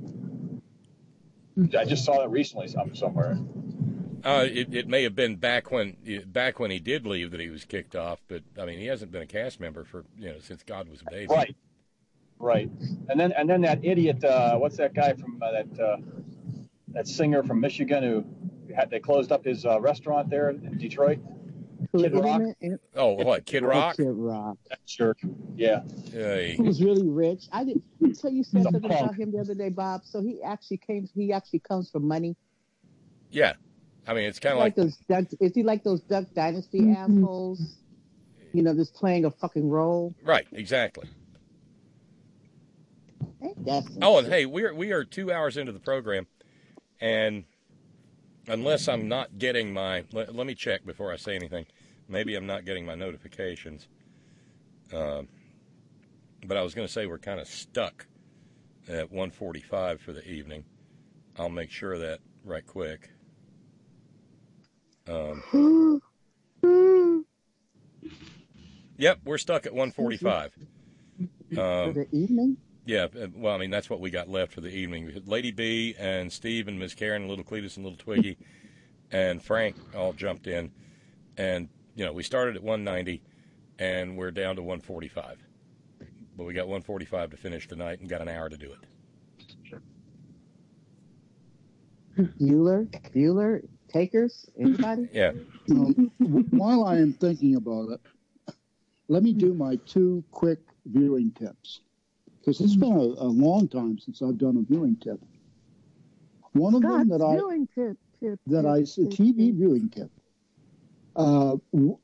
I just saw that recently somewhere. It may have been back when he did leave that he was kicked off, but I mean he hasn't been a cast member for since God was a baby. Right. And then that idiot, what's that guy from that singer from Michigan who they closed up his restaurant there in Detroit? Kid Rock. Oh, what? Kid Rock? Kid Rock. Sure. Yeah. He was really rich. I didn't tell you said something about him the other day, Bob. So he actually comes from money. Yeah. I mean, it's kind of like those Duck. Is he like those Duck Dynasty assholes? Just playing a fucking role. Right. Exactly. And hey, we are 2 hours into the program, and unless I'm not getting let me check before I say anything. Maybe I'm not getting my notifications. But I was going to say we're kind of stuck at 1:45 for the evening. I'll make sure of that right quick. Yep, we're stuck at 1:45. For the evening? Yeah, well, I mean, that's what we got left for the evening. Lady B and Steve and Miss Karen, Little Cletus and Little Twiggy, and Frank all jumped in. And, we started at 190, and we're down to 145. But we got 145 to finish tonight and got an hour to do it. Bueller, takers, anybody? Yeah. While I am thinking about it, let me do my 2 quick viewing tips. Because it's been a long time since I've done a viewing tip. One of them TV viewing tip. On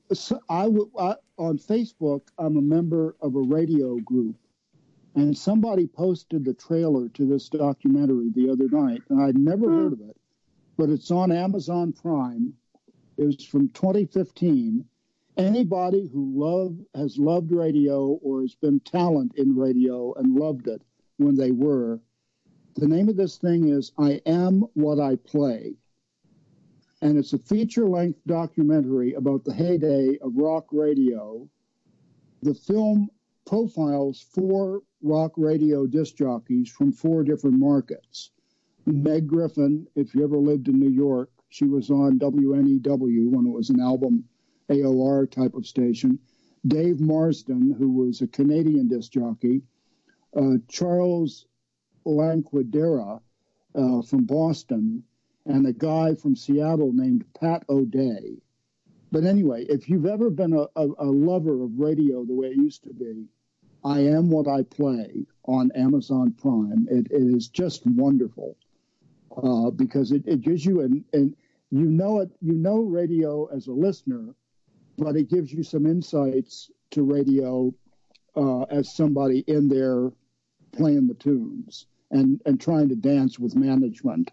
Facebook, I'm a member of a radio group, and somebody posted the trailer to this documentary the other night, and I'd never heard of it, but it's on Amazon Prime. It was from 2015. Anybody who has loved radio or has been talent in radio and loved it when they were, the name of this thing is I Am What I Play. And it's a feature-length documentary about the heyday of rock radio. The film profiles 4 rock radio disc jockeys from 4 different markets. Meg Griffin, if you ever lived in New York, she was on WNEW when it was an album AOR type of station. Dave Marsden, who was a Canadian disc jockey. Charles Lanquidera from Boston, and a guy from Seattle named Pat O'Day. But anyway, if you've ever been a lover of radio the way it used to be, I Am What I Play on Amazon Prime. It is just wonderful because it gives you and you know radio as a listener, but it gives you some insights to radio as somebody in there playing the tunes and trying to dance with management.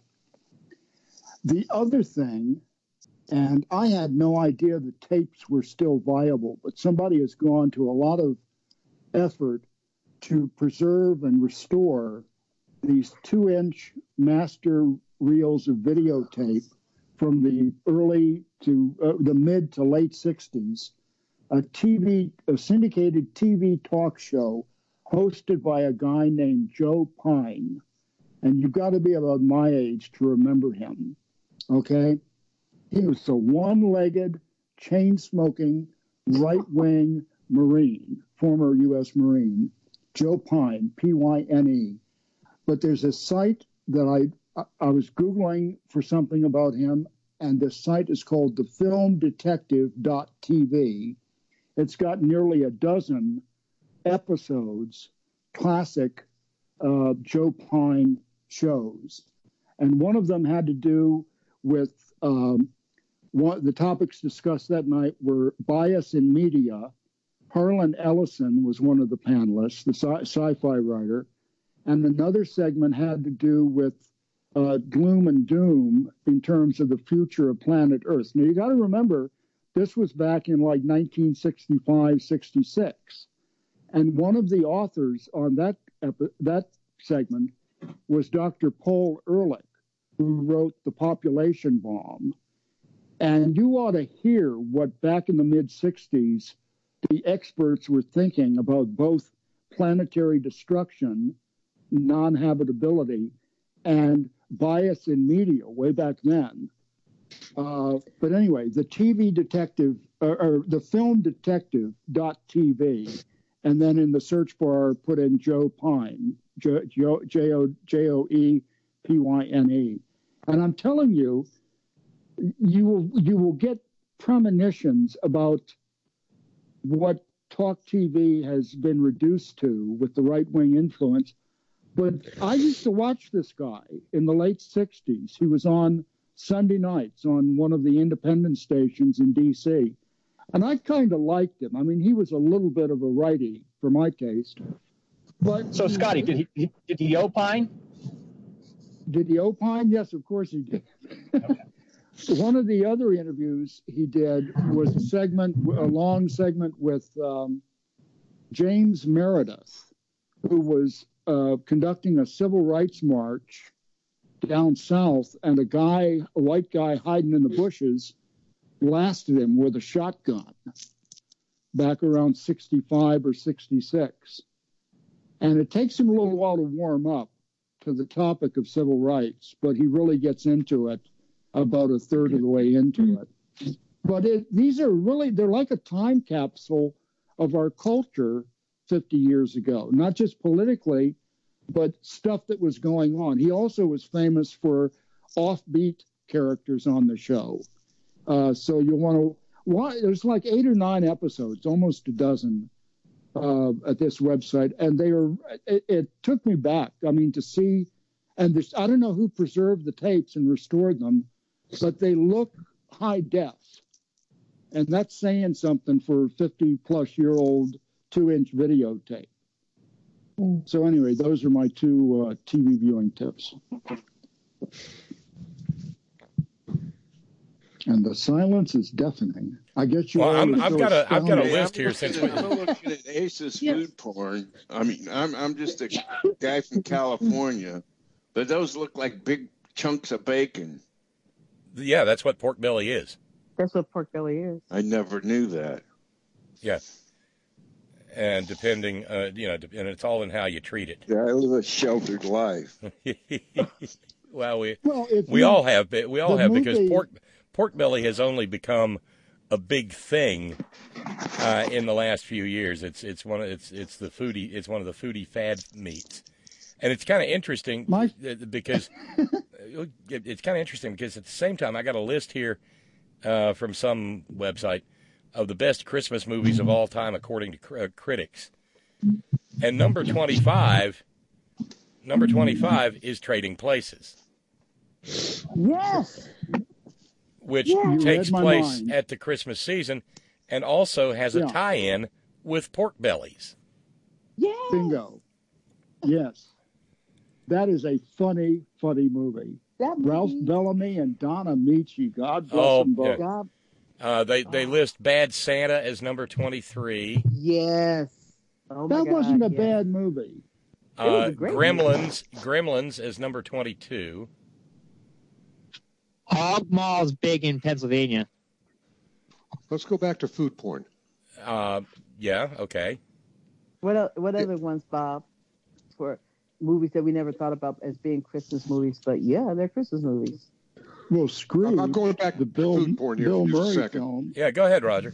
The other thing, and I had no idea the tapes were still viable, but somebody has gone to a lot of effort to preserve and restore these 2-inch master reels of videotape from the early to the mid to late 60s, a syndicated TV talk show hosted by a guy named Joe Pine. And you've got to be about my age to remember him, okay? He was a one-legged, chain-smoking, right-wing Marine, former U.S. Marine, Joe Pine, P-Y-N-E. But there's a site that I was Googling for something about him, and the site is called thefilmdetective.tv. It's got nearly a dozen episodes, classic Joe Pine shows. And one of them had to do with the topics discussed that night were bias in media. Harlan Ellison was one of the panelists, the sci-fi writer. And another segment had to do with gloom and doom in terms of the future of planet Earth. Now, you got to remember, this was back in like 1965, 66. And one of the authors on that segment was Dr. Paul Ehrlich, who wrote The Population Bomb. And you ought to hear what back in the mid-60s, the experts were thinking about both planetary destruction, non-habitability, and bias in media way back then. But anyway, the TV detective, or the film detective.tv, and then in the search bar, put in Joe Pine, Joepyne. And I'm telling you, you will get premonitions about what talk TV has been reduced to with the right-wing influence. But I used to watch this guy in the late 60s. He was on Sunday nights on one of the independent stations in D.C. And I kind of liked him. I mean, he was a little bit of a righty for my taste. But so, Scotty, did he opine? Did he opine? Yes, of course he did. Okay. One of the other interviews he did was a long segment with James Meredith, who was conducting a civil rights march down south, and a white guy hiding in the bushes blasted him with a shotgun back around 65 or 66. And it takes him a little while to warm up to the topic of civil rights, but he really gets into it about a third of the way into it. But these are really, they're like a time capsule of our culture 50 years ago, not just politically, but stuff that was going on. He also was famous for offbeat characters on the show. So you'll want to watch, there's like 8 or 9 episodes, almost a dozen at this website. And it took me back, I mean, to see, and I don't know who preserved the tapes and restored them, but they look high def. And that's saying something for a 50-plus-year-old 2-inch videotape. So anyway, those are my 2 TV viewing tips. And the silence is deafening. I guess you. Well, I've got a list here since I'm looking at Ace's food porn. I mean, I'm just a guy from California, but those look like big chunks of bacon. Yeah, that's what pork belly is. That's what pork belly is. I never knew that. Yeah. And depending, and it's all in how you treat it. Yeah, I live a sheltered life. Well, we all have because pork belly has only become a big thing in the last few years. It's one of the foodie fad meats, and it's kind of interesting because at the same time I got a list here from some website of the best Christmas movies of all time according to critics, and number 25 is Trading Places. Yes. Which takes place at the Christmas season and also has a tie-in with pork bellies. Yeah. Bingo. Yes. That is a funny movie. Ralph Bellamy and Donna Michi. God bless them both. Yeah. They list Bad Santa as number 23. Yes. That wasn't a bad movie. Gremlins as number 22. Hog Mall's big in Pennsylvania. Let's go back to food porn. Yeah, okay. What other ones, Bob, for movies that we never thought about as being Christmas movies? But yeah, they're Christmas movies. Well, Scrooge. I'm going back to food porn here for just a second. Film. Yeah, go ahead, Roger.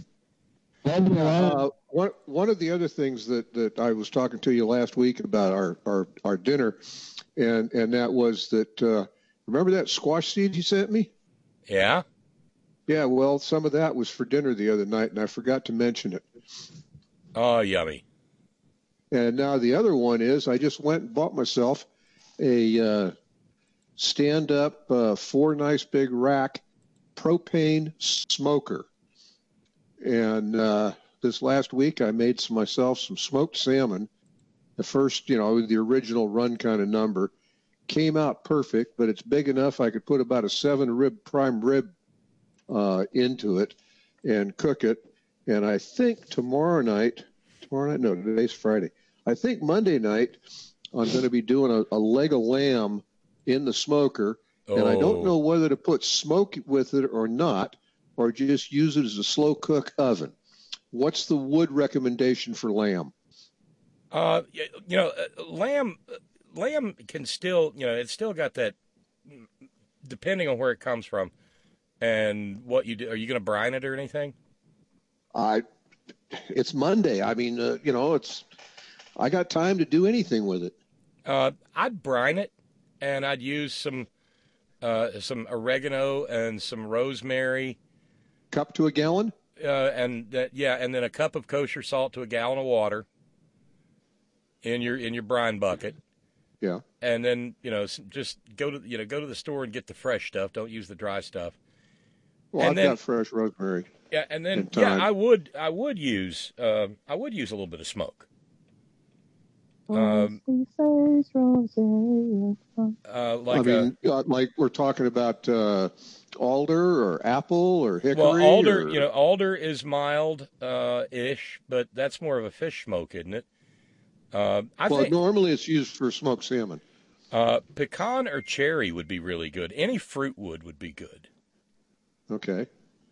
One of the other things that I was talking to you last week about our dinner, and that was that. Remember that squash seed you sent me? Yeah. Yeah, well, some of that was for dinner the other night, and I forgot to mention it. Oh, yummy. And now the other one is I just went and bought myself a stand-up 4 nice big rack propane smoker. And this last week I made myself some smoked salmon. The first, the original run kind of number. Came out perfect, but it's big enough I could put about a 7 prime rib into it and cook it. And I think tomorrow night, no, today's Friday. I think Monday night I'm going to be doing a leg of lamb in the smoker, and I don't know whether to put smoke with it or not, or just use it as a slow cook oven. What's the wood recommendation for lamb? Lamb can still, it's still got that, depending on where it comes from and what you do. Are you going to brine it or anything? It's Monday. I mean, I got time to do anything with it. I'd brine it, and I'd use some oregano and some rosemary. Cup to a gallon? And then a cup of kosher salt to a gallon of water in your brine bucket. Yeah. And then, just go to the store and get the fresh stuff. Don't use the dry stuff. Well, I've got fresh rosemary. Yeah, and then I would use a little bit of smoke. Like we're talking about alder or apple or hickory. Well, alder is mild ish, but that's more of a fish smoke, isn't it? I think normally it's used for smoked salmon. Pecan or cherry would be really good. Any fruit would be good. Okay.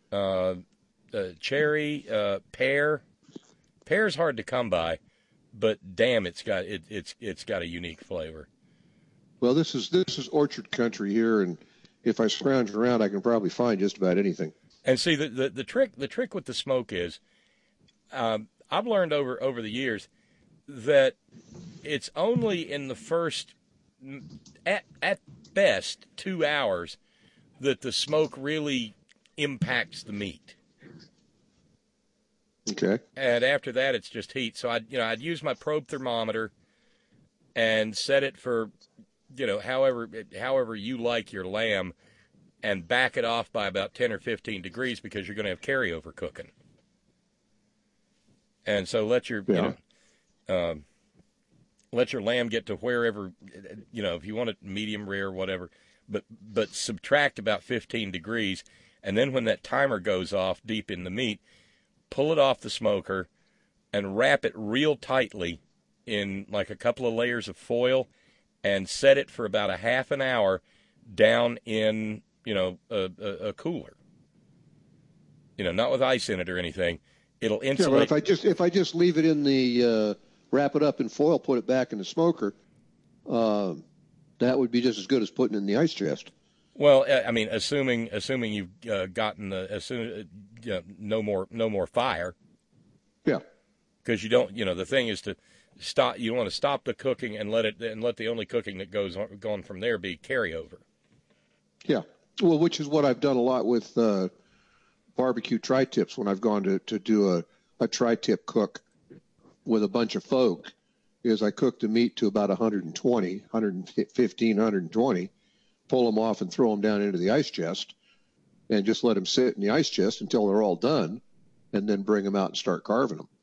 Cherry, pear. Pear's hard to come by, but damn, it's got a unique flavor. Well, this is orchard country here, and if I scrounge around, I can probably find just about anything. And see, the trick with the smoke is, I've learned over the years that it's only in the first, at best, 2 hours that the smoke really impacts the meat. Okay. And after that, it's just heat. So I'd use my probe thermometer and set it for, however you like your lamb, and back it off by about 10 or 15 degrees because you're going to have carryover cooking. And so let your lamb get to wherever, if you want it medium rare, whatever, but subtract about 15 degrees. And then when that timer goes off deep in the meat, pull it off the smoker and wrap it real tightly in like a couple of layers of foil and set it for about a half an hour down in, a cooler. Not with ice in it or anything. It'll insulate. Yeah, but if I just leave it in the wrap it up in foil, put it back in the smoker, that would be just as good as putting it in the ice chest. Well, I mean, assuming you've gotten no more fire. Yeah. Because you don't, the thing is to stop. You want to stop the cooking and let the only cooking that goes on from there be carryover. Yeah. Well, which is what I've done a lot with barbecue tri-tips when I've gone to do a tri-tip cook with a bunch of folk, is I cook the meat to about 120, 115, 120, pull them off and throw them down into the ice chest, and just let them sit in the ice chest until they're all done, and then bring them out and start carving them.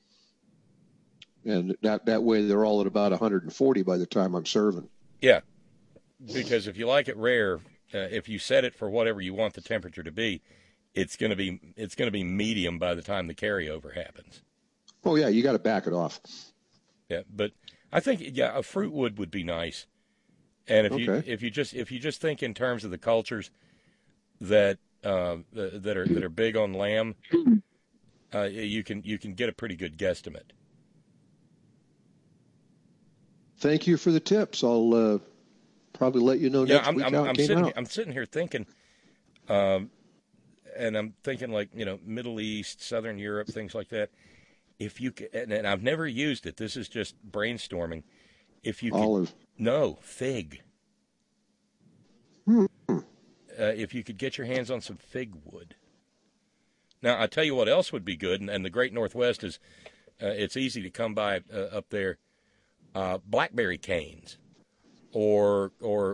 And that way they're all at about 140 by the time I'm serving. Yeah, because if you like it rare, if you set it for whatever you want the temperature to be, it's going to be medium by the time the carryover happens. Oh yeah, you got to back it off. Yeah, but I think a fruit would be nice. And if you just think in terms of the cultures that are big on lamb, you can get a pretty good guesstimate. Thank you for the tips. I'll probably let you know next week how it came out. I'm sitting here thinking, and I'm thinking like Middle East, Southern Europe, things like that. If you could, and I've never used it. This is just brainstorming. If you could, no fig. If you could get your hands on some fig wood. Now I tell you what else would be good, and the Great Northwest is it's easy to come by up there. Blackberry canes, or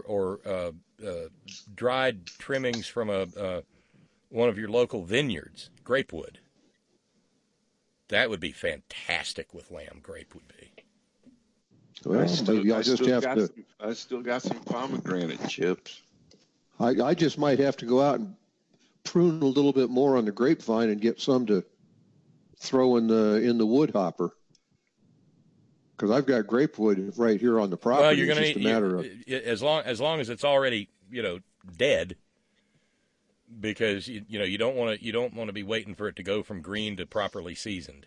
dried trimmings from one of your local vineyards, grapewood. That would be fantastic with lamb. Grape would be. Well, maybe I'll just have to. I still got some pomegranate chips. I just might have to go out and prune a little bit more on the grapevine and get some to throw in the wood hopper. Because I've got grapewood right here on the property. Well, you're going to need matter of as long as it's already dead, because you don't want to be waiting for it to go from green to properly seasoned.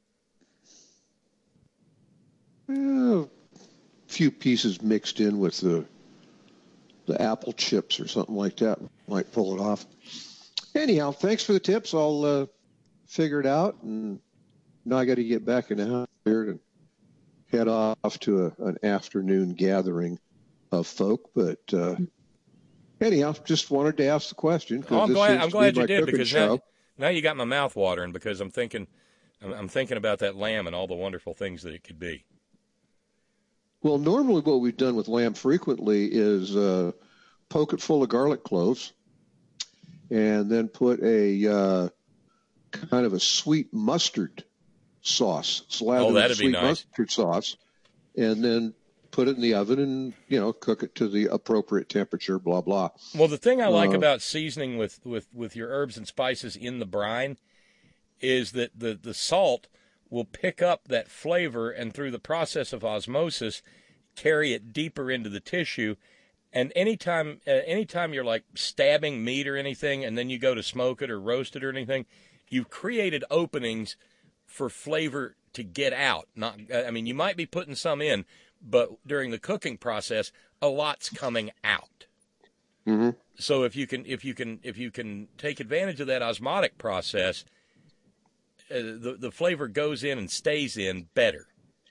A few pieces mixed in with the apple chips or something like that might pull it off. Anyhow, thanks for the tips. I'll figure it out, and now I got to get back in the house here and head off to an afternoon gathering of folk. But anyhow, just wanted to ask the question. I'm glad you did, because now you got my mouth watering, because I'm thinking about that lamb and all the wonderful things that it could be. Well, normally what we've done with lamb frequently is poke it full of garlic cloves and then put a kind of a sweet mustard sauce, slather with sweet mustard sauce, and then put it in the oven and, cook it to the appropriate temperature, blah, blah. Well, the thing I like about seasoning with your herbs and spices in the brine is that the salt will pick up that flavor and, through the process of osmosis, carry it deeper into the tissue. And anytime you're like stabbing meat or anything, and then you go to smoke it or roast it or anything, you've created openings for flavor to get out. You might be putting some in, but during the cooking process, a lot's coming out. Mm-hmm. So if you can take advantage of that osmotic process, the flavor goes in and stays in better.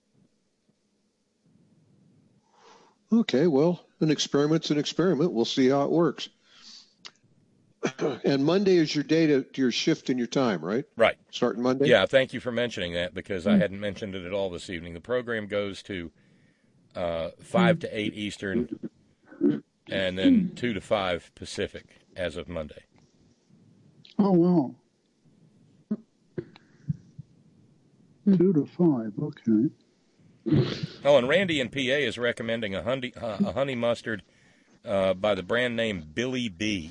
Okay, well, an experiment's an experiment. We'll see how it works. And Monday is your day to your shift in your time, right? Right. Starting Monday? Yeah, thank you for mentioning that, because I hadn't mentioned it at all this evening. The program goes to 5 to 8 Eastern and then 2 to 5 Pacific as of Monday. Oh, wow. 2 to 5, okay. Oh, and Randy in PA is recommending a honey mustard by the brand name Billy B.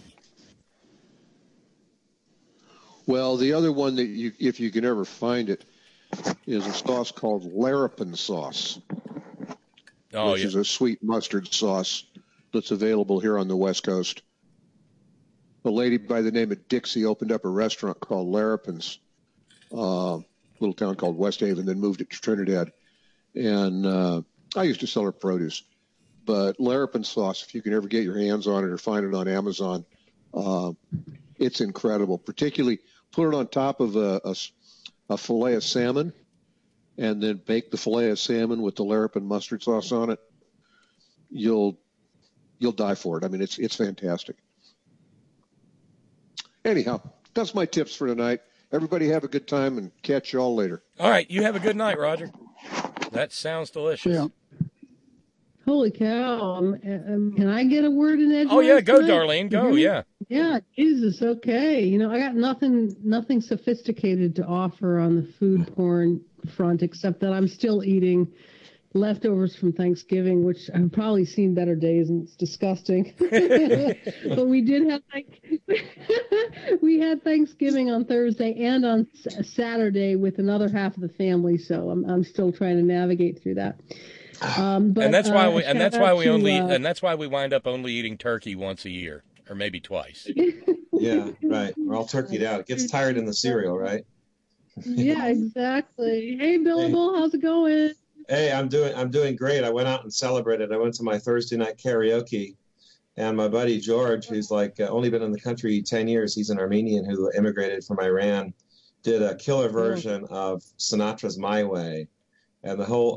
Well, the other one that if you can ever find it, is a sauce called Larapin sauce, which is a sweet mustard sauce that's available here on the West Coast. A lady by the name of Dixie opened up a restaurant called Larapin's, little town called West Haven, then moved it to Trinidad. And I used to sell her produce. But Larapin sauce, if you can ever get your hands on it or find it on Amazon, it's incredible. Particularly, put it on top of a fillet of salmon, and then bake the fillet of salmon with the Larapin mustard sauce on it. You'll die for it. I mean, it's fantastic. Anyhow, that's my tips for tonight. Everybody have a good time, and catch you all later. All right, you have a good night, Roger. That sounds delicious. Yeah. Holy cow. Can I get a word in edgewise? Oh, yeah, go, tonight? Darlene, go, yeah. Yeah, Jesus, okay. I got nothing sophisticated to offer on the food porn front, except that I'm still eating leftovers from Thanksgiving, which I've probably seen better days, and it's disgusting. But we did have we had Thanksgiving on Thursday and on Saturday with another half of the family, so I'm still trying to navigate through that. But, and that's why we wind up only eating turkey once a year, or maybe twice. Yeah, right. We're all turkeyed out. It gets tired in the cereal, right? Yeah, exactly. Hey, Billable, how's it going? Hey, I'm doing great. I went out and celebrated. I went to my Thursday night karaoke, and my buddy George, who's only been in the country 10 years, he's an Armenian who immigrated from Iran, did a killer version of Sinatra's "My Way," and the whole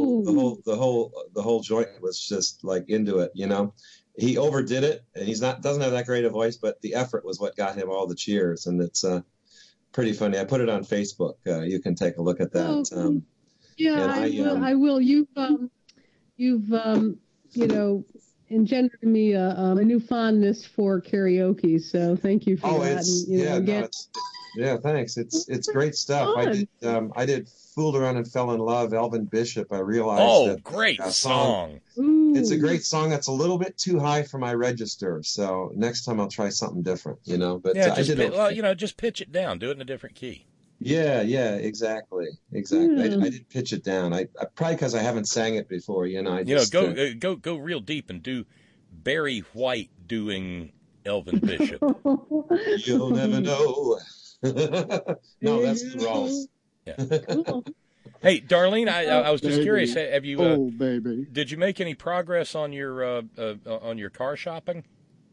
joint was just into it. He overdid it, and doesn't have that great a voice, but the effort was what got him all the cheers, and it's pretty funny. I put it on Facebook. You can take a look at that. Oh, yeah, I will. You've engendered in me a new fondness for karaoke. So thank you for that. Thanks. It's great stuff. I did Fooled Around and Fell in Love, Elvin Bishop. I realized that great song. It's a great song that's a little bit too high for my register. So next time I'll try something different, But just pitch it down. Do it in a different key. Yeah, exactly. I did pitch it down. I probably because I haven't sang it before, Go real deep and do Barry White doing Elvin Bishop. You'll never know. No, that's the Rawls. Yeah. Cool. Hey, Darlene, I was just curious. Have you? Baby. Did you make any progress on your car shopping?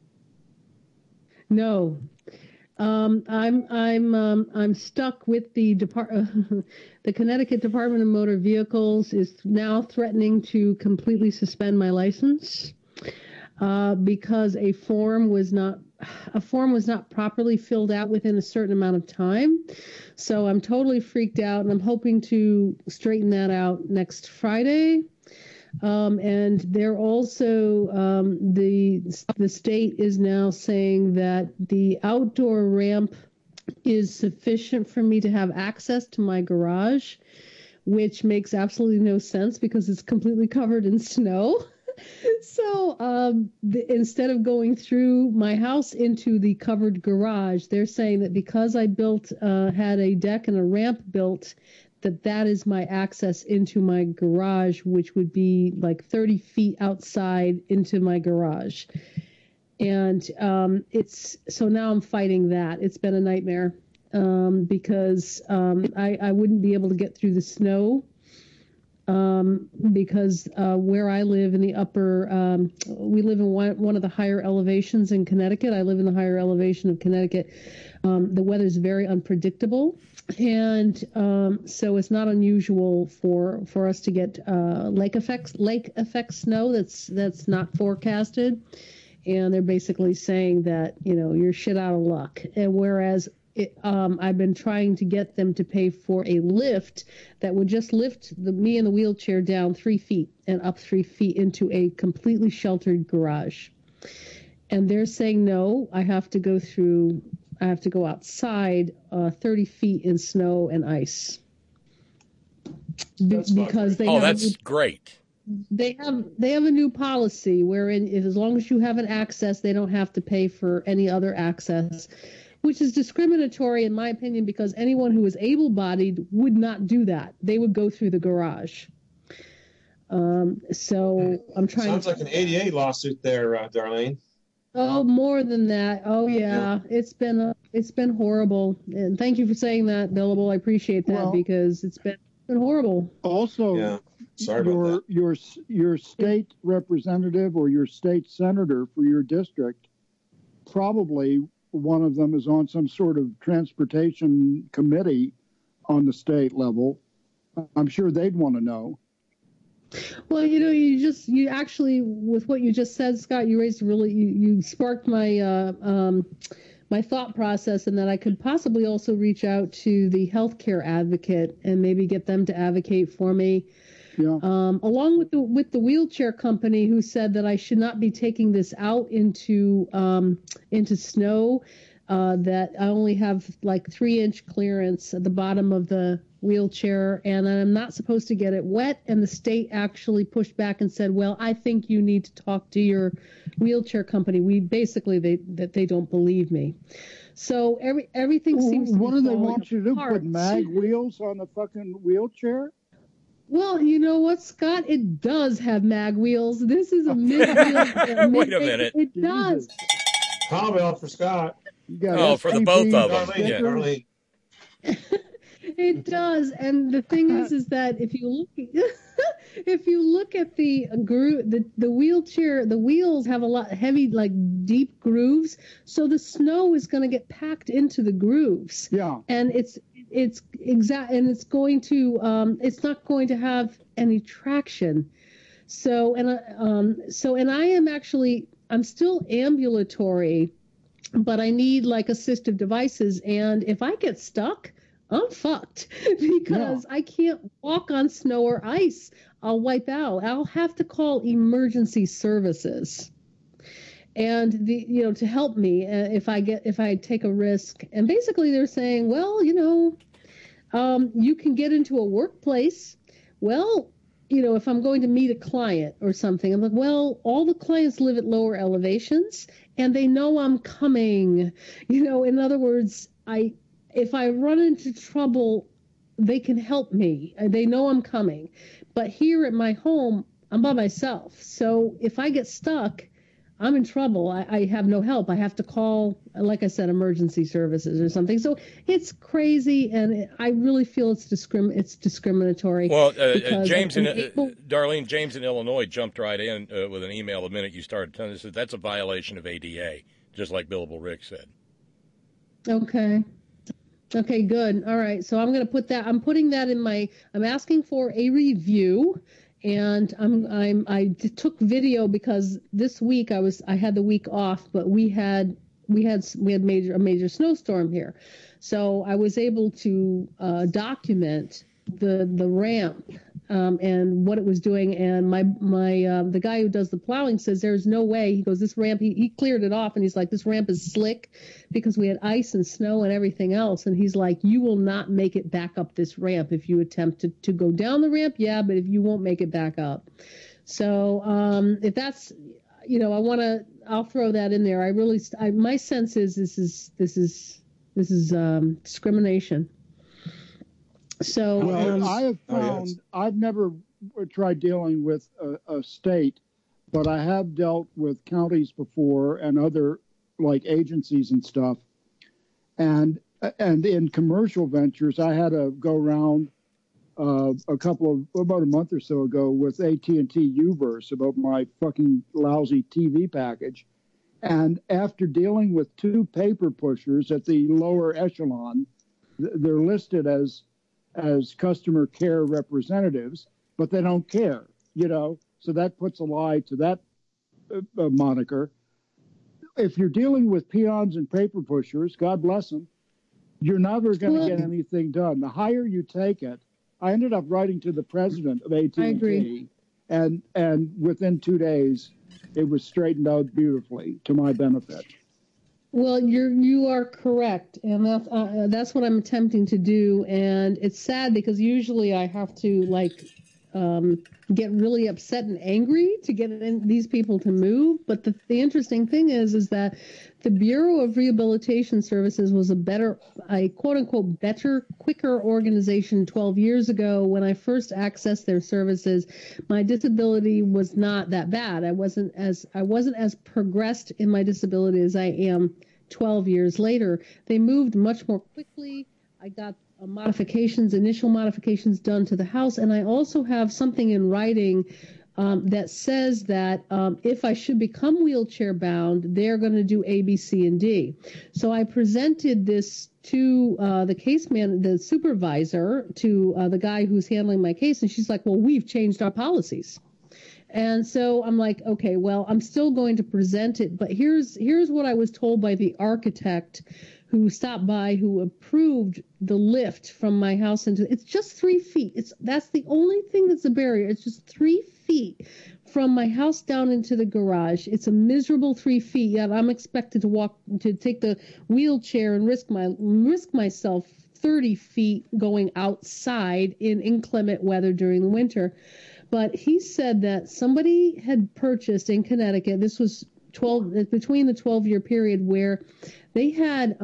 No. I'm stuck with the the Connecticut Department of Motor Vehicles is now threatening to completely suspend my license because a form was not properly filled out within a certain amount of time. So I'm totally freaked out, and I'm hoping to straighten that out next Friday. And they're also the state is now saying that the outdoor ramp is sufficient for me to have access to my garage, which makes absolutely no sense because it's completely covered in snow. So instead of going through my house into the covered garage, they're saying that because I had a deck and a ramp built, that is my access into my garage, which would be like 30 feet outside into my garage. And so now I'm fighting that. It's been a nightmare because I wouldn't be able to get through the snow because where I live in the upper, we live in one of the higher elevations in Connecticut. I live in the higher elevation of Connecticut. The weather is very unpredictable. And so it's not unusual for us to get lake effect snow that's not forecasted. And they're basically saying that, you're shit out of luck. And whereas I've been trying to get them to pay for a lift that would just lift me in the wheelchair down 3 feet and up 3 feet into a completely sheltered garage. And they're saying, no, I have to go outside 30 feet in snow and ice. Because that's great. They have a new policy wherein as long as you have an access, they don't have to pay for any other access, which is discriminatory in my opinion because anyone who is able-bodied would not do that. They would go through the garage. So I'm trying. Sounds like an ADA lawsuit there, Darlene. Oh, more than that. Oh, yeah. It's been horrible. And thank you for saying that, Billable. I appreciate that because it's been horrible. Also, sorry about that. Your state representative or your state senator for your district, probably one of them is on some sort of transportation committee on the state level. I'm sure they'd want to know. Well, you actually, with what you just said, Scott, you sparked my my thought process, and that I could possibly also reach out to the healthcare advocate and maybe get them to advocate for me. Yeah. Along with the wheelchair company who said that I should not be taking this out into snow, that I only have like 3-inch clearance at the bottom of the wheelchair and I'm not supposed to get it wet. And the state actually pushed back and said, well, I think you need to talk to your wheelchair company. They don't believe me. So everything seems to what be do they want you to do? apart. Put mag wheels on the fucking wheelchair? Well, you know what, Scott? It does have mag wheels. This is a mid-wheel. Wait a minute. It does. Cowbell for Scott. For the both of them. Darlene. It does, and the thing is that if you look at the wheelchair, the wheels have a lot heavy, like deep grooves, so the snow is going to get packed into the grooves. Yeah, and it's going to it's not going to have any traction. So I am actually I'm still ambulatory. but I need like assistive devices. And if I get stuck, I'm fucked because I can't walk on snow or ice. I'll wipe out. I'll have to call emergency services. And to help me if I take a risk. And basically they're saying, well, you can get into a workplace. Well, if I'm going to meet a client or something, I'm like, well, all the clients live at lower elevations and they know I'm coming. In other words, if I run into trouble, they can help me. They know I'm coming. But here at my home, I'm by myself. So if I get stuck, I'm in trouble. I have no help. I have to call, like I said, emergency services or something. So it's crazy, and I really feel it's discriminatory. Well, Darlene, James in Illinois jumped right in with an email the minute you started telling us that that's a violation of ADA, just like Billable Rick said. Okay, good. All right. So I'm going to put that. I'm putting that in I'm asking for a review. And I took video because this week I had the week off, but we had a major snowstorm here, so I was able to document the ramp and what it was doing. And my the guy who does the plowing says there's no way. He goes, this ramp, he cleared it off, and he's like, this ramp is slick because we had ice and snow and everything else. And he's like, you will not make it back up this ramp if you attempt to go down the ramp. Yeah, but if you won't make it back up. So if that's, I'll throw that in there. My sense is this is discrimination. So I have found I've never tried dealing with a state, but I have dealt with counties before and other like agencies and stuff. And in commercial ventures, I had to go around about a month or so ago with AT&T Uverse about my fucking lousy TV package. And after dealing with two paper pushers at the lower echelon, they're listed as customer care representatives, but they don't care, so that puts a lie to that moniker. If you're dealing with peons and paper pushers, God bless them, you're never going to get anything done. The higher you take it, I ended up writing to the president of AT&T, and within 2 days, it was straightened out beautifully to my benefit. Well, you are correct, and that's what I'm attempting to do. And it's sad because usually I have to get really upset and angry to get these people to move. But the interesting thing is that the Bureau of Rehabilitation Services was a quote unquote better, quicker organization 12 years ago. When I first accessed their services, my disability was not that bad. I wasn't as progressed in my disability as I am 12 years later. They moved much more quickly. I got initial modifications done to the house, and I also have something in writing that says that if I should become wheelchair bound, they're going to do A, B, C, and D. So I presented this to the supervisor, to the guy who's handling my case, and she's like, well, we've changed our policies. And so I'm like, okay, well, I'm still going to present it, but here's what I was told by the architect who stopped by, who approved the lift from my house it's just 3 feet. That's the only thing that's a barrier. It's just 3 feet from my house down into the garage. It's a miserable 3 feet. Yet I'm expected to take the wheelchair and risk myself 30 feet going outside in inclement weather during the winter. But he said that somebody had purchased in Connecticut, this was between the 12-year period, where they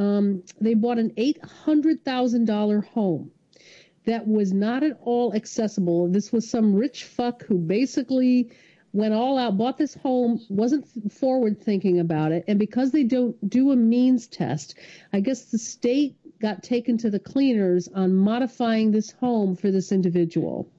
bought an $800,000 home that was not at all accessible. This was some rich fuck who basically went all out, bought this home, wasn't forward thinking about it. And because they don't do a means test, I guess the state got taken to the cleaners on modifying this home for this individual.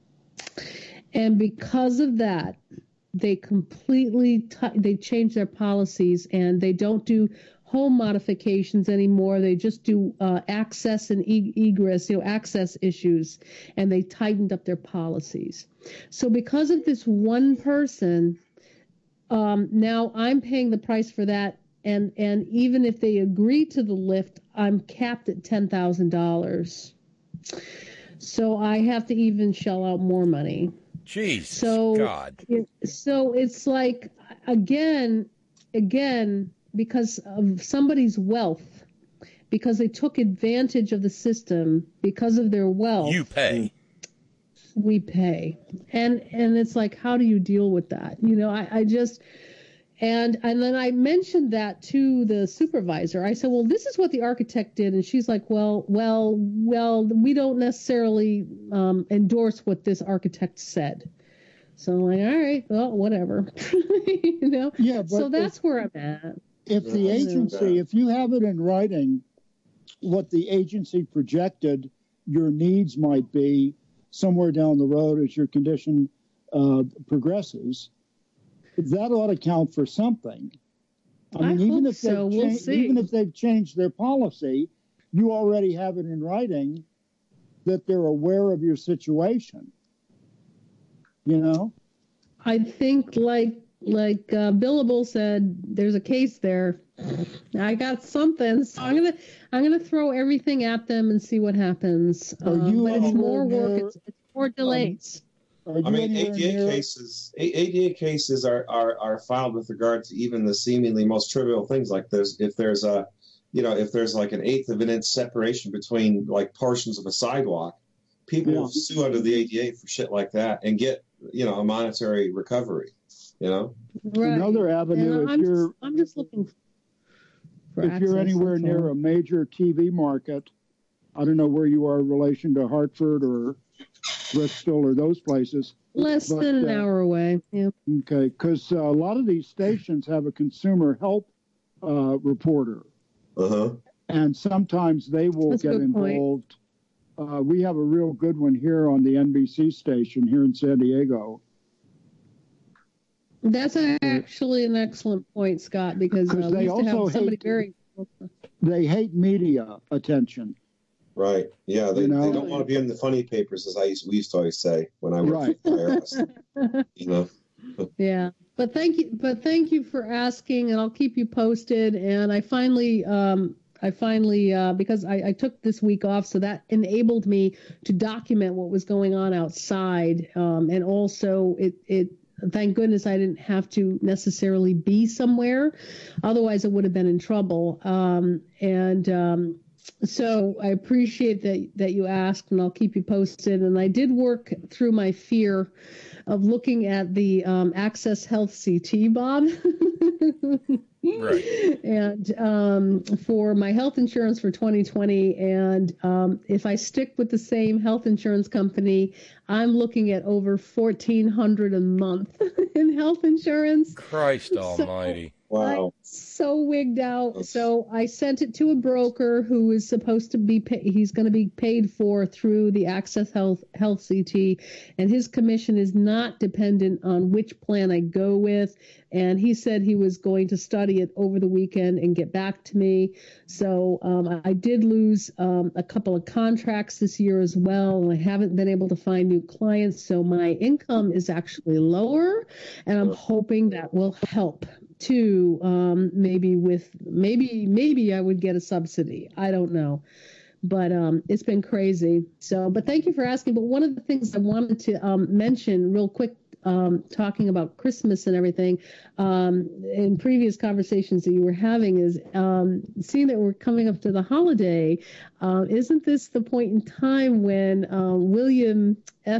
And because of that, they completely they changed their policies, and they don't do home modifications anymore. They just do access and egress, access issues, and they tightened up their policies. So because of this one person, now I'm paying the price for that, and even if they agree to the lift, I'm capped at $10,000. So I have to even shell out more money. Jesus God. So it's like, again, because of somebody's wealth, because they took advantage of the system, because of their wealth. You pay. We pay. And it's like, how do you deal with that? You know, I just... And then I mentioned that to the supervisor. I said, well, this is what the architect did. And she's like, well, we don't necessarily endorse what this architect said. So I'm like, all right, well, whatever. You know? Yeah, but so that's where I'm at. If the agency, if you have it in writing, what the agency projected your needs might be somewhere down the road as your condition progresses, that ought to count for something. I mean, even if they've changed their policy, you already have it in writing that they're aware of your situation. You know? I think like Billable said, there's a case there. I got something, so I'm gonna throw everything at them and see what happens. But it's more work. It's more delays. I mean, ADA cases are filed with regard to even the seemingly most trivial things, like if there's like an eighth of an inch separation between like portions of a sidewalk, people will sue under the ADA for shit like that and get, a monetary recovery, Right. Another avenue, I'm just looking for if you're anywhere near a major TV market, I don't know where you are in relation to Hartford or Bristol or those places. Less than an hour away. Yeah. Okay, because a lot of these stations have a consumer help reporter. Uh-huh. And sometimes they will get involved. We have a real good one here on the NBC station here in San Diego. That's actually an excellent point, Scott, because we used to have somebody very... They hate media attention. Right. Yeah, they don't want to be in the funny papers, as we used to always say when I worked for IRS. Yeah. But thank you for asking, and I'll keep you posted. And I finally because I took this week off, so that enabled me to document what was going on outside. And also it thank goodness I didn't have to necessarily be somewhere. Otherwise I would have been in trouble. So I appreciate that you asked, and I'll keep you posted. And I did work through my fear of looking at the Access Health CT, Bob. Right. And for my health insurance for 2020, and if I stick with the same health insurance company, I'm looking at over $1,400 a month in health insurance. Christ almighty. Wow. I'm so wigged out. So I sent it to a broker who is supposed to be he's going to be paid for through the Access Health CT, and his commission is not dependent on which plan I go with. And he said he was going to study it over the weekend and get back to me. So I did lose a couple of contracts this year as well, and I haven't been able to find new clients. So my income is actually lower, and I'm hoping that will help too. Maybe I would get a subsidy. I don't know. But it's been crazy. So, but thank you for asking. But one of the things I wanted to mention real quick, talking about Christmas and everything, in previous conversations that you were having, is seeing that we're coming up to the holiday. Isn't this the point in time when William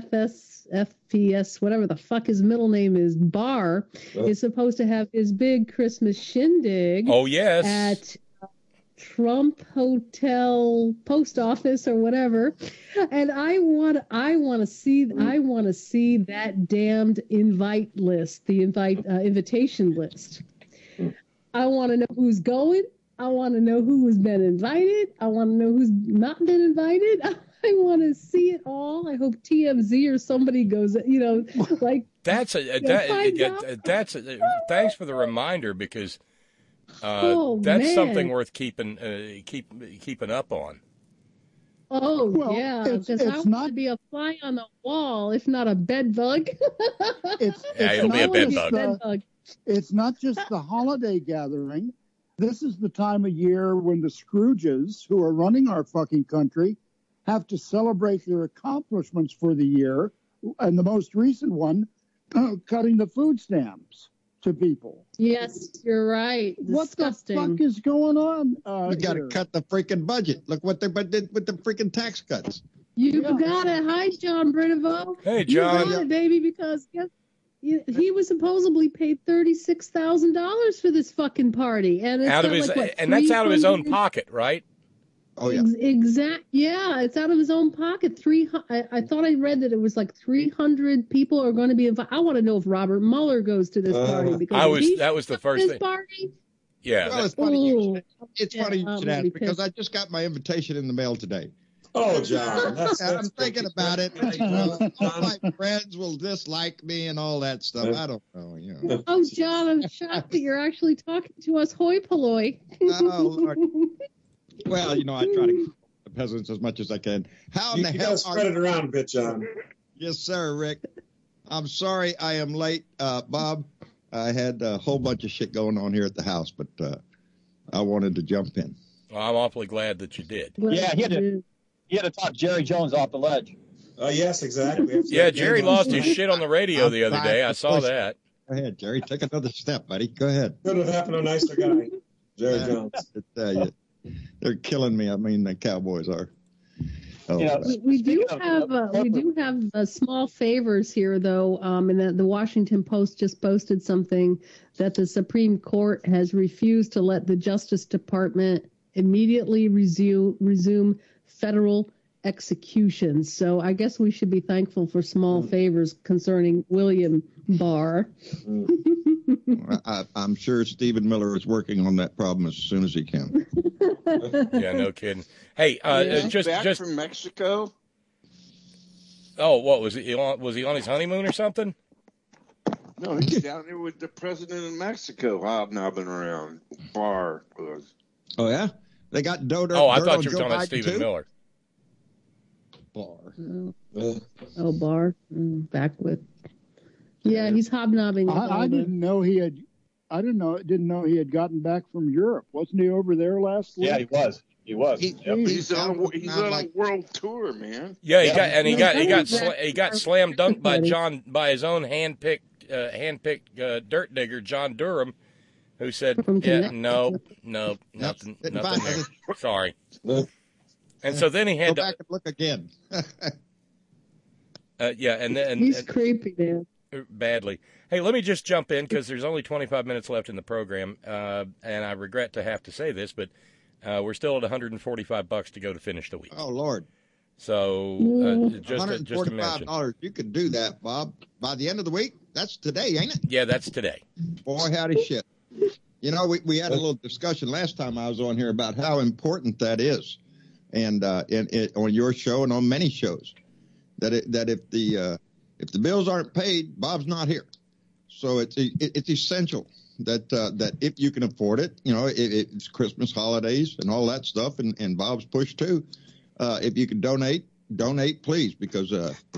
FPS, whatever the fuck his middle name is, Barr, is supposed to have his big Christmas shindig? Oh, yes. At Trump Hotel post office or whatever, and I want to see that damned invite list, the invitation list. I want to know who's going. I want to know who has been invited. I want to know who's not been invited. I want to see it all. I hope TMZ or somebody goes, like thanks for the reminder, because that's something worth keeping up on. Oh, well, yeah, because I want to be a fly on the wall, if not a bed bug. It'll be a bed bug. It's not just the holiday gathering. this is the time of year when the Scrooges, who are running our fucking country, have to celebrate their accomplishments for the year. And the most recent one, cutting the food stamps to people. Yes, you're right. Disgusting. What the fuck is going on? We got to cut the freaking budget. Look what they did with the freaking tax cuts. You got it. Hi, John Brinovo. Hey, John. You got it, baby, because he was supposedly paid $36,000 for this fucking party, and it's out of his, and that's out of his own pocket, right? Oh yeah, Yeah, it's out of his own pocket. I thought I read that it was like 300 people are going to be invited. I want to know if Robert Mueller goes to this party because that was the first thing. Party. Yeah, well, it's funny. You should ask because I just got my invitation in the mail today. Oh, John, I'm thinking about it. All my friends will dislike me and all that stuff. I don't know. You know. Oh, John, I'm shocked that you're actually talking to us hoi polloi. Oh, Lord. Well, I try to keep the peasants as much as I can. How in the hell gotta spread it around a bit, John? Yes, sir, Rick. I'm sorry I am late, Bob. I had a whole bunch of shit going on here at the house, but I wanted to jump in. Well, I'm awfully glad that you did. Yeah, he had to talk Jerry Jones off the ledge. Yes, exactly. Yeah, Jerry lost his shit on the radio the other day. I saw that. Go ahead, Jerry. Take another step, buddy. Go ahead. Could have happened to a nicer guy, Jerry Jones. They're killing me. I mean, the Cowboys are. Oh, we do have small favors here, though. And the Washington Post just posted something that the Supreme Court has refused to let the Justice Department immediately resume federal executions. So I guess we should be thankful for small favors concerning William Barr. I'm sure Stephen Miller is working on that problem as soon as he can. Yeah, no kidding. Hey, just from Mexico. Oh, what was he on? Was he on his honeymoon or something? No, he's down there with the president of Mexico, hobnobbing around. Barr was. Oh yeah, they got Dodo. Oh, I thought you were talking about Stephen Miller. Barr. Barr. Back with. Yeah, he's hobnobbing. I didn't know he had. Didn't know he had gotten back from Europe. Wasn't he over there last week? Yeah, he was. He's on a world tour, man. Yeah, he got slam dunked by his own handpicked dirt digger John Durham, who said, nothing there. Sorry. And so then he had go back and look again. and he's creepy, man. Badly. Hey, let me just jump in because there's only 25 minutes left in the program, and I regret to have to say this, but we're still at $145 to go to finish the week. Oh Lord! So just to mention, $145. You could do that, Bob. By the end of the week, that's today, ain't it? Yeah, that's today. Boy, howdy shit! We had a little discussion last time I was on here about how important that is, and on your show and on many shows, that if the bills aren't paid, Bob's not here. So it's essential that if you can afford it, it's Christmas, holidays, and all that stuff, and Bob's push too. If you can donate, please, because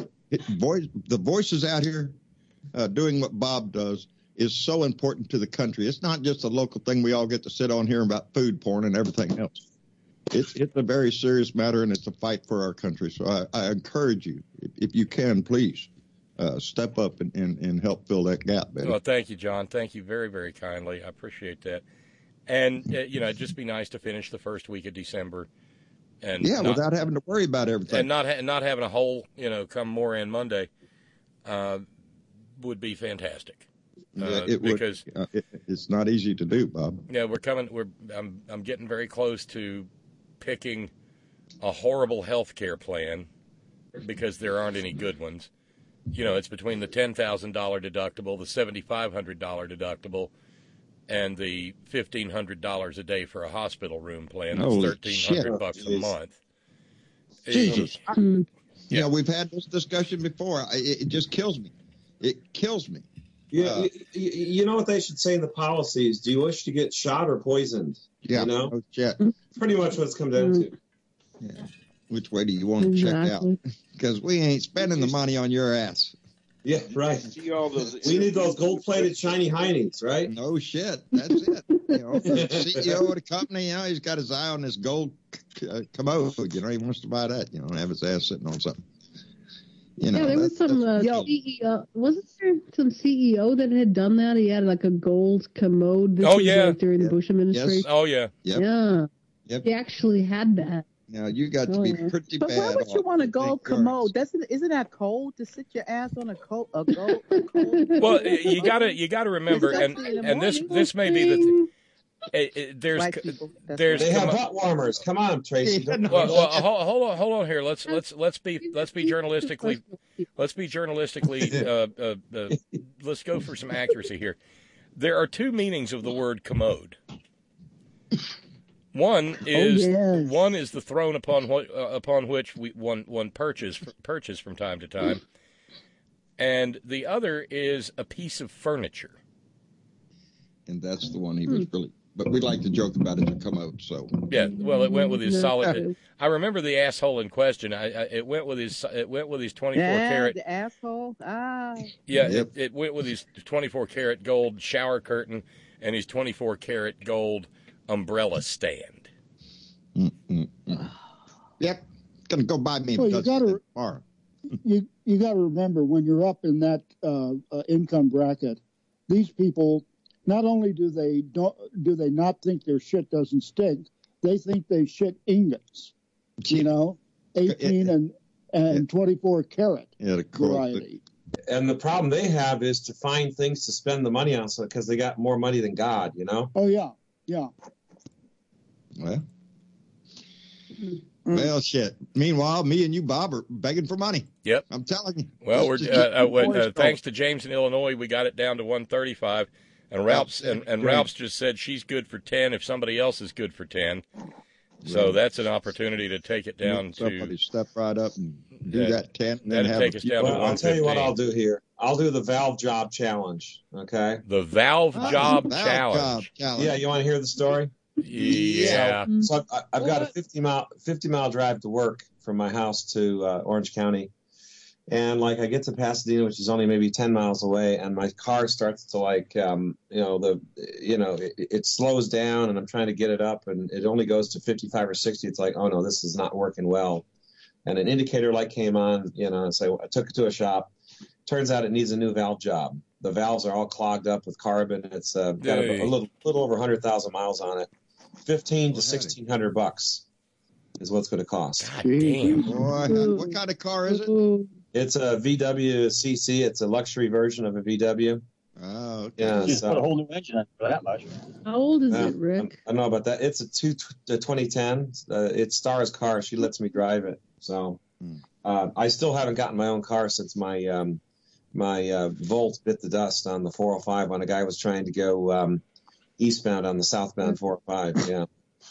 the voices out here doing what Bob does is so important to the country. It's not just a local thing we all get to sit on here about food porn and everything else. It's a very serious matter, and it's a fight for our country. So I encourage you, if you can, please. Step up and help fill that gap, baby. Well, thank you, John. Thank you very, very kindly. I appreciate that. And, it'd just be nice to finish the first week of December. And without having to worry about everything. And not having a whole, come more in Monday would be fantastic. Because it's not easy to do, Bob. Yeah, I'm getting very close to picking a horrible health care plan because there aren't any good ones. It's between the $10,000 deductible, the $7,500 deductible, and the $1,500 a day for a hospital room plan. That's $1,300 a month. Jesus. We've had this discussion before. It just kills me. It kills me. Yeah, you know what they should say in the policies? Do you wish to get shot or poisoned? Yeah. No shit. Pretty much what it's come down to. Yeah. Which way do you want to check out? Because we ain't spending the money on your ass. Yeah, right. See all those. We need those gold-plated shiny heinies, right? No shit. That's it. You know, for the CEO of the company, you know, he's got his eye on this gold commode. You know, he wants to buy that. You know, and have his ass sitting on something. You know, yeah, there was some CEO. Wasn't there some CEO that had done that? He had like a gold commode. This was like during the Bush administration. Yes. Oh yeah. Yep. Yeah. Yep. He actually had that. Now you got to be pretty but bad. But why would you want a gold commode? Isn't that cold to sit your ass on a gold? Well, you gotta remember, and this may be the. There's they have butt warmers. Come on, Tracy. Well, hold on here. Let's be journalistically. Let's go for some accuracy here. There are two meanings of the word commode. One is the throne upon which one purchase from time to time, and the other is a piece of furniture. And that's the one he was really. But we like to joke about it to come out. So yeah, well, it went with his solid. I remember the asshole in question. It went with his 24 karat. The asshole. Ah. Yeah, it went with his 24 karat gold shower curtain and his 24 karat gold umbrella stand. Yep, gonna go buy me. Well, you gotta remember when you're up in that income bracket, these people. Not only do they not think their shit doesn't stink, they think they shit ingots. You know, 18 and 24 karat variety. And the problem they have is to find things to spend the money on, because they got more money than God. You know. Oh yeah. Well, shit. Meanwhile, me and you, Bob, are begging for money. Yep, I'm telling you. Well, we're thanks to James in Illinois, we got it down to 135. And Ralph's just said she's good for 10 if somebody else is good for 10. So that's an opportunity to take it down to somebody step right up and do that 10. And then take us down to 115. I'll tell you what I'll do here. I'll do the Valve Job Challenge. Okay. The Valve Job Challenge. Yeah, you want to hear the story? Yeah. So I've got a 50 mile drive to work from my house to Orange County. And like I get to Pasadena, which is only maybe 10 miles away, and my car starts to it slows down, and I'm trying to get it up, and it only goes to 55 or 60. It's like, oh no, this is not working well. And an indicator light came on, so I took it to a shop. Turns out it needs a new valve job. The valves are all clogged up with carbon. It's got a little over 100,000 miles on it. $1,500 to $1,600 is what it's going to cost. God damn. Boy, what kind of car is it? It's a VW CC. It's a luxury version of a VW. Oh, okay. Yeah, You just put a whole new engine in for that much. How old is it, Rick? I don't know about that. It's a 2010. It's Star's car. She lets me drive it. So I still haven't gotten my own car since my Volt bit the dust on the 405 when a guy was trying to go eastbound on the southbound 405. Yeah.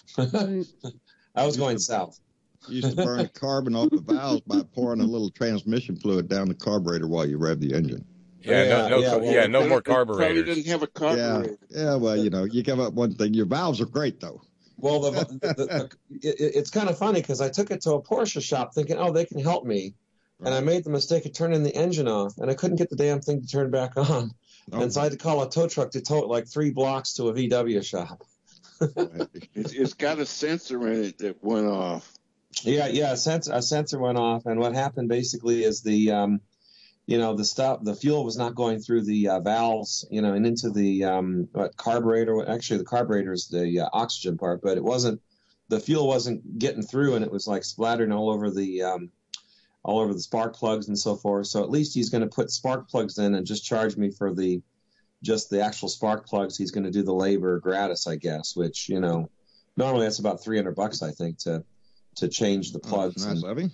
I was going south. You used to burn the carbon off the valves by pouring a little transmission fluid down the carburetor while you rev the engine. No more carburetors. Probably didn't have a carburetor. Yeah. Well, you come up one thing. Your valves are great, though. Well, it's kind of funny because I took it to a Porsche shop thinking, oh, they can help me. Right. And I made the mistake of turning the engine off, and I couldn't get the damn thing to turn back on. Oh. And so I had to call a tow truck to tow it like 3 blocks to a VW shop. It's got a sensor in it that went off. Yeah, a sensor went off, and what happened basically is the fuel was not going through the valves, and into the carburetor. Actually, the carburetor is the oxygen part, but the fuel wasn't getting through, and it was like splattering all over the spark plugs and so forth. So at least he's going to put spark plugs in and just charge me for the actual spark plugs. He's going to do the labor gratis, I guess, which, normally that's about $300, I think, to change the plugs. Nice, Levy.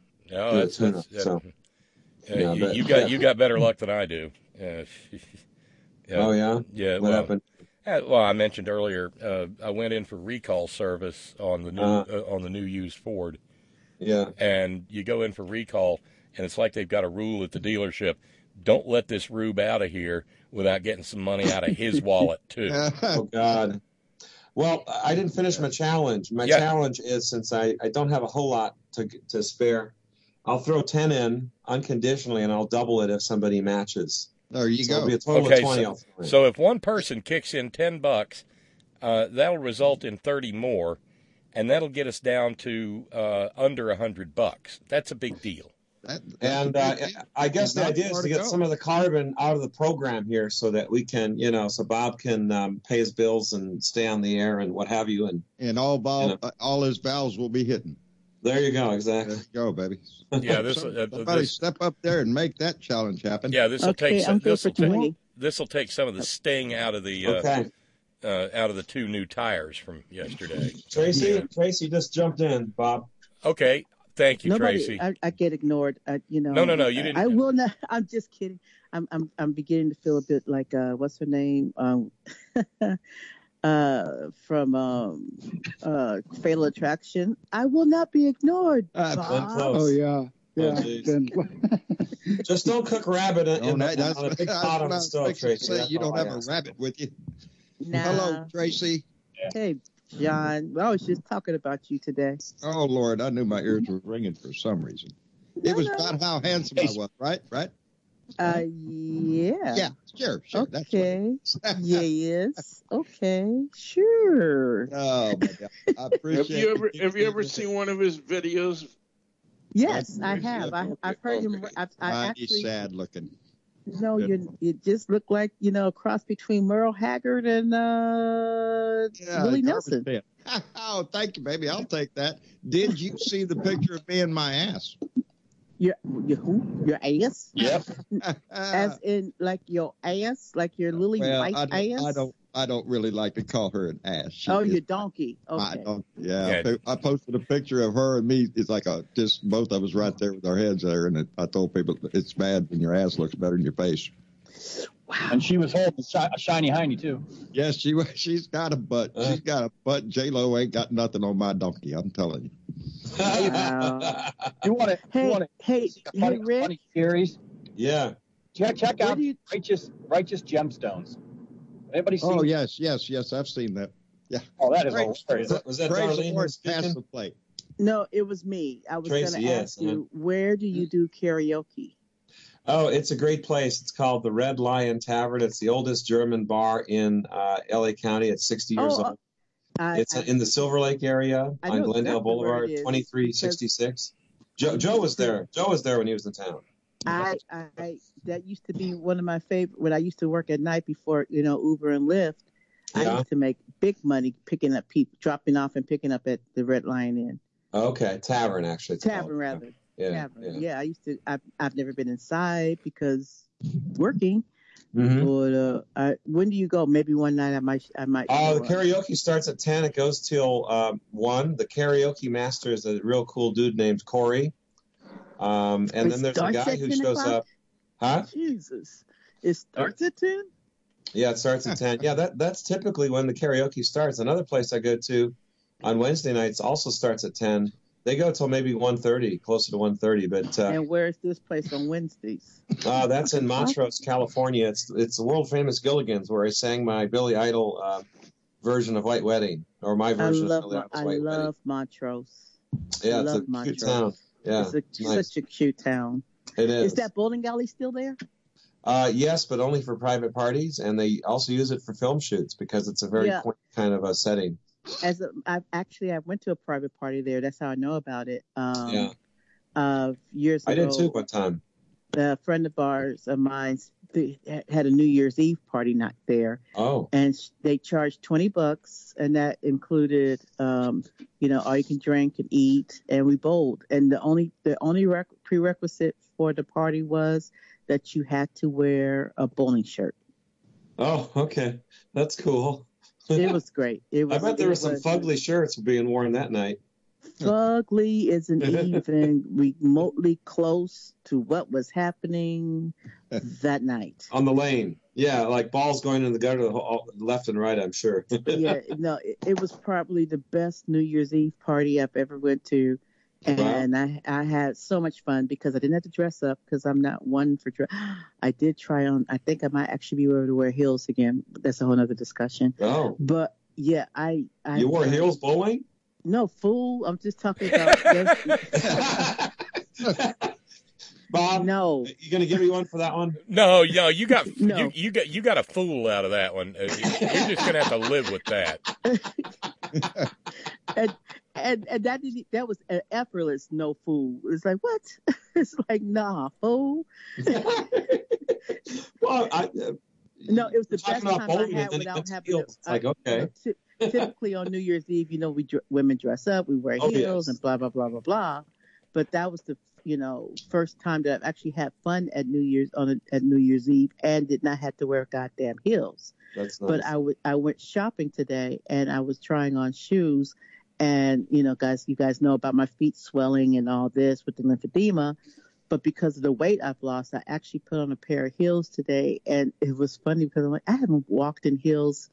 You got better luck than I do. Oh yeah. Yeah. What happened? Well, I mentioned earlier, I went in for recall service on the new used Ford. Yeah. And you go in for recall, and it's like they've got a rule at the dealership: don't let this rube out of here without getting some money out of his wallet too. Oh God. Well, I didn't finish my challenge. My challenge is, since I don't have a whole lot to spare, I'll throw 10 in unconditionally, and I'll double it if somebody matches. There you go. It'll be a total of 20. So if one person kicks in $10, that'll result in 30 more, and that'll get us down to under $100. That's a big deal. I guess the idea is to get some of the carbon out of the program here, so that we can, so Bob can pay his bills and stay on the air and what have you, and all his valves will be hitting. There you go, exactly. There you go, baby. Yeah, somebody step up there and make that challenge happen. Yeah, this will take some of the sting out of the out of the 2 new tires from yesterday. Tracy just jumped in, Bob. Okay. Thank you, Nobody, Tracy. I get ignored. No, you didn't. I will not. I'm just kidding. I'm beginning to feel a bit like what's her name from Fatal Attraction. I will not be ignored. Oh yeah. Just don't cook rabbit on a big pot on the stove, Tracy. You don't have a rabbit with you. Nah. Hello, Tracy. Hey, John. I was just talking about you today. Oh, Lord. I knew my ears were ringing for some reason. It was about how handsome I was, right? Yeah. Yeah, sure. Okay. Yes. Okay. Sure. Oh, my God. I appreciate it. Have you ever seen one of his videos? Yes, I have. I've heard him. I actually sad looking. No, you just look like, a cross between Merle Haggard and Willie Nelson. Oh, thank you, baby. I'll take that. Did you see the picture of me and my ass? Your ass? Yep. As in, like, your ass? Like your lily white ass? I don't really like to call her an ass. Your donkey. Okay. Yeah. I posted a picture of her and me. It's like just both of us right there with our heads there. And I told people it's bad when your ass looks better than your face. Wow. And she was holding a shiny hiney too. Yes, she's got a butt. She's got a butt. J-Lo ain't got nothing on my donkey. I'm telling you. Wow. You want to? Hey, Rick. Funny series? Yeah. Check out Righteous Gemstones. Anybody seen? Oh yes, I've seen that. Yeah. Oh, that is hilarious. Was that Darlene pass the plate? No, it was me. I was going to ask you, where do you do karaoke? Oh, it's a great place. It's called the Red Lion Tavern. It's the oldest German bar in L.A. County. It's 60 years old. It's in the Silver Lake area on Glendale Boulevard, 2366. Joe was there. Joe was there when he was in town. That used to be one of my favorite. When I used to work at night before, Uber and Lyft, I used to make big money picking up people, dropping off and picking up at the Red Lion Inn. Okay, tavern actually. Tavern rather. Yeah, tavern. Yeah, I used to. I've never been inside because working. Mm-hmm. But when do you go? Maybe one night I might. The karaoke starts at 10. It goes till 1. The karaoke master is a real cool dude named Corey. And then there's a guy who shows up. Huh? Jesus. It starts at 10? Yeah, it starts at 10. Yeah, that's typically when the karaoke starts. Another place I go to on Wednesday nights also starts at 10. They go till maybe 1:30, closer to 1:30. But and where is this place on Wednesdays? That's in Montrose, California. It's the world famous Gilligan's, where I sang my Billy Idol version of White Wedding, or my version of Billy Idol's White Wedding. I love Montrose. Yeah, it's a cute town. Yeah, it's such a cute town. It is. Is that bowling alley still there? Yes, but only for private parties, and they also use it for film shoots because it's a very quaint kind of a setting. I went to a private party there. That's how I know about it. Years ago, I did too one time. A friend of mine had a New Year's Eve party night there. Oh. And they charged $20, and that included, all you can drink and eat, and we bowled. And the only prerequisite for the party was that you had to wear a bowling shirt. Oh, okay, that's cool. It was great. I bet there were some fugly shirts being worn that night. Fugly isn't even remotely close to what was happening that night. On the lane. Yeah, like balls going in the gutter left and right, I'm sure. Yeah, no, it was probably the best New Year's Eve party I've ever went to. And wow. I had so much fun because I didn't have to dress up because I'm not one for dress. I did try on. I think I might actually be able to wear heels again. That's a whole other discussion. Oh. But yeah, You wore heels bowling? No, fool. I'm just talking about. Bob, no. You going to give me one for that one? No, you got you got a fool out of that one. You're just going to have to live with that. And that was an effortless no fool. It's like, what? It's like, nah, fool. Well, no, it was the best time I bowling, had and then without it having feels like, okay. Typically on New Year's Eve, women dress up, we wear heels and blah, blah, blah, blah, blah. But that was the, first time that I've actually had fun at New Year's Eve and did not have to wear goddamn heels. That's nice. But I went shopping today and I was trying on shoes. And, you guys know about my feet swelling and all this with the lymphedema. But because of the weight I've lost, I actually put on a pair of heels today. And it was funny because I'm like, I haven't walked in heels.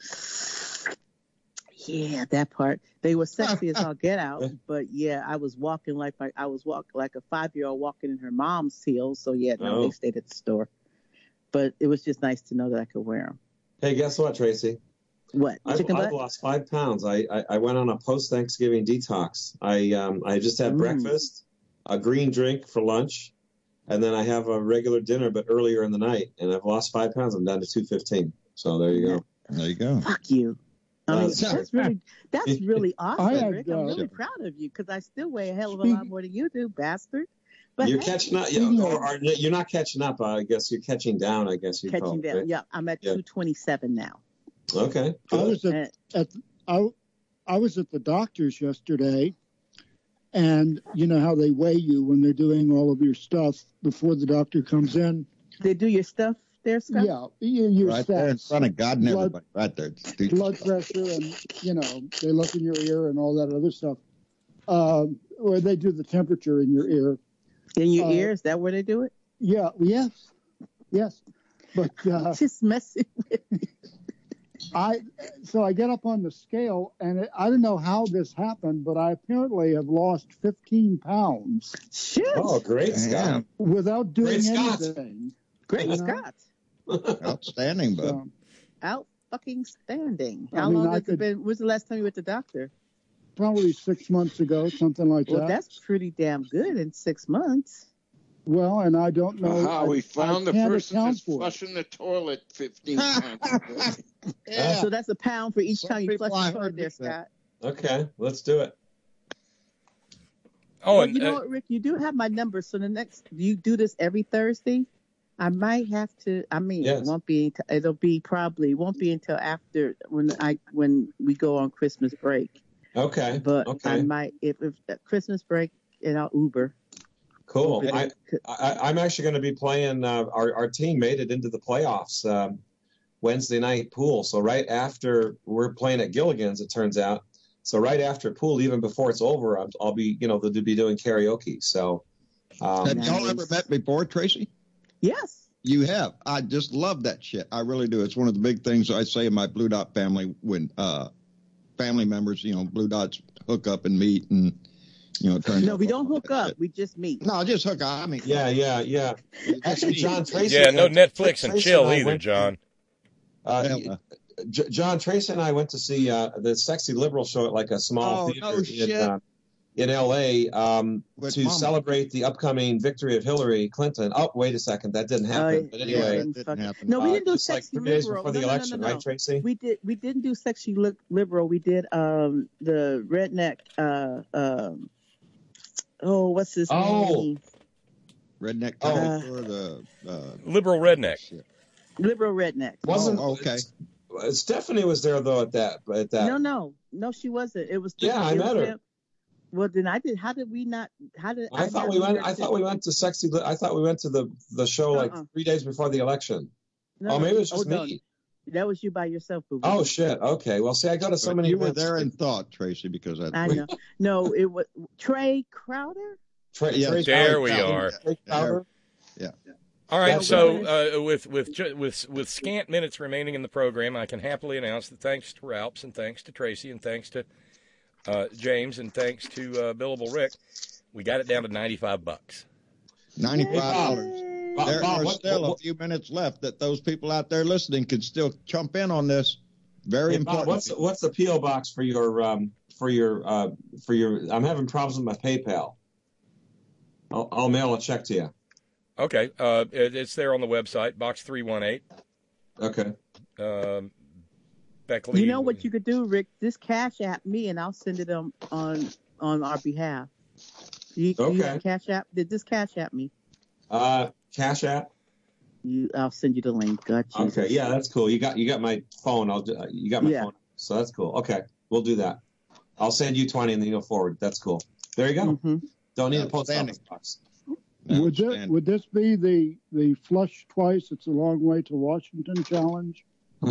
Yeah, that part. They were sexy as all get out. But, yeah, I was walking like a 5-year-old walking in her mom's heels. So, yeah, they stayed at the store. But it was just nice to know that I could wear them. Hey, guess what, Tracy? What? I've lost 5 pounds. I went on a post-Thanksgiving detox. I just had breakfast, a green drink for lunch, and then I have a regular dinner, but earlier in the night. And I've lost 5 pounds. I'm down to 215. So there you go. There you go. Fuck you. That's really awesome, Rick. I'm really proud of you because I still weigh a hell of a lot more than you do, bastard. But you're catching up, or you're not catching up. I guess you're catching down. I guess you're catching down. Right? Yeah, I'm at 227 now. Okay. I was I was at the doctor's yesterday, and you know how they weigh you when they're doing all of your stuff before the doctor comes in. They do your stuff there, Scott? Yeah, your right stats, there in front of God and everybody, right there. Blood pressure, and they look in your ear and all that other stuff. Or they do the temperature in your ear. In your ear? Is that where they do it? Yeah. Yes. But just messing with me. So I get up on the scale, and I don't know how this happened, but I apparently have lost 15 pounds. Shit! Oh, great, Scott! Without doing anything. Great, Scott! Outstanding, bud. Out fucking standing. How long has it been? When was the last time you went to the doctor? Probably 6 months ago, something like that. Well, that's pretty damn good in 6 months. Well, and I don't know. We found the person that's flushing the toilet 15 times. So that's a pound for each time you flush the toilet there, Scott. Okay, let's do it. Oh, well, you know what, Rick? You do have my number. So do you do this every Thursday? I might have to. I mean, yes. It won't be until after when we go on Christmas break. Okay. But I might if Christmas break, and I'll Uber. Cool. I'm actually going to be playing. Our team made it into the playoffs Wednesday night pool. So right after we're playing at Gilligan's, it turns out. So right after pool, even before it's over, I'll be they'll be doing karaoke. So have y'all ever met before, Tracy? Yes. You have. I just love that shit. I really do. It's one of the big things I say in my Blue Dot family when family members, Blue Dots hook up and meet and. No, we don't hook up. We just meet. No, just hook up. I mean, yeah. Actually, John Tracy. Yeah, no Netflix and chill either, John. John Tracy and I went to see the Sexy Liberal show at like a small theater in L.A. To celebrate the upcoming victory of Hillary Clinton. Oh, wait a second, that didn't happen. But anyway, that didn't happen. No, we didn't do Sexy like 3 days Liberal. before the election, right, Tracy? We didn't do Sexy Liberal. We did the redneck. What's his name? Redneck or the Liberal Redneck. Liberal Redneck. Okay. Stephanie was there though at that. No, she wasn't. It was. I met her. Well, then I did. How did we not? I thought we went to Sexy. I thought we went to the show like 3 days before the election. No, maybe it was just me. No. That was you by yourself, boo. Oh shit. Okay. Well, see, I go to so many. You were there in thought, Tracy, because I know. No, it was Trey Crowder. Trey there we are. Trey Crowder. Yeah. All right. So with scant minutes remaining in the program, I can happily announce that thanks to Ralphs and thanks to Tracy and thanks to James and thanks to Billable Rick, we got it down to $95. $95. There are still a few minutes left that those people out there listening could still jump in on this. Very important. What's the P.O. box for your I'm having problems with my PayPal. I'll mail a check to you. Okay. It's there on the website, box 318. Okay. You know what you could do, Rick? Just Cash App me, and I'll send it on our behalf. You have Cash App? Just Cash App me. Cash App. I'll send you the link. Gotcha. Okay. Yeah, that's cool. You got my phone. You got my phone. So that's cool. Okay, we'll do that. I'll send you 20 and then you'll forward. That's cool. There you go. Mm-hmm. Don't need a post office box. Would this be the flush twice? It's a long way to Washington challenge.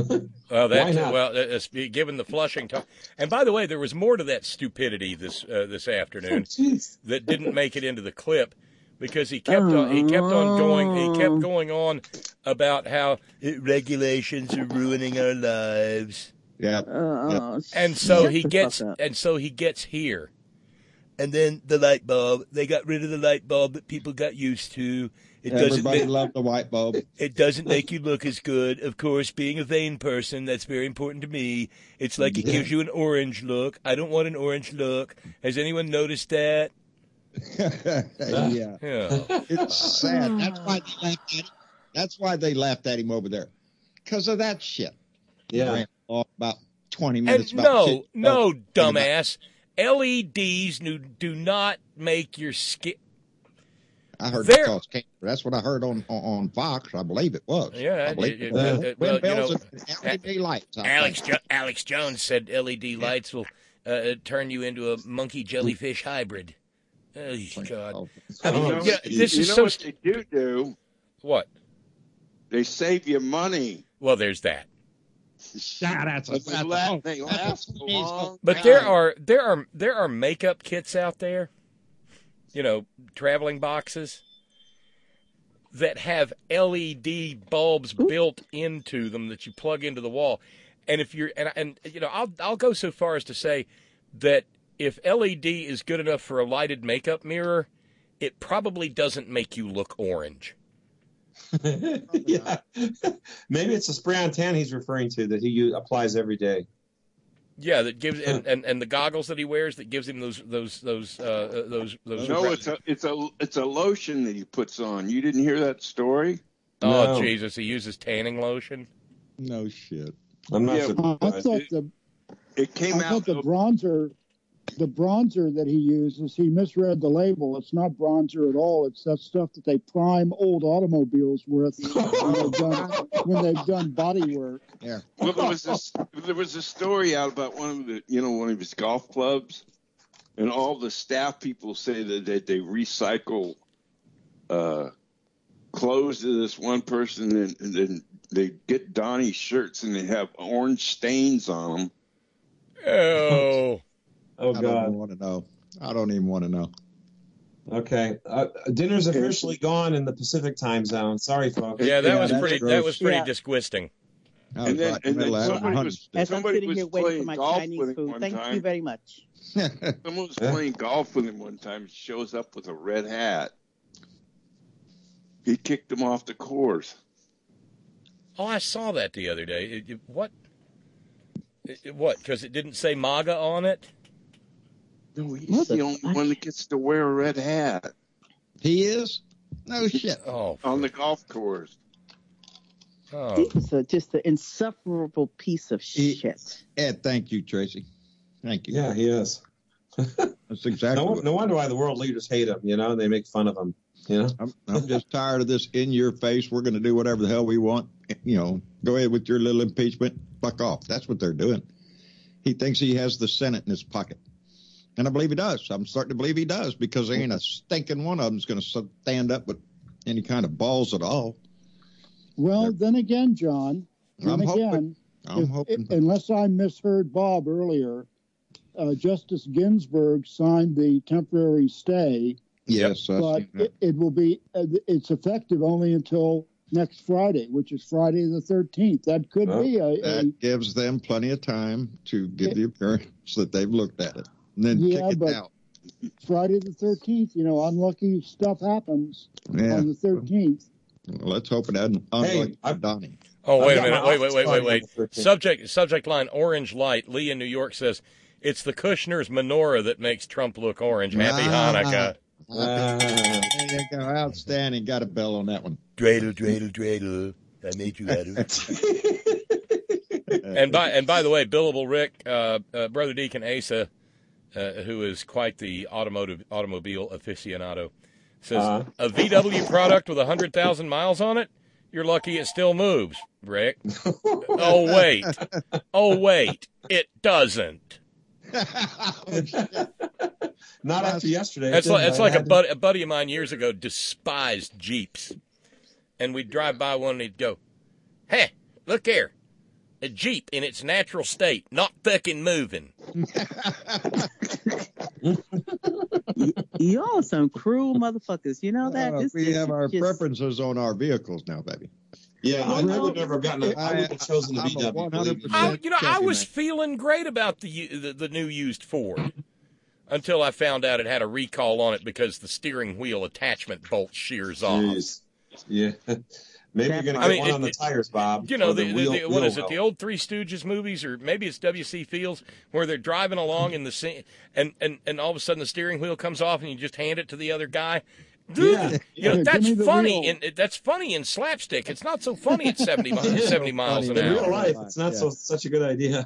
It's given the flushing time. And by the way, there was more to that stupidity this afternoon that didn't make it into the clip because he kept going on about how regulations are ruining our lives. Yeah. And so he gets here. And then the light bulb, they got rid of the light bulb that people got used to. Everybody loved the white bulb. It doesn't make you look as good. Of course, being a vain person, that's very important to me. It's like it gives you an orange look. I don't want an orange look. Has anyone noticed that? Yeah. It's sad. That's why they laughed at him over there. Because of that shit. Yeah. About 20 minutes. And no, dumbass. LEDs do not make your skin. I heard it cause cancer. That's what I heard on Fox. I believe it was. Yeah. LED lights. Alex Jones said LED lights will turn you into a monkey jellyfish hybrid. Oh, God. This is so. What they do? What? They save you money. Well, there's that. They last a long But time. there are makeup kits out there, traveling boxes that have LED bulbs built into them that you plug into the wall. And if you're I'll go so far as to say that if LED is good enough for a lighted makeup mirror, it probably doesn't make you look orange. Yeah, maybe it's a spray on tan he's referring to that he applies every day. Yeah, that gives and the goggles that he wears that gives him those. No, it's a lotion that he puts on. You didn't hear that story? Oh no. Jesus, he uses tanning lotion. No shit. I'm not surprised. I thought the bronzer that he uses, he misread the label. It's not bronzer at all. It's that stuff that they prime old automobiles with when they've done body work. Yeah. Well, there was a story out about one of his golf clubs, and all the staff people say that they recycle clothes to this one person, and then they get Donnie shirts and they have orange stains on them. Oh. Oh, God. I don't want to know. I don't even want to know. Okay. Dinner's officially gone in the Pacific time zone. Sorry, folks. Yeah, that was pretty disgusting. And then somebody was playing golf with him one time. Thank you very much. Someone was playing golf with him one time. He shows up with a red hat. He kicked him off the course. Oh, I saw that the other day. What? What? Because it didn't say MAGA on it? No, he's the only one that gets to wear a red hat. He is? No shit. Oh, on the golf course. Oh. He's just an insufferable piece of shit. Ed, thank you, Tracy. Thank you. Yeah, he is. That's exactly. No wonder why the world leaders hate him. And they make fun of him. I'm just tired of this in your face. We're going to do whatever the hell we want. Go ahead with your little impeachment. Fuck off. That's what they're doing. He thinks he has the Senate in his pocket. And I believe he does. I'm starting to believe he does because there ain't a stinking one of them's going to stand up with any kind of balls at all. Well, then again, John, I'm hoping. Unless I misheard Bob earlier, Justice Ginsburg signed the temporary stay. Yes, but it will be. It's effective only until next Friday, which is Friday the 13th. That could be that gives them plenty of time to give the appearance that they've looked at it and then kick it out. Friday the 13th, unlucky stuff happens on the 13th. Well, let's hope it doesn't unlucky Donnie. Oh, wait a minute. Wait. Subject line, orange light. Lee in New York says, it's the Kushner's menorah that makes Trump look orange. Happy Hanukkah. There you go. Outstanding. Got a bell on that one. Dreidel, dreidel, dreidel. I made you out of. And by the way, Billable Rick, Brother Deacon Asa, who is quite the automobile aficionado, says a VW product with 100,000 miles on it. You're lucky it still moves, Rick. Oh wait, it doesn't. Not after yesterday. It's like a buddy of mine years ago despised Jeeps, and we'd drive by one and he'd go, "Hey, look here, a Jeep in its natural state, not fucking moving." Y'all some cruel motherfuckers. You know that? We have our preferences on our vehicles now, baby. Yeah, I would never have gotten. I would have chosen the VW. I was feeling great about the new used Ford until I found out it had a recall on it because the steering wheel attachment bolt shears off. Jeez. Yeah. Maybe you're going to get one on the tires, Bob. You know, what is it, the old Three Stooges movies, or maybe it's W.C. Fields, where they're driving along in the scene, and all of a sudden the steering wheel comes off and you just hand it to the other guy. Dude, that's funny. That's funny in slapstick. It's not so funny at 70 miles an hour. In real life, it's not such a good idea.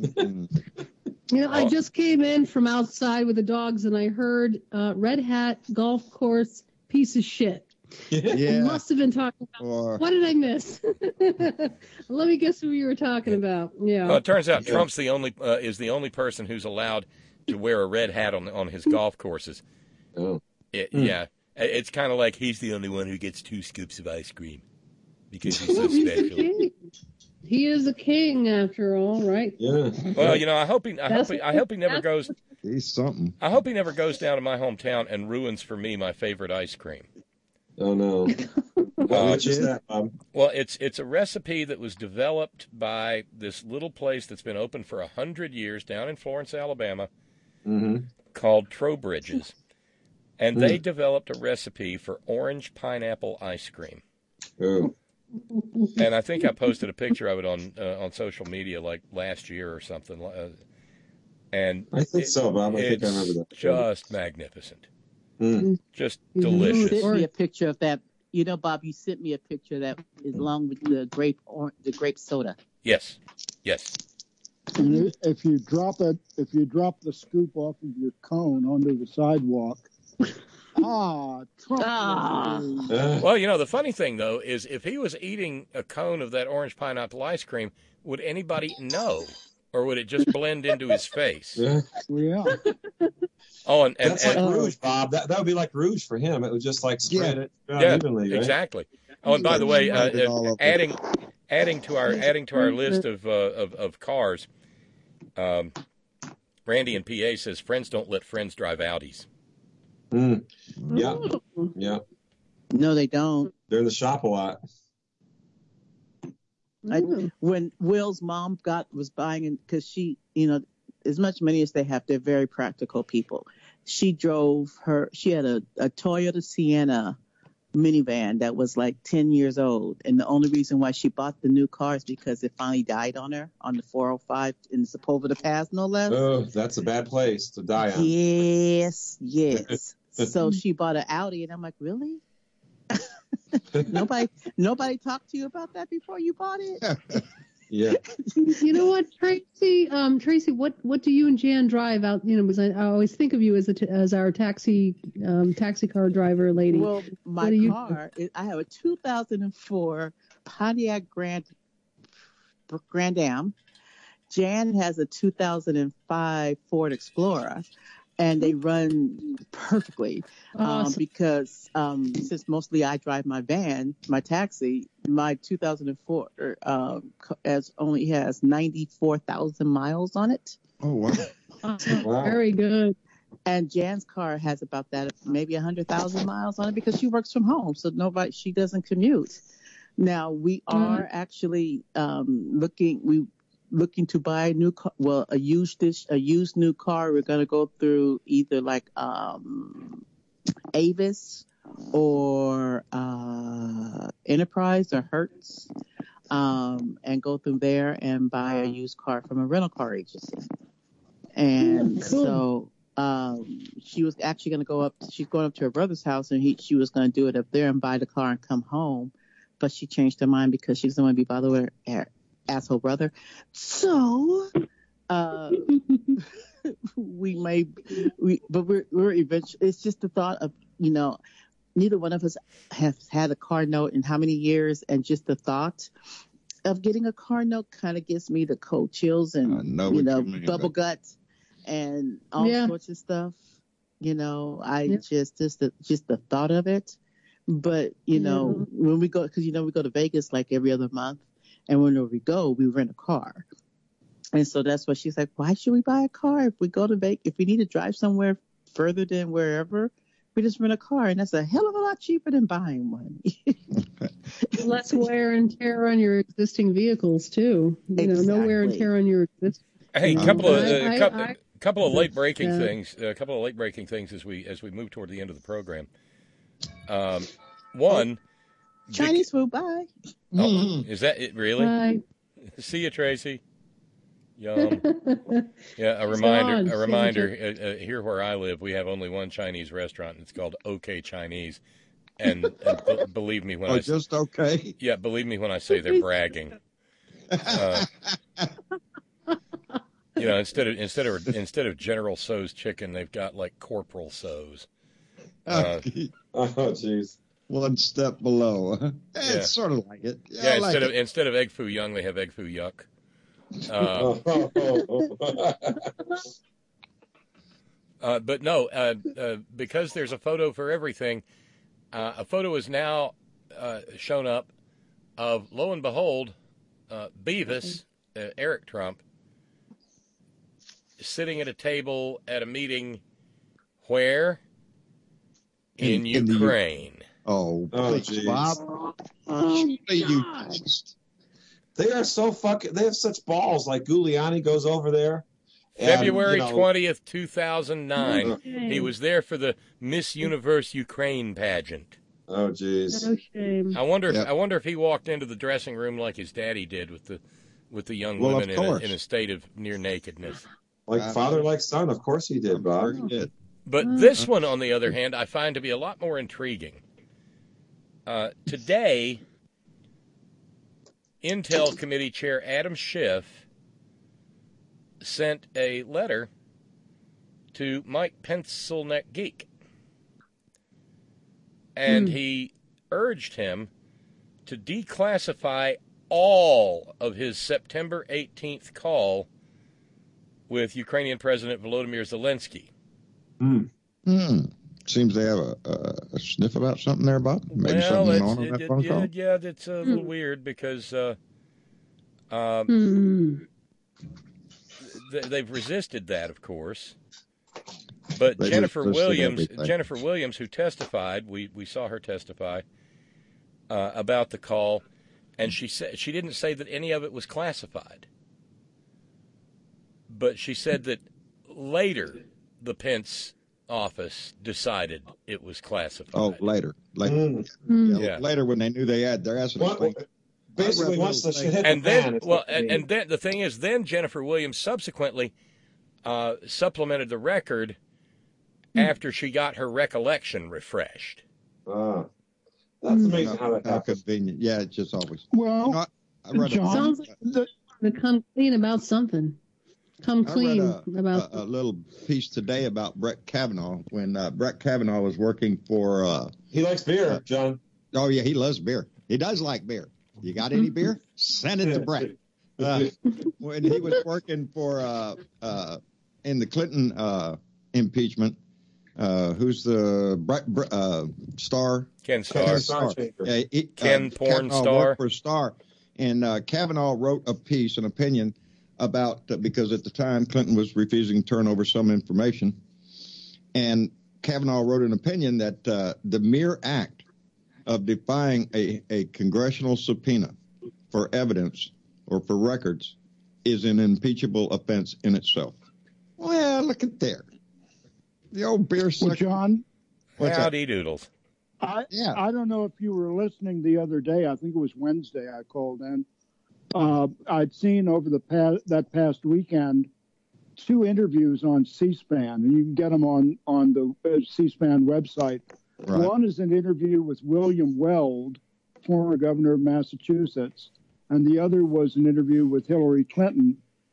I just came in from outside with the dogs, and I heard Red Hat Golf Course piece of shit. Yeah. Must have been talking about. What did I miss? Let me guess who you were talking about. Yeah. Well, it turns out Trump's is the only person who's allowed to wear a red hat on his golf courses. Oh. Yeah. It's kind of like he's the only one who gets 2 scoops of ice cream because he's so special. He is a king, after all, right? Yeah. Well, I hope he never goes. He's something. I hope he never goes down to my hometown and ruins for me my favorite ice cream. Oh no! Which is that, Bob? Well, it's a recipe that was developed by this little place that's been open for 100 years down in Florence, Alabama, called Trowbridge's, and they developed a recipe for orange pineapple ice cream. Oh. And I think I posted a picture of it on social media like last year or something. And I think so, Bob. I think I remember that. Just magnificent. Just You delicious. sent me a picture of that. Bob, you sent me a picture that is along with the grape soda. Yes. And if you drop the scoop off of your cone onto the sidewalk, Trump. Well, the funny thing though is if he was eating a cone of that orange pineapple ice cream, would anybody know, or would it just blend into his face? Yeah. Oh, and that's like Rouge, Bob. That would be like Rouge for him. It would just like spread it evenly, right? Exactly. Oh, and by the way, adding to our list of cars, Randy in PA says friends don't let friends drive Audis. Yeah. No, they don't. They're in the shop a lot. When Will's mom was buying, because she, as much money as they have, they're very practical people. She had a Toyota Sienna minivan that was like 10 years old. And the only reason why she bought the new car is because it finally died on her on the 405 in Sepulveda Pass, no less. Oh, that's a bad place to die on. Yes. So she bought an Audi, and I'm like, really? Nobody talked to you about that before you bought it? Yeah. You know what, Tracy? Tracy, what do you and Jan drive out? Because I always think of you as our taxi car driver lady. Well, my car, I have a 2004 Pontiac Grand Am. Jan has a 2005 Ford Explorer. And they run perfectly because since mostly I drive my van, my taxi, my 2004 only has 94,000 miles on it. Oh, wow. Wow. Very good. And Jan's car has about that, maybe 100,000 miles on it because she works from home. So she doesn't commute. Now we are actually looking to buy a new car, a used new car. We're going to go through either like Avis or Enterprise or Hertz, and go through there and buy a used car from a rental car agency. And so she was actually going to go up. She's going up to her brother's house, and she was going to do it up there and buy the car and come home. But she changed her mind because she doesn't want to be bothered with her asshole brother. So, but we're eventually. It's just the thought of, neither one of us has had a car note in how many years, and just the thought of getting a car note kind of gives me the cold chills and bubble guts and all sorts of stuff. Just the thought of it. But when we go, because we go to Vegas like every other month, and whenever we go, we rent a car. And so that's what she's like, why should we buy a car if we go to Vegas? If we need to drive somewhere further than wherever, we just rent a car, and that's a hell of a lot cheaper than buying one. Less wear and tear on your existing vehicles too. No wear and tear on your existing. Hey, couple of late breaking things. A couple of late breaking things as we move toward the end of the program. One, Chinese food. Bye. Oh, is that it? Really? Bye. See you, Tracy. Yum. Yeah, a reminder. Here where I live, we have only one Chinese restaurant, and it's called OK Chinese. And believe me when just okay. Yeah, believe me when I say they're bragging. Instead of General Tso's chicken, they've got like Corporal Tso's. Oh, jeez. One step below. It's sort of like it. Yeah, instead of Egg Foo Young, they have Egg Foo Yuck. But no, because there's a photo for everything, a photo is now shown up of, lo and behold, Beavis, Eric Trump, sitting at a table at a meeting where? In Ukraine. Please, Bob. They are so fucking. They have such balls. Like Giuliani goes over there. February 20th, 2009. He was there for the Miss Universe Ukraine pageant. Oh, jeez. No shame. I wonder if he walked into the dressing room like his daddy did with the young women in a state of near nakedness. Like father, like son. Of course he did, Bob. He did. But this one, on the other hand, I find to be a lot more intriguing. Today, Intel Committee Chair Adam Schiff sent a letter to Mike Pencilneck Geek, and he urged him to declassify all of his September 18th call with Ukrainian President Volodymyr Zelensky. Seems they have a sniff about something there, Bob. Maybe something on that phone call. Yeah, that's a little weird because they've resisted that, of course. But Jennifer Williams, who testified, we saw her testify about the call, and she said she didn't say that any of it was classified, but she said that later the Pence office decided it was classified. Oh, later. Yeah. Later when they knew they had their asses. Basically, once the shit hit and the then, fan, and then the thing is, then Jennifer Williams subsequently supplemented the record after she got her recollection refreshed. That's amazing how that happens. Convenient. Yeah, it's just always. Well, sounds like to come clean about something. Come clean about a little piece today about Brett Kavanaugh when Brett Kavanaugh was working for. He likes beer, John. Oh yeah, he loves beer. He does like beer. You got any beer? Send it to Brett. When he was working for in the Clinton impeachment, who's the Star? Ken Starr. Ken Porn Star. Worked for Star, and Kavanaugh wrote a piece, an opinion about because at the time Clinton was refusing to turn over some information, and Kavanaugh wrote an opinion that the mere act of defying a congressional subpoena for evidence or for records is an impeachable offense in itself. Well, look at there. The old beer sucker. Well, John. Howdy doodles. I don't know if you were listening the other day. I think it was Wednesday I called in. I'd seen over that past weekend two interviews on C-SPAN, and you can get them on the C-SPAN website. Right. One is an interview with William Weld, former governor of Massachusetts, and the other was an interview with Hillary Clinton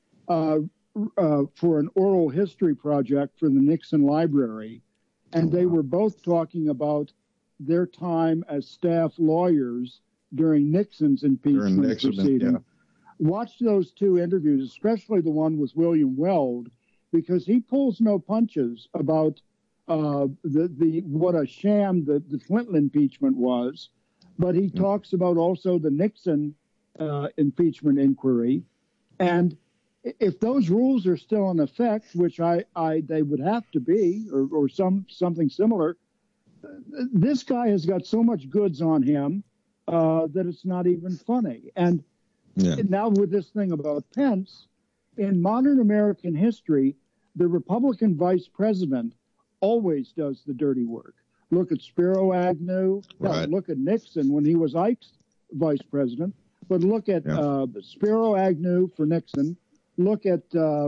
for an oral history project for the Nixon Library. And they were both talking about their time as staff lawyers during Nixon's impeachment proceeding. Yeah. Watch those two interviews, especially the one with William Weld, because he pulls no punches about what a sham the Clinton impeachment was, but he talks about also the Nixon impeachment inquiry. And if those rules are still in effect, which they would have to be, or something similar, this guy has got so much goods on him that it's not even funny. And now with this thing about Pence, in modern American history, the Republican vice president always does the dirty work. Look at Spiro Agnew. Right. Look at Nixon when he was Ike's vice president. But look at Spiro Agnew for Nixon. Look at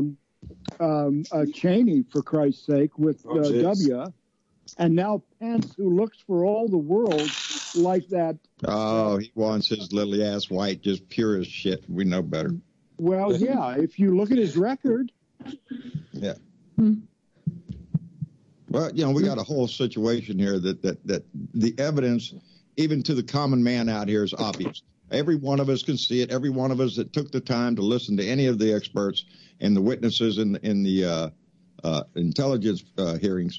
Cheney, for Christ's sake, with W. And now Pence, who looks for all the world like that. Oh, he wants his lily ass white, just pure as shit. We know better. Well, yeah, if you look at his record. Yeah. Well, we got a whole situation here that the evidence, even to the common man out here, is obvious. Every one of us can see it. Every one of us that took the time to listen to any of the experts and the witnesses in the intelligence hearings,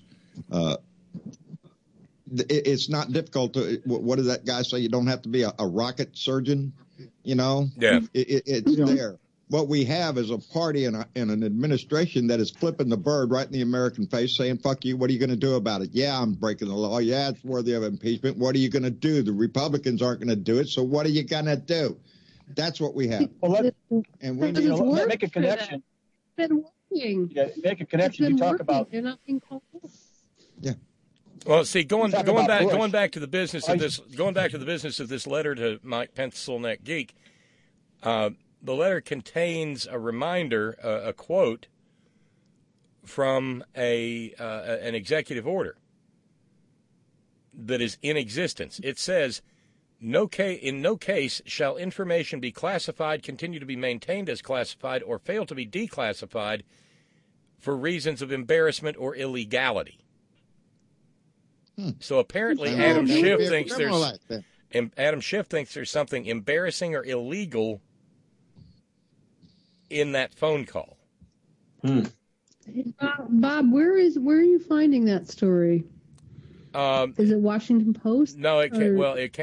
it's not difficult to. What does that guy say? You don't have to be a rocket surgeon, Yeah. It's there. What we have is a party and an administration that is flipping the bird right in the American face, saying, fuck you, what are you going to do about it? Yeah, I'm breaking the law. Yeah, it's worthy of impeachment. What are you going to do? The Republicans aren't going to do it, so what are you going to do? That's what we have. Well, and we let's make a connection. It's been working. Yeah, make a connection. You talk about. They're not being called. Yeah. Well, see, going back to the business of this letter to Mike Pencilneck Geek, the letter contains a reminder, a quote from an executive order that is in existence. It says, in no case shall information be classified, continue to be maintained as classified, or fail to be declassified for reasons of embarrassment or illegality. So apparently Adam Schiff thinks there's something embarrassing or illegal in that phone call. Bob, where are you finding that story? Is it Washington Post? No, it came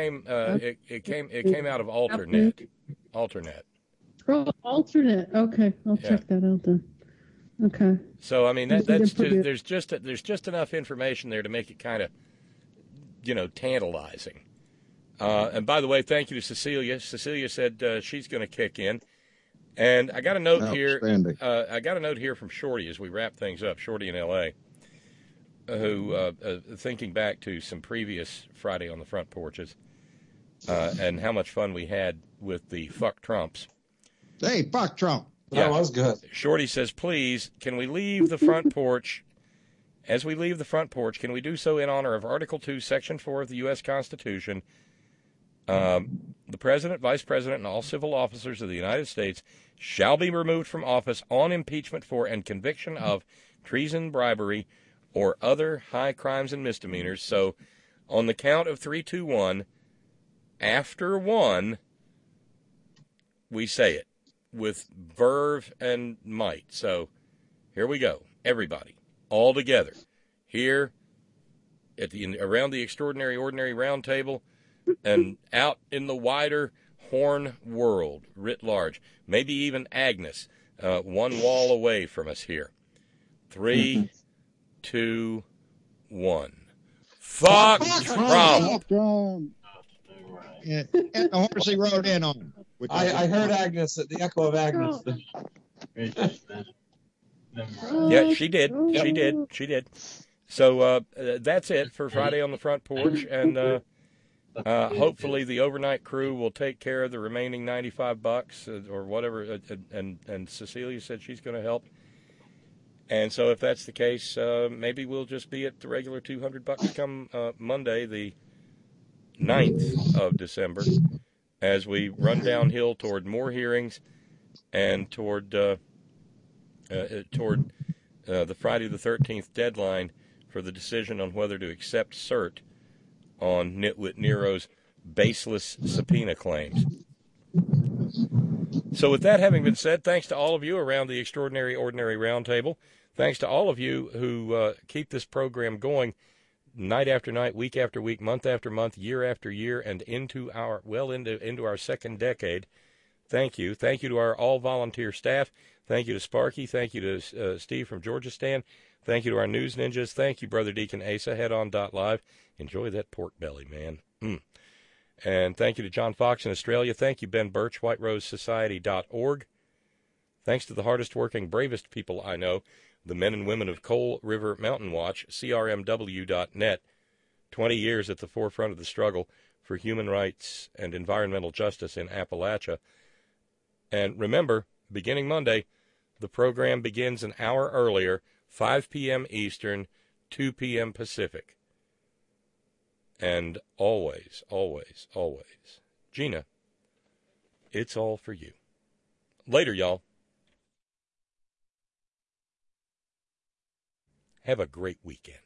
out of Alternet. Oh, Alternate. Okay, I'll check that out then. Okay. So I mean there's just enough information there to make it kind of tantalizing. And by the way, thank you to Cecilia. Cecilia said she's going to kick in. And I got a note here. I got a note here from Shorty as we wrap things up. Shorty in L.A., who thinking back to some previous Friday on the Front Porches, and how much fun we had with the fuck Trumps. Hey, fuck Trump. Yeah, that was good. Shorty says, please, can we leave the front porch? As we leave the front porch, can we do so in honor of Article 2, Section 4 of the U.S. Constitution? The President, Vice President, and all civil officers of the United States shall be removed from office on impeachment for and conviction of treason, bribery, or other high crimes and misdemeanors. So, on the count of 3, 2, 1, after 1, we say it with verve and might. So, here we go. Everybody, all together, here at around the extraordinary, ordinary round table, and out in the wider Horn world writ large, maybe even Agnes, one wall away from us here. 3, 2, 1. Fuck Trump! Yeah, and the horse he rode in on. I heard Agnes, the echo of Agnes. Yeah, she did. She did. So that's it for Friday on the Front Porch, and hopefully the overnight crew will take care of the remaining $95 or whatever. And Cecilia said she's going to help And so if that's the case, maybe we'll just be at the regular $200 come Monday, the 9th of December, as we run downhill toward more hearings and toward the Friday the 13th deadline for the decision on whether to accept cert on Nitwit Nero's baseless subpoena claims. So with that having been said, thanks to all of you around the Extraordinary Ordinary Roundtable. Thanks to all of you who keep this program going night after night, week after week, month after month, year after year, and into our second decade. Thank you. Thank you to our all-volunteer staff. Thank you to Sparky. Thank you to Steve from Georgia Stan. Thank you to our news ninjas. Thank you, Brother Deacon Asa. Headon.live. Enjoy that pork belly, man. And thank you to John Fox in Australia. Thank you, Ben Birch, WhiteRoseSociety.org. Thanks to the hardest working, bravest people I know, the men and women of Coal River Mountain Watch, CRMW.net, 20 years at the forefront of the struggle for human rights and environmental justice in Appalachia. And remember, beginning Monday, the program begins an hour earlier, 5 p.m. Eastern, 2 p.m. Pacific. And always, always, always, Gina, it's all for you. Later, y'all. Have a great weekend.